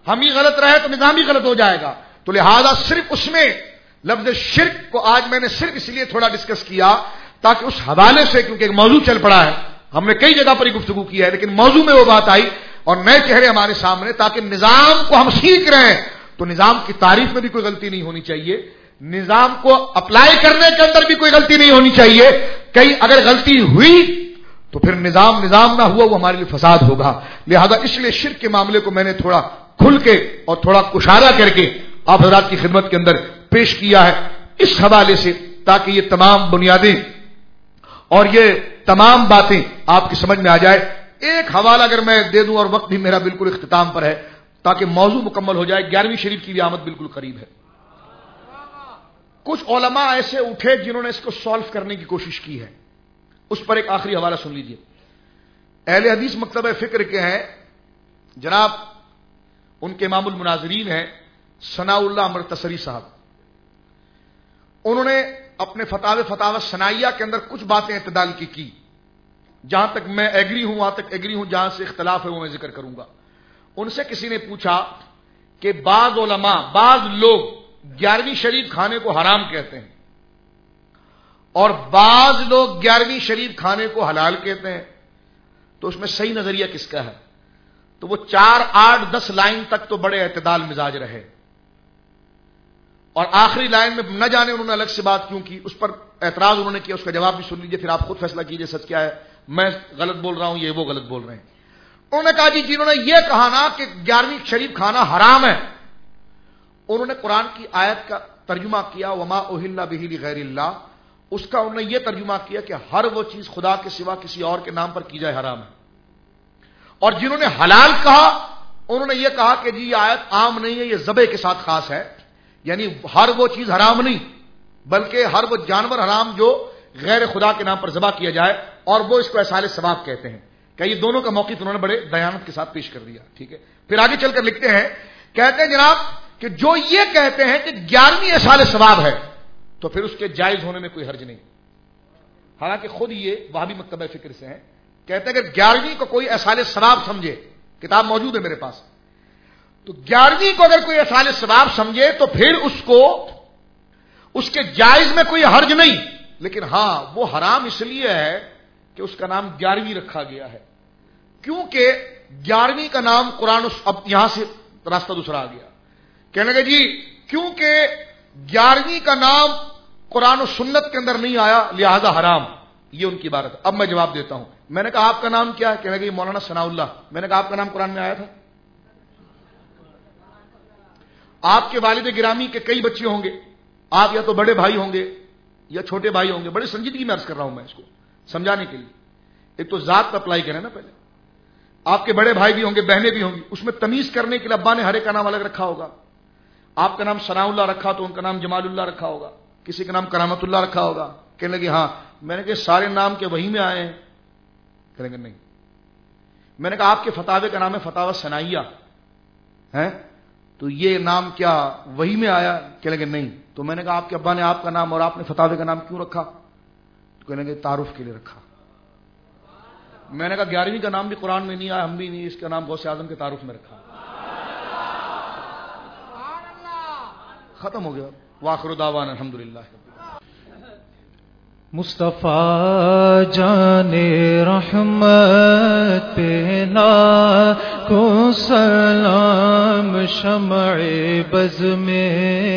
ہم ہی غلط رہے تو نظام ہی غلط ہو جائے گا. تو لہذا صرف اس میں لفظ شرک کو آج میں نے صرف اس لیے تھوڑا ڈسکس کیا تاکہ اس حوالے سے، کیونکہ ایک موضوع چل پڑا ہے، ہم نے کئی جگہ پر ہی گفتگو کی ہے، لیکن موضوع میں وہ بات آئی اور نئے چہرے ہمارے سامنے، تاکہ نظام کو ہم سیکھ رہے ہیں تو نظام کی تعریف میں بھی کوئی غلطی نہیں ہونی چاہیے، نظام کو اپلائی کرنے کے اندر بھی کوئی غلطی نہیں ہونی چاہیے. کہیں اگر غلطی ہوئی تو پھر نظام نہ ہوا، وہ ہمارے لیے فساد ہوگا. لہذا اس لیے شرک کے معاملے کو میں نے تھوڑا کھل کے اور تھوڑا کشادہ کر کے آپ حضرات کی خدمت کے اندر پیش کیا ہے اس حوالے سے، تاکہ یہ تمام بنیادیں اور یہ تمام باتیں آپ کی سمجھ میں آ جائے. ایک حوالہ اگر میں دے دوں، اور وقت بھی میرا بالکل اختتام پر ہے تاکہ موضوع مکمل ہو جائے. 11ویں شریف کی بھی آمد بالکل قریب ہے. کچھ علماء ایسے اٹھے جنہوں نے اس کو سالو کرنے کی کوشش کی ہے. اس پر ایک آخری حوالہ سن لیجئے. اہل حدیث مکتبہ فکر کے ہیں جناب، ان کے امام المناظرین ہیں ثناء اللہ مرتصری صاحب. انہوں نے اپنے فتاوی ثنائیہ کے اندر کچھ باتیں اعتدال کی. جہاں تک میں ایگری ہوں وہاں تک ایگری ہوں، جہاں سے اختلاف ہے وہ میں ذکر کروں گا. ان سے کسی نے پوچھا کہ بعض علماء، بعض لوگ 11ویں شریف کھانے کو حرام کہتے ہیں اور بعض لوگ 11ویں شریف کھانے کو حلال کہتے ہیں، تو اس میں صحیح نظریہ کس کا ہے؟ تو وہ 4، 8، 10 لائن تک تو بڑے اعتدال مزاج رہے، اور آخری لائن میں نہ جانے انہوں نے الگ سے بات کیوں کی. اس پر اعتراض انہوں نے کیا، اس کا جواب بھی سن لیجئے، پھر آپ خود فیصلہ کیجئے سچ کیا ہے، میں غلط بول رہا ہوں یہ وہ غلط بول رہے ہیں. انہوں نے کہا جی جنہوں نے یہ کہا نا کہ 11ویں شریف کھانا حرام ہے، انہوں نے قرآن کی آیت کا ترجمہ کیا وما اہل بہ لغیر اللہ. اس کا انہوں نے یہ ترجمہ کیا کہ ہر وہ چیز خدا کے سوا کسی اور کے نام پر کی جائے حرام ہے. اور جنہوں نے حلال کہا انہوں نے یہ کہا کہ جی یہ آیت عام نہیں ہے، یہ ذبح کے ساتھ خاص ہے. یعنی ہر وہ چیز حرام نہیں بلکہ ہر وہ جانور حرام جو غیر خدا کے نام پر ذبح کیا جائے، اور وہ اس کو احصال ثواب کہتے ہیں. کہ یہ دونوں کا موقف انہوں نے بڑے دیانت کے ساتھ پیش کر دیا. ٹھیک ہے، پھر آگے چل کر لکھتے ہیں، کہتے ہیں جناب کہ جو یہ کہتے ہیں کہ 11ویں احصال ثواب ہے تو پھر اس کے جائز ہونے میں کوئی حرج نہیں. حالانکہ خود یہ وہابی مکتبہ فکر سے ہیں، کہتے ہیں کہ 11ویں کو کوئی احصال ثواب سمجھے، کتاب موجود ہے میرے پاس، تو 11ویں کو اگر کوئی احصال ثواب سمجھے تو پھر اس کو اس کے جائز میں کوئی حرج نہیں. لیکن ہاں وہ حرام اس لیے ہے کہ اس کا نام 11ویں رکھا گیا ہے، کیونکہ 11ویں کا نام قرآن. اب یہاں سے راستہ دوسرا آ گیا، کہنے لگے جی کیونکہ 11ویں کا نام قرآن و سنت کے اندر نہیں آیا لہذا حرام. یہ ان کی عبارت ہے. اب میں جواب دیتا ہوں. میں نے کہا آپ کا نام کیا ہے؟ کہنے لگے مولانا ثناء اللہ. میں نے کہا آپ کا نام قرآن میں آیا تھا؟ آپ کے والد گرامی کے کئی بچے ہوں گے، آپ یا تو بڑے بھائی ہوں گے یا چھوٹے بھائی ہوں گے. بڑی سنجیدگی میں عرض کر رہا ہوں میں اس کو سمجھانے کے لیے. ایک تو ذات پہ اپلائی کریں نا پہلے. آپ کے بڑے بھائی بھی ہوں گے، بہنیں بھی ہوں گی، اس میں تمیز کرنے کے لیے ابا نے ہر ایک کا نام الگ رکھا ہوگا. آپ کا نام ثناء اللہ رکھا تو ان کا نام جمال اللہ رکھا ہوگا، کسی کا نام کرامت اللہ رکھا ہوگا. کہنے لگے ہاں. میں نے کہا سارے نام کے وہی میں آئے ہیں؟ کہنے لگے نہیں. میں نے کہا آپ کے فتاوے کا نام ہے فتاوی ثنائیہ ہے، تو یہ نام کیا وہی میں آیا؟ کہنے لگے نہیں. تو میں نے کہا آپ کے ابا نے آپ کا نام اور آپ نے فتاوے کا نام کیوں رکھا؟ تو کہنے لگے تعارف کے لیے رکھا. میں نے کہا 11ویں کا نام بھی قرآن میں نہیں آیا، ہم بھی نہیں، اس کا نام غوث اعظم کے تعارف میں رکھا. ختم ہو گیا. وآخر دعوانا الحمدللہ. مصطفیٰ جان رحمت پہ لاکھوں سلام، شمع بز میں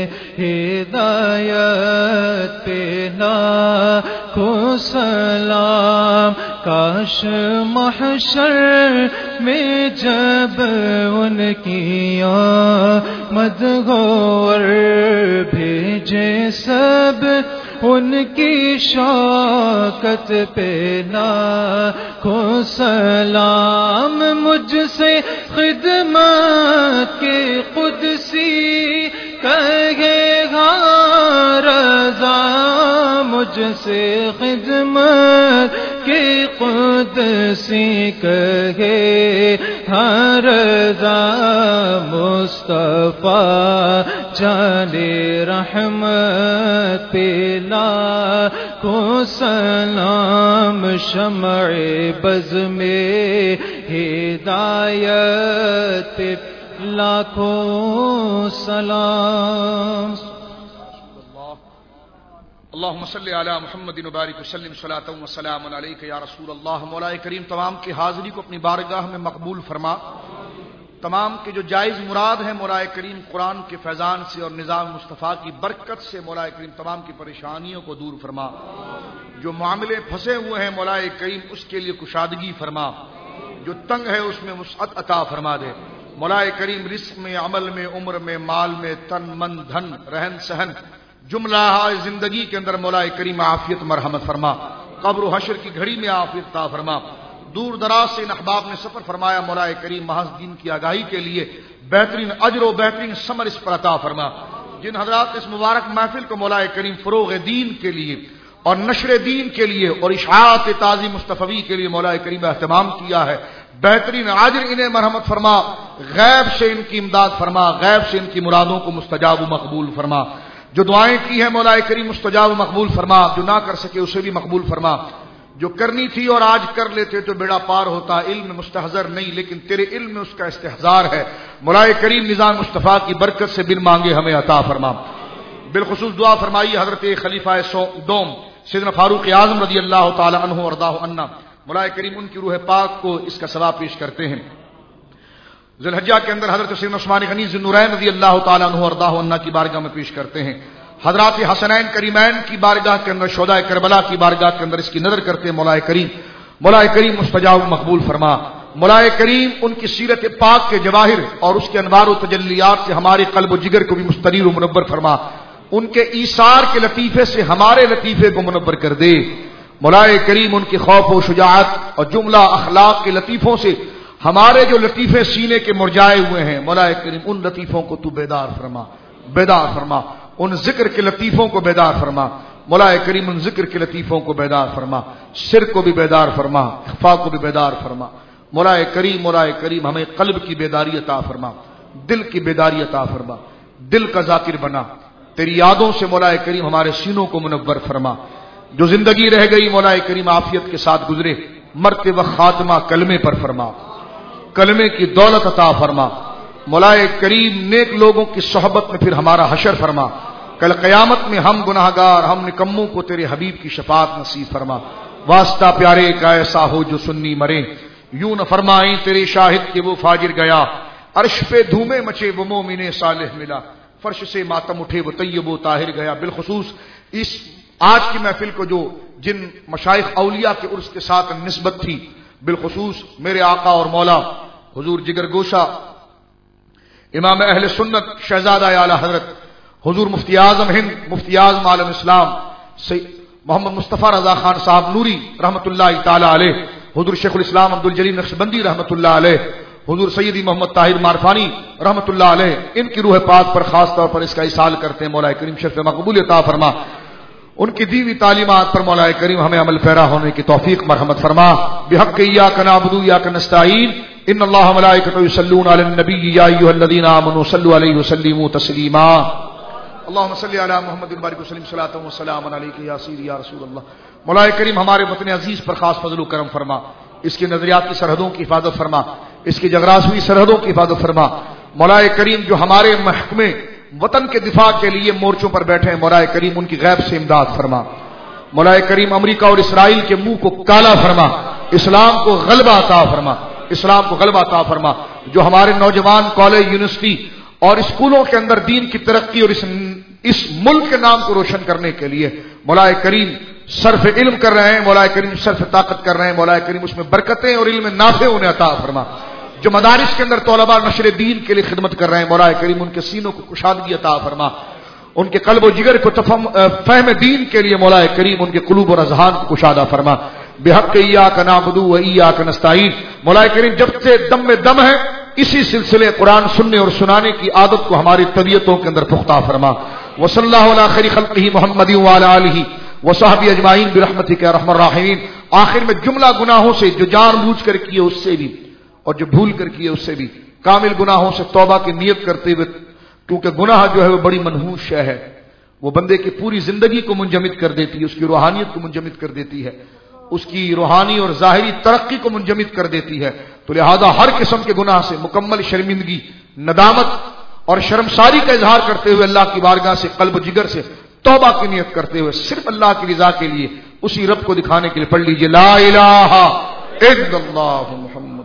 ہدایت پہ لاکھوں سلام. کاش محشر میں جب ان کی آمد ہو اور بھیجے سب ان کی شوکت پہ لاکھوں سلام. مجھ سے خدمت کے قدسی کہے گا رضا، مجھ سے خدمت کے قدسی کہے ہر رضا. مصطفیٰ جان رحمت پہ لاکھوں سلام، شمع بز میں ہدایت پہ لاکھوں سلام. اللہم صلی علی محمد وبارک وسلم صلاۃ و سلام علیک یا رسول اللہ. مولا کریم تمام کی حاضری کو اپنی بارگاہ میں مقبول فرما. تمام کے جو جائز مراد ہیں مولا کریم قرآن کے فیضان سے اور نظام مصطفیٰ کی برکت سے مولا کریم تمام کی پریشانیوں کو دور فرما. جو معاملے پھنسے ہوئے ہیں مولا کریم اس کے لیے کشادگی فرما. جو تنگ ہے اس میں وسعت عطا فرما دے. مولا کریم رزق میں، عمل میں، عمر میں، مال میں، تن من دھن رہن سہن جملہ زندگی کے اندر مولا کریم عافیت مرحمت فرما. قبر و حشر کی گھڑی میں عافیت عطا فرما. دور دراز سے ان احباب نے سفر فرمایا مولا کریم محض دین کی آگاہی کے لیے بہترین اجر و بہترین ثمر اس پر عطا فرما. جن حضرات اس مبارک محفل کو مولا کریم فروغ دین کے لیے اور نشر دین کے لیے اور اشاعت تعظیم مصطفی کے لیے مولا کریم اہتمام کیا ہے بہترین اجر انہیں مرحمت فرما. غیب سے ان کی امداد فرما. غیب سے ان کی مرادوں کو مستجاب و مقبول فرما. جو دعائیں کی ہیں مولا کریم مستجاب و مقبول فرما. جو نہ کر سکے اسے بھی مقبول فرما. جو کرنی تھی اور آج کر لیتے تو بیڑا پار ہوتا. علم مستحضر نہیں لیکن تیرے علم میں اس کا استحضار ہے. مولا کریم نظام مصطفیٰ کی برکت سے بن مانگے ہمیں عطا فرما. بالخصوص دعا فرمائی حضرت خلیفہ دوم سیدنا فاروق اعظم رضی اللہ تعالی عنہ وارضاہ عنا. مولا کریم ان کی روح پاک کو اس کا ثواب پیش کرتے ہیں. ذی الحجہ کے اندر حضرت سیدنا عثمان غنی ذی النورین رضی اللہ تعالی عنہ وارضاہ عنا کی بارگاہ میں پیش کرتے ہیں. حضرات حسنین کریمین کی بارگاہ کے اندر شہداء کربلا کی بارگاہ کے اندر اس کی نظر کرتے ہیں. مولا کریم مستجاب مقبول فرما. مولا کریم ان کی سیرت پاک کے جواہر اور اس کے انوار و تجلیات سے ہمارے قلب و جگر کو بھی مستنیر و منور فرما. ان کے ایثار کے لطیفے سے ہمارے لطیفے کو منور کر دے. مولا کریم ان کی خوف و شجاعت اور جملہ اخلاق کے لطیفوں سے ہمارے جو لطیفے سینے کے مرجائے ہوئے ہیں مولا کریم ان لطیفوں کو تو بیدار فرما. بیدار فرما. ان ذکر کے لطیفوں کو بیدار فرما. مولا کریم ان ذکر کے لطیفوں کو بیدار فرما. سر کو بھی بیدار فرما. اخفا کو بھی بیدار فرما. مولا کریم ہمیں قلب کی بیداری عطا فرما. دل کی بیداری عطا فرما. دل کا ذاکر بنا. تیری یادوں سے مولا کریم ہمارے سینوں کو منور فرما. جو زندگی رہ گئی مولا کریم عافیت کے ساتھ گزرے. مرتے وقت خاتمہ کلمے پر فرما. کلمے کی دولت عطا فرما. مولا کریم نیک لوگوں کی صحبت میں پھر ہمارا حشر فرما. کل قیامت میں ہم گناہگار ہم نکموں کو تیرے حبیب کی شفاعت نصیب فرما. واسطہ پیارے کا ایسا ہو جو سنی مرے. یوں نہ فرمائیں تیرے شاہد کہ وہ فاجر گیا. عرش پہ دھومے مچے وہ مومن صالح ملا. فرش سے ماتم اٹھے وہ طیب و طاہر گیا. بالخصوص اس آج کی محفل کو جو جن مشائخ اولیاء کے عرس کے ساتھ نسبت تھی بالخصوص میرے آقا اور مولا حضور جگر گوشہ امام اہل سنت شہزادہ اعلی حضرت حضور مفتی اعظم ہند مفتی اعظم عالم اسلام محمد مصطفیٰ رضا خان صاحب نوری رحمۃ اللہ تعالی علیہ. حضور شیخ الاسلام عبد الجلیل نقشبندی رحمۃ اللہ علیہ. حضور سیدی محمد طاہر مارفانی رحمۃ اللہ علیہ. ان کی روح پاک پر خاص طور پر اس کا اصال کرتے ہیں. مولا کریم شرف مقبول عطا فرما. ان کی دیوی تعلیمات پر مولا کریم ہمیں عمل پیرا ہونے کی توفیق مرحمت فرما. بحق ایاک نعبد و ایاک نستعین. ان اللہ ملائکۃ یصلون علی النبی یا ایھا الذین آمنوا صلوا علیہ وسلموا تسلیما. اللهم صل علی محمد وبارک وسلم صلاۃ و سلام علیک یا سیدی یا رسول اللہ. مولا کریم ہمارے وطن عزیز پر خاص فضل و کرم فرما. اس کی نظریاتی سرحدوں کی حفاظت فرما. اس کی جغرافیائی سرحدوں کی حفاظت فرما. مولا کریم جو ہمارے محکمے وطن کے دفاع کے لیے مورچوں پر بیٹھے ہیں مولا کریم ان کی غیب سے امداد فرما. مولا کریم امریکہ اور اسرائیل کے منہ کو کالا فرما. اسلام کو غلبہ عطا فرما. اسلام کو غلبہ عطا فرما. جو ہمارے نوجوان کالج یونیورسٹی اور اسکولوں کے اندر دین کی ترقی اور اس ملک کے نام کو روشن کرنے کے لیے مولا کریم صرف علم کر رہے ہیں مولا کریم صرف طاقت کر رہے ہیں مولا کریم اس میں برکتیں اور علم نافع انہیں عطا فرما. جو مدارس کے اندر طلباء نشر دین کے لیے خدمت کر رہے ہیں مولا کریم ان کے سینوں کو کشادگی عطا فرما. ان کے قلب و جگر کو فہم دین کے لیے مولا کریم ان کے قلوب اور اذہان کو کشادہ فرما. بحق ایاک نعبد و ایاک نستعین. مولا کریم جب سے دم میں دم ہے اسی سلسلے قرآن سننے اور سنانے کی عادت کو ہماری طبیعتوں کے اندر پختہ فرما. وصلی اللہ علی خیر خلقہ محمد وعلی آلہ وصحبہ اجمعین برحمتک یا ارحم الراحمین. آخر میں جملہ گناہوں سے جو جان بوجھ کر کیے اس سے بھی اور جو بھول کر کیے اس سے بھی کامل گناہوں سے توبہ کی نیت کرتے ہوئے کیونکہ گناہ جو ہے وہ بڑی منحوس شے ہے. وہ بندے کی پوری زندگی کو منجمد کر دیتی ہے. اس کی روحانیت کو منجمد کر دیتی ہے. اس کی روحانی اور ظاہری ترقی کو منجمد کر دیتی ہے. تو لہذا ہر قسم کے گناہ سے مکمل شرمندگی ندامت اور شرمساری کا اظہار کرتے ہوئے اللہ کی بارگاہ سے قلب و جگر سے توبہ کی نیت کرتے ہوئے صرف اللہ کی رضا کے لیے اسی رب کو دکھانے کے لیے پڑھ لیجئے لا الہ الا اللہ محمد